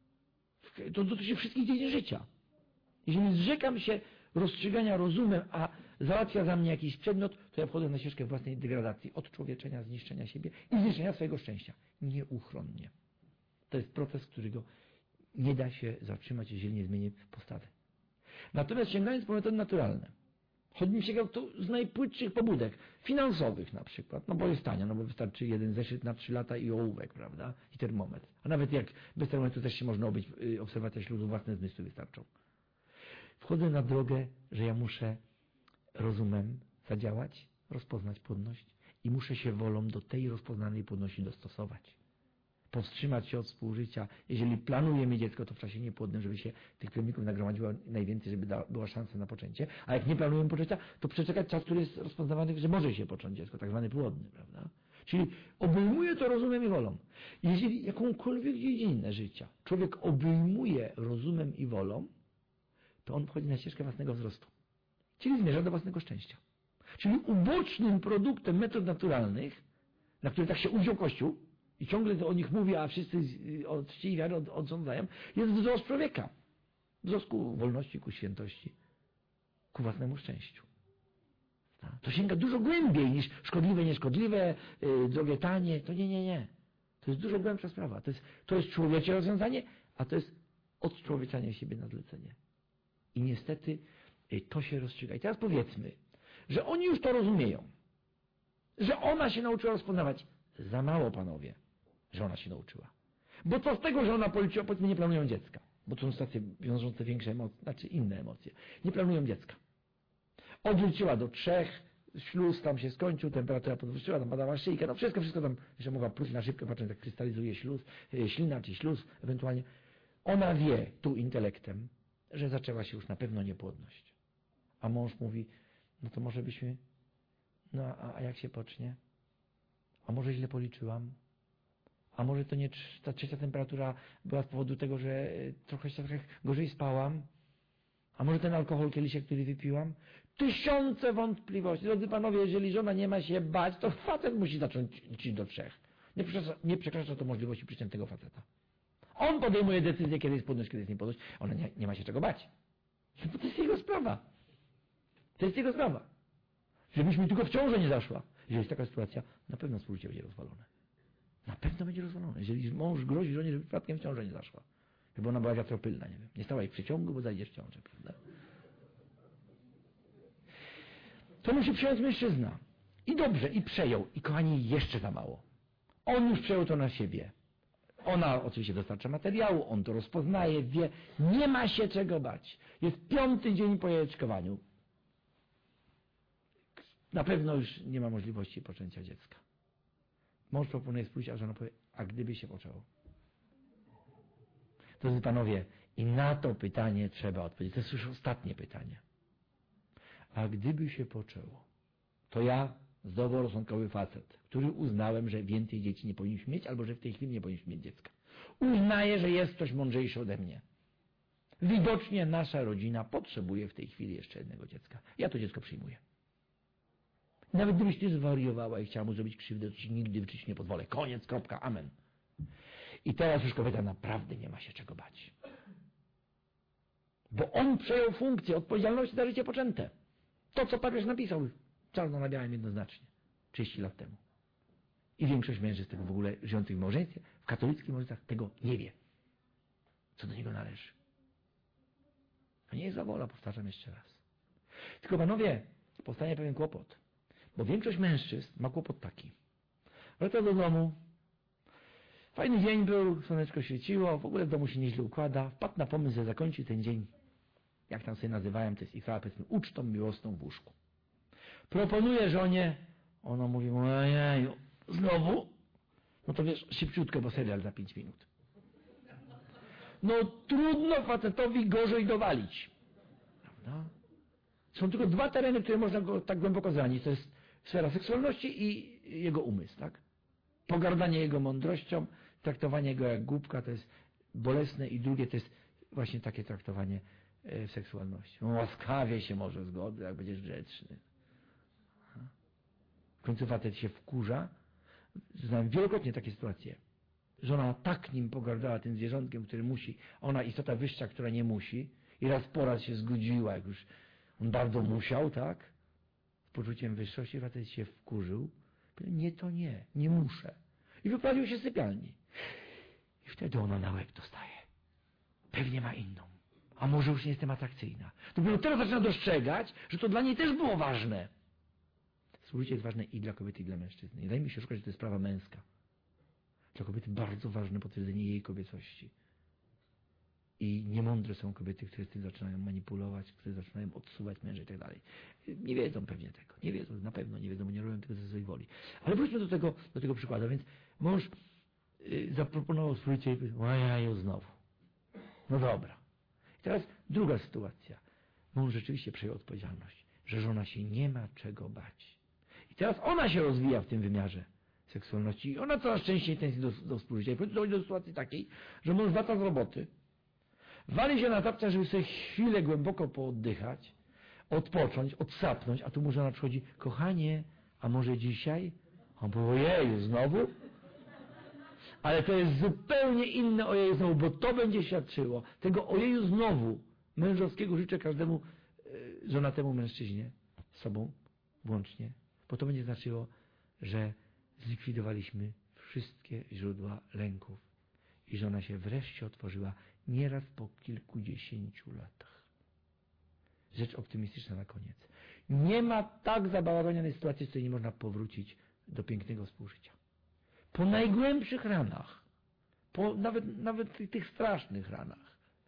to dotyczy wszystkich dziedzin życia. Jeżeli zrzekam się rozstrzygania rozumem, a załatwia za mnie jakiś przedmiot, to ja wchodzę na ścieżkę własnej degradacji, odczłowieczenia, zniszczenia siebie i zniszczenia swojego szczęścia. Nieuchronnie. To jest proces, którego nie da się zatrzymać, jeżeli nie zmieni postawy. Natomiast sięgając po metody naturalne, choćbym sięgał tu z najpłytszych pobudek, finansowych na przykład, no bo jest tania, no bo wystarczy jeden zeszyt na 3 lata i ołówek, prawda, i termometr. A nawet jak bez termometru też się można obyć, obserwacja śluzu, własne zmysły wystarczą. Wchodzę na drogę, że ja muszę rozumem zadziałać, rozpoznać płodność i muszę się wolą do tej rozpoznanej płodności dostosować. Powstrzymać się od współżycia. Jeżeli planuję mieć dziecko, to w czasie niepłodnym, żeby się tych plemników nagromadziło najwięcej, żeby była szansa na poczęcie. A jak nie planujemy poczęcia, to przeczekać czas, który jest rozpoznawany, że może się począć dziecko, tak zwany płodny, prawda? Czyli obejmuje to rozumem i wolą. Jeżeli jakąkolwiek dziedzinę życia człowiek obejmuje rozumem i wolą, to on wchodzi na ścieżkę własnego wzrostu. Czyli zmierza do własnego szczęścia. Czyli ubocznym produktem metod naturalnych, na które tak się uwziął Kościół, i ciągle to o nich mówi, a wszyscy od czci i wiary odsądzają, jest wzrost człowieka. Wzrost ku wolności, ku świętości, ku własnemu szczęściu. To sięga dużo głębiej niż szkodliwe, nieszkodliwe, drogie, tanie. To nie. To jest dużo głębsza sprawa. To jest człowiecie rozwiązanie, a to jest odczłowieczanie siebie na zlecenie. I niestety to się rozstrzyga. I teraz powiedzmy, że oni już to rozumieją. Że ona się nauczyła rozpoznawać. Za mało, panowie, że ona się nauczyła. Bo co z tego, że ona policzyła, powiedzmy, nie planują dziecka. bo to są stacje wiążące większe emocje, znaczy inne emocje, nie planują dziecka. Odwróciła do 3, śluz tam się skończył, temperatura podwyższyła, tam badała szyjkę, no wszystko tam, jeszcze mogła pluć na szybkę, patrząc jak krystalizuje ślina czy śluz ewentualnie. Ona wie tu intelektem, że zaczęła się już na pewno niepłodność. A mąż mówi, no to może byśmy, no a jak się pocznie? A może źle policzyłam? A może to nie ta 3. temperatura była z powodu tego, że trochę gorzej spałam? A może ten alkohol kieliszek, który wypiłam? 1000 wątpliwości. Drodzy panowie, jeżeli żona nie ma się bać, to facet musi zacząć liczyć do 3. Nie przekracza to możliwości przeciętnego faceta. On podejmuje decyzję, kiedy jest płodność, kiedy jest niepłodność. Ona nie ma się czego bać. Bo to jest jego sprawa. To jest jego sprawa. Żebyś mi tylko w ciążę nie zaszła. Jeżeli jest taka sytuacja, na pewno współżycie będzie rozwalone. Na pewno będzie rozwalone. Jeżeli mąż grozi żonie, żeby przypadkiem w ciążę nie zaszła. Chyba ona była wiatropylna, nie wiem. Nie stała jej w przeciągu, bo zajdziesz w ciążę, prawda? To musi przejąć mężczyzna. I dobrze, i przejął. I kochani, jeszcze za mało. On już przejął to na siebie. Ona oczywiście dostarcza materiału, on to rozpoznaje, wie. Nie ma się czego bać. Jest 5. dzień po jajeczkowaniu. Na pewno już nie ma możliwości poczęcia dziecka. Mąż proponuje spróć, a żona powie, a gdyby się poczęło? Drodzy panowie, i na to pytanie trzeba odpowiedzieć. To jest już ostatnie pytanie. A gdyby się poczęło, to ja, zdroworozsądkowy facet, który uznałem, że więcej dzieci nie powinniśmy mieć, albo że w tej chwili nie powinniśmy mieć dziecka. Uznaję, że jest ktoś mądrzejszy ode mnie. Widocznie nasza rodzina potrzebuje w tej chwili jeszcze jednego dziecka. Ja to dziecko przyjmuję. Nawet gdybyś ty zwariowała i chciała mu zrobić krzywdę, to ci nigdy w życiu nie pozwolę. Koniec, kropka, amen. I teraz już kobieta naprawdę nie ma się czego bać. Bo on przejął funkcję odpowiedzialności za życie poczęte. To, co papież napisał czarno na białym jednoznacznie 30 lat temu. I większość mężczyzn tego w ogóle żyjących w małżeństwie, w katolickich małżeństwach tego nie wie. Co do niego należy. To nie jest za wola, powtarzam jeszcze raz. Tylko panowie, powstanie pewien kłopot. Bo większość mężczyzn ma kłopot taki. Wraca do domu, fajny dzień był, słoneczko świeciło, w ogóle w domu się nieźle układa, wpadł na pomysł, że zakończy ten dzień, jak tam sobie nazywałem, to jest ich cała, powiedzmy, ucztą miłosną w łóżku. Proponuje żonie, ona mówi, ojeju, znowu? No to wiesz, szybciutko, bo serial za 5 minut. No trudno facetowi gorzej dowalić. Prawda? Są tylko 2 tereny, które można go tak głęboko zranić. To jest sfera seksualności i jego umysł, tak? Pogardanie jego mądrością, traktowanie go jak głupka, to jest bolesne, i drugie to jest właśnie takie traktowanie w seksualności. Łaskawie się może zgodzę, jak będziesz grzeczny. W końcu facet się wkurza. Znałem wielokrotnie takie sytuacje. Żona tak nim pogardała, tym zwierzątkiem, który musi, ona istota wyższa, która nie musi, i raz po raz się zgodziła, jak już on bardzo musiał, tak? Z poczuciem wyższości facet się wkurzył. Nie, to nie muszę. I wyprawił się z sypialni. I wtedy ona na łeb dostaje. Pewnie ma inną. A może już nie jestem atrakcyjna. Dopiero teraz zaczyna dostrzegać, że to dla niej też było ważne. Współżycie jest ważne i dla kobiety, i dla mężczyzny. Nie daj mi się szukać, że to jest sprawa męska. Dla kobiety bardzo ważne potwierdzenie jej kobiecości. I niemądre są kobiety, które z tym zaczynają manipulować, które zaczynają odsuwać męża i tak dalej. Nie wiedzą pewnie tego. Nie wiedzą, na pewno nie wiedzą, bo nie robią tego ze swojej woli. Ale wróćmy do tego przykładu. Więc mąż zaproponował współżycie i powiedział, ojeju, znowu. No dobra. I teraz druga sytuacja. Mąż rzeczywiście przejął odpowiedzialność, że żona się nie ma czego bać. I teraz ona się rozwija w tym wymiarze seksualności. I ona coraz częściej tęskni do współżycia. I dochodzi do sytuacji takiej, że mąż wraca z roboty, wali się na tapczę, żeby sobie chwilę głęboko pooddychać, odpocząć, odsapnąć, a tu mu żona przychodzi, kochanie, a może dzisiaj? On powie, ojeju, znowu? Ale to jest zupełnie inne ojeju znowu, bo to będzie świadczyło. Tego ojeju znowu mężowskiego życzę każdemu żonatemu mężczyźnie, z sobą włącznie, bo to będzie znaczyło, że zlikwidowaliśmy wszystkie źródła lęków i żona się wreszcie otworzyła, nieraz po kilkudziesięciu latach. Rzecz optymistyczna na koniec. Nie ma tak zabałaganianej sytuacji, z której nie można powrócić do pięknego współżycia. Po najgłębszych ranach, po nawet tych strasznych ranach,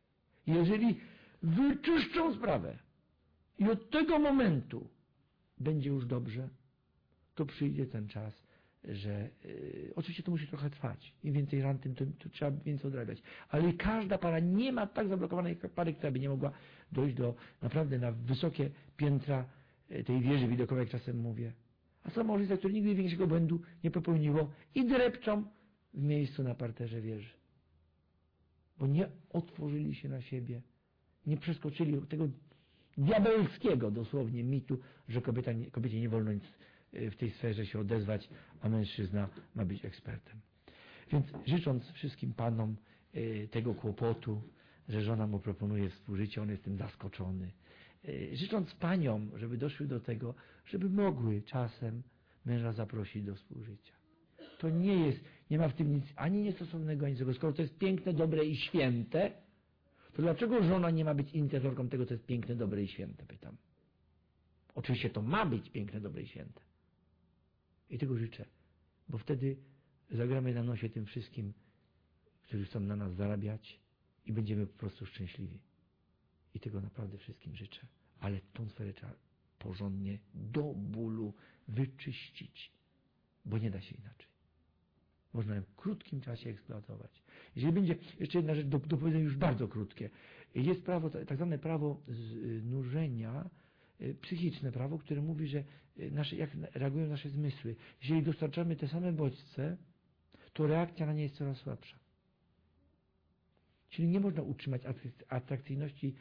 Jeżeli wyczyszczą sprawę i od tego momentu będzie już dobrze, to przyjdzie ten czas, że oczywiście to musi trochę trwać. Im więcej ran, tym to trzeba więcej odrabiać. Ale każda para nie ma tak zablokowanej pary, która by nie mogła dojść do naprawdę na wysokie piętra tej wieży widokowej, jak czasem mówię. A są małżeństwa, które nigdy większego błędu nie popełniło i drepczą w miejscu na parterze wieży. Bo nie otworzyli się na siebie, nie przeskoczyli tego diabelskiego dosłownie mitu, że kobiecie nie wolno nic w tej sferze się odezwać, a mężczyzna ma być ekspertem. Więc życząc wszystkim panom tego kłopotu, że żona mu proponuje współżycie, on jest tym zaskoczony. Życząc paniom, żeby doszły do tego, żeby mogły czasem męża zaprosić do współżycia. To nie ma w tym nic ani niestosownego, ani złego. Skoro to jest piękne, dobre i święte, to dlaczego żona nie ma być inicjatorką tego, co jest piękne, dobre i święte, pytam. Oczywiście to ma być piękne, dobre i święte. I tego życzę, bo wtedy zagramy na nosie tym wszystkim, którzy chcą na nas zarabiać i będziemy po prostu szczęśliwi. I tego naprawdę wszystkim życzę. Ale tą sferę trzeba porządnie, do bólu wyczyścić, bo nie da się inaczej. Można ją w krótkim czasie eksploatować. Jeżeli będzie, jeszcze jedna rzecz, do powiedzenia już bardzo krótkie. Jest prawo, tak zwane prawo znużenia, psychiczne prawo, które mówi, że jak reagują nasze zmysły. Jeżeli dostarczamy te same bodźce, to reakcja na nie jest coraz słabsza. Czyli nie można utrzymać atrakcyjności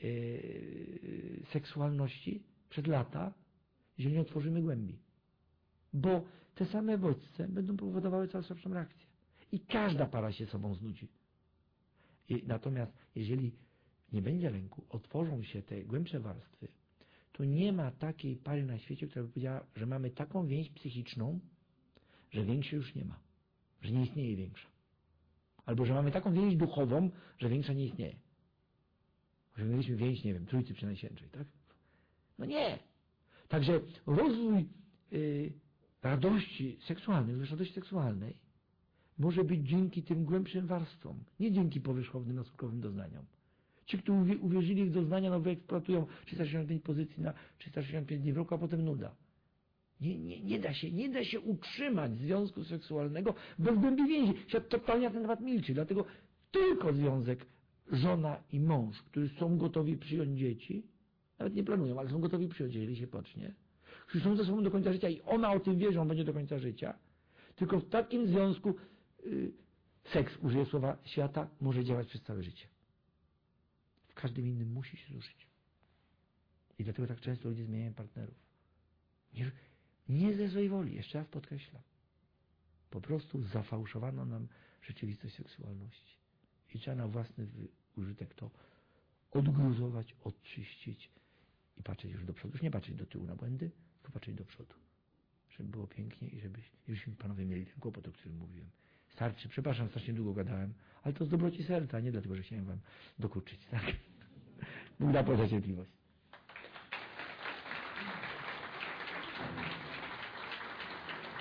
seksualności przez lata, jeżeli nie otworzymy głębi. Bo te same bodźce będą powodowały coraz słabszą reakcję. I każda para się sobą znudzi. Natomiast jeżeli nie będzie lęku, otworzą się te głębsze warstwy, to nie ma takiej pary na świecie, która by powiedziała, że mamy taką więź psychiczną, że większej już nie ma. Że nie istnieje większa. Albo że mamy taką więź duchową, że większa nie istnieje. Że mieliśmy więź, nie wiem, Trójcy Przenajświętszej, tak? No nie! Także rozwój radości seksualnej, radości seksualnej może być dzięki tym głębszym warstwom, nie dzięki powierzchownym, naskokowym doznaniom. Ci, którzy uwierzyli w doznania, no wyeksploatują 365 pozycji na 365 dni w roku, a potem nuda. Nie da się utrzymać związku seksualnego bez głębi więzi. Świat totalnie na ten temat milczy. Dlatego tylko związek żona i mąż, którzy są gotowi przyjąć dzieci, nawet nie planują, ale są gotowi przyjąć, jeżeli się pocznie, którzy są ze sobą do końca życia i ona o tym wie, że on będzie do końca życia, tylko w takim związku seks, użyję słowa świata, może działać przez całe życie. W każdym innym musi się ruszyć. I dlatego tak często ludzie zmieniają partnerów. Nie ze złej woli, jeszcze raz podkreślam. Po prostu zafałszowano nam rzeczywistość seksualności. I trzeba na własny użytek to odgruzować, odczyścić i patrzeć już do przodu. Już nie patrzeć do tyłu na błędy, tylko patrzeć do przodu. Żeby było pięknie i żebyśmy panowie mieli ten kłopot, o którym mówiłem. Starczy, przepraszam, strasznie długo gadałem, ale to z dobroci serca, nie dlatego, że chciałem wam dokuczyć. Tak? Bóg da Boże cierpliwość.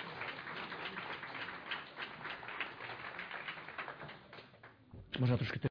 Można troszkę